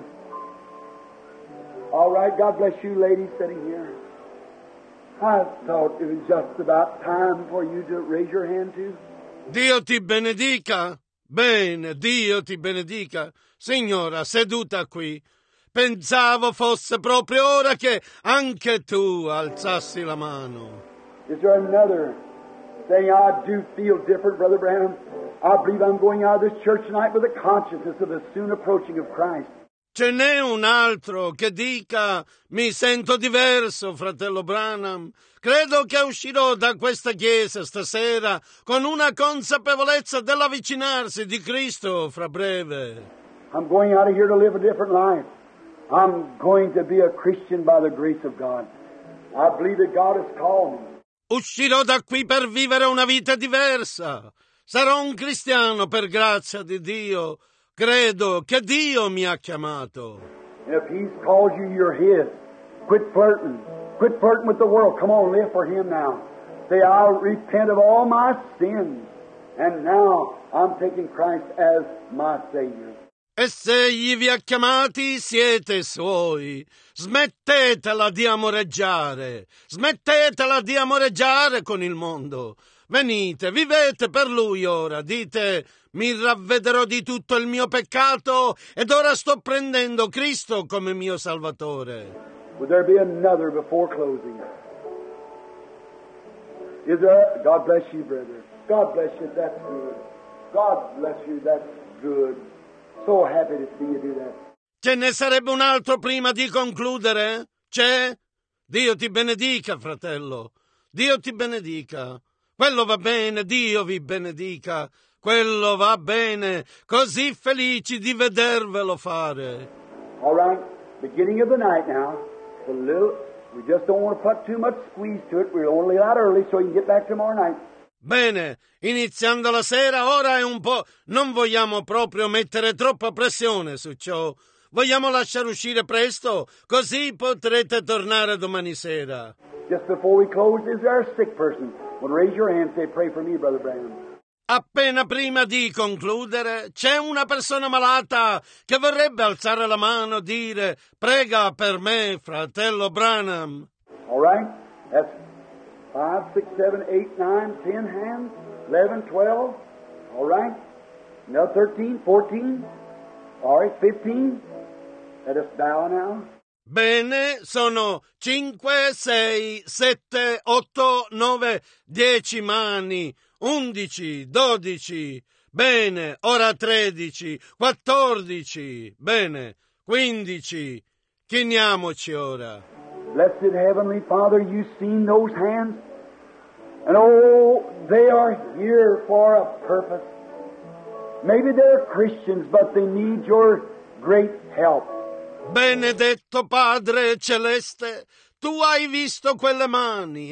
All right, God bless you, ladies sitting here. I thought it was just about time for you to raise your hand too. Dio ti benedica. Bene, Dio ti benedica. Signora, seduta qui. Pensavo fosse proprio ora che anche tu alzassi la mano. Is there another thing I do feel different, Brother Branham? I believe I'm going out of this church tonight with a consciousness of the soon approaching of Christ. Ce n'è un altro che dica mi sento diverso, fratello Branham. Credo che uscirò da questa chiesa stasera con una consapevolezza dell'avvicinarsi di Cristo fra breve. I'm going out of here to live a different life. I'm going to be a Christian by the grace of God. I believe that God has called me. Uscirò da qui per vivere una vita diversa. Sarò un cristiano per grazia di Dio. Credo che Dio mi ha chiamato. And if He's called you, you're His. Quit flirting. Quit flirting with the world. Come on, live for Him now. Say, I'll repent of all my sins. And now I'm taking Christ as my Savior. E se egli vi ha chiamati, siete suoi. Smettetela di amoreggiare. Smettetela di amoreggiare con il mondo. Venite, vivete per Lui ora. Dite, mi ravvederò di tutto il mio peccato ed ora sto prendendo Cristo come mio Salvatore. Would there be another before closing? Is there? God bless you, brother. God bless you. That's good. God bless you. That's good. So happy to see you do that. Ce ne sarebbe un altro prima di concludere? C'è? Dio ti benedica, fratello. Dio ti benedica. Quello va bene, Dio vi benedica. Quello va bene. Così felici di vedervelo fare. All right. Beginning of the night now. A little. We just don't want to put too much squeeze to it. We're only out early so you can get back tomorrow night. Bene, iniziando la sera, ora è un po'. Non vogliamo proprio mettere troppa pressione su ciò. Vogliamo lasciare uscire presto, così potrete tornare domani sera. Just before we close, is there a sick person? Well, raise your hand and say, pray for me, Brother Branham. Appena prima di concludere, c'è una persona malata che vorrebbe alzare la mano e dire, prega per me, fratello Branham. All right. That's 5, 6, 7, 8, 9, 10 hands, 11, 12. All right. Now 13, 14. All right, 15. Let us bow now. Bene, sono 5, 6, 7, 8, 9, 10 mani, 11, 12. Bene, ora 13, 14. Bene, 15. Chiniamoci ora. Blessed Heavenly Father, you've seen those hands. And oh, they are here for a purpose. Maybe they're Christians, but they need your great help. Benedetto Padre Celeste, tu hai visto quelle mani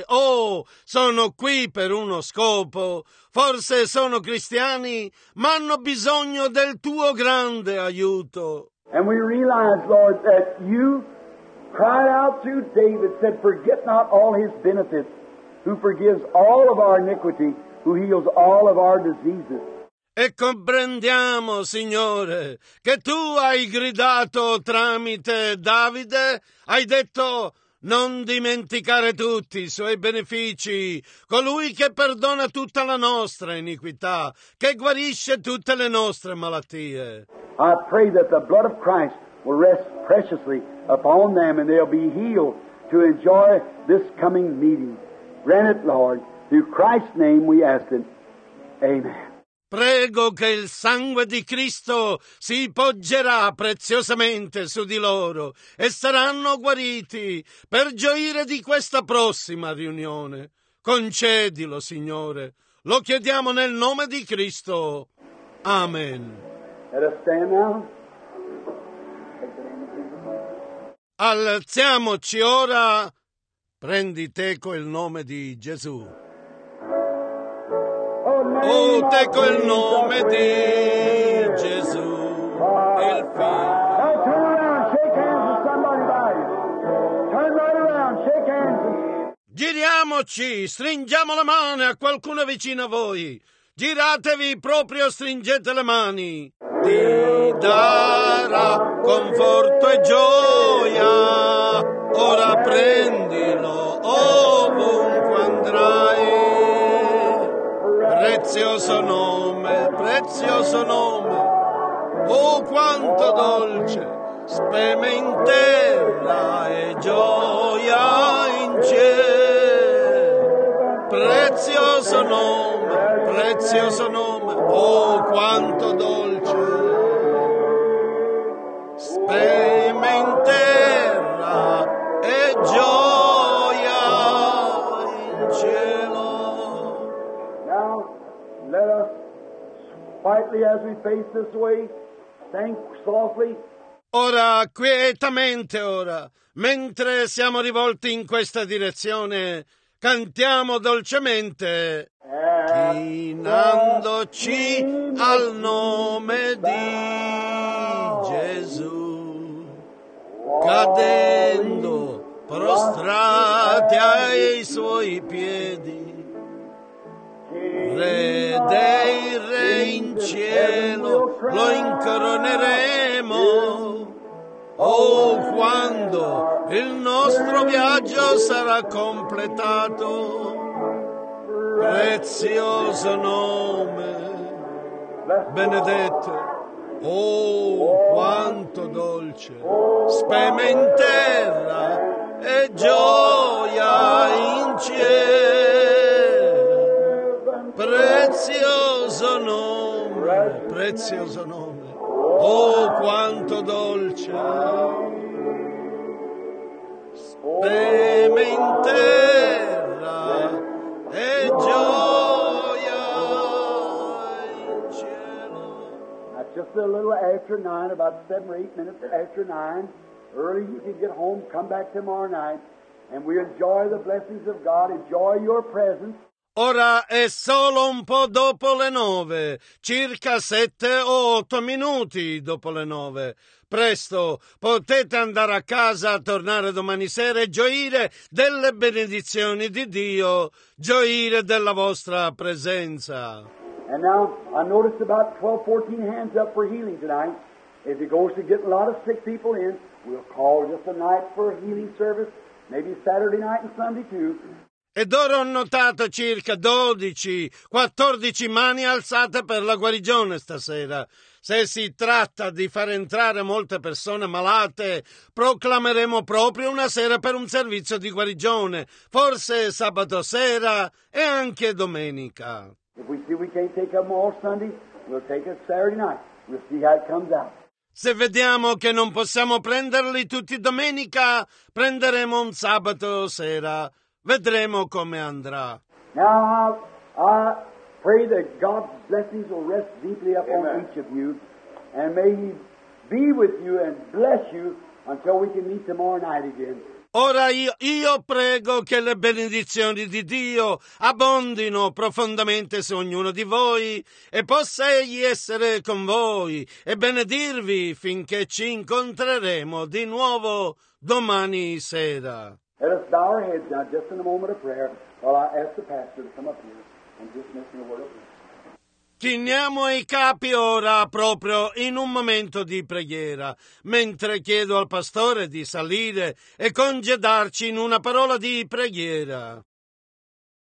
sono qui per uno scopo. Forse sono cristiani, ma hanno bisogno del tuo grande aiuto. And we realize, Lord, that you cried out through David, said, forget not all his benefits, who forgives all of our iniquity, who heals all of our diseases. E comprendiamo, Signore, che tu hai gridato tramite Davide, hai detto non dimenticare tutti i suoi benefici, colui che perdona tutta la nostra iniquità, che guarisce tutte le nostre malattie. I pray that the blood of Christ will rest preciously upon them and they'll be healed to enjoy this coming meeting. Grant it, Lord. Through Christ's name we ask it. Amen. Prego che il sangue di Cristo si poggerà preziosamente su di loro e saranno guariti per gioire di questa prossima riunione. Concedilo, Signore. Lo chiediamo nel nome di Cristo. Amen. Let us stand now. Alziamoci ora. Prendi teco il nome di Gesù. Oh, teco il nome di Gesù, il Figlio. Now turn around, shake hands with somebody by you. Turn right around, shake hands. Giriamoci, stringiamo le mani a qualcuno vicino a voi. Giratevi proprio, stringete le mani. Ti darà conforto e gioia. Ora prendilo ovunque andrai. Prezioso nome, oh quanto dolce, speme in terra e gioia in cielo. Prezioso nome, oh quanto dolce, speme in terra e gioia in cielo. Let us, quietly as we face this way, sing softly. Ora, quietamente ora, mentre siamo rivolti in questa direzione, cantiamo dolcemente, chinandoci al nome di Gesù, cadendo prostrati ai suoi piedi. Re dei re in cielo lo incoroneremo. Oh, quando il nostro viaggio sarà completato, prezioso nome, benedetto, oh, quanto dolce, speme in terra e gioia in cielo, prezioso nome, oh, quanto dolce, speme in terra e gioia in cielo. Now, just a little after 9, about 7 or 8 minutes after 9, early you can get home, come back tomorrow night, and we enjoy the blessings of God, enjoy your presence. Ora è solo un po' dopo le 9, circa 7 o 8 minuti dopo le 9. Presto potete andare a casa, tornare domani sera e gioire delle benedizioni di Dio, gioire della vostra presenza. And now, I noticed about 12, 14 hands up for healing tonight. If it goes to get a lot of sick people in, we'll call just a night for a healing service, maybe Saturday night and Sunday too. Ed ora ho notato circa 12, 14 mani alzate per la guarigione stasera. Se si tratta di far entrare molte persone malate, proclameremo proprio una sera per un servizio di guarigione, forse sabato sera e anche domenica. If we see we can't take them all Sunday, we'll take it Saturday night. We'll see how it comes out. Se vediamo che non possiamo prenderli tutti domenica, prenderemo un sabato sera. Vedremo come andrà. Now, I pray that God's blessings will rest deeply upon each of you, and may He be with you and bless you until we can meet tomorrow night again. Ora io prego che le benedizioni di Dio abbondino profondamente su ognuno di voi e possa Egli essere con voi e benedirvi finché ci incontreremo di nuovo domani sera. Let us bow our heads now just in a moment of prayer while I ask the pastor to come up here and just mention a word of prayer. Chiniamo i capi ora proprio in un momento di preghiera, mentre chiedo al pastore di salire e congedarci in una parola di preghiera.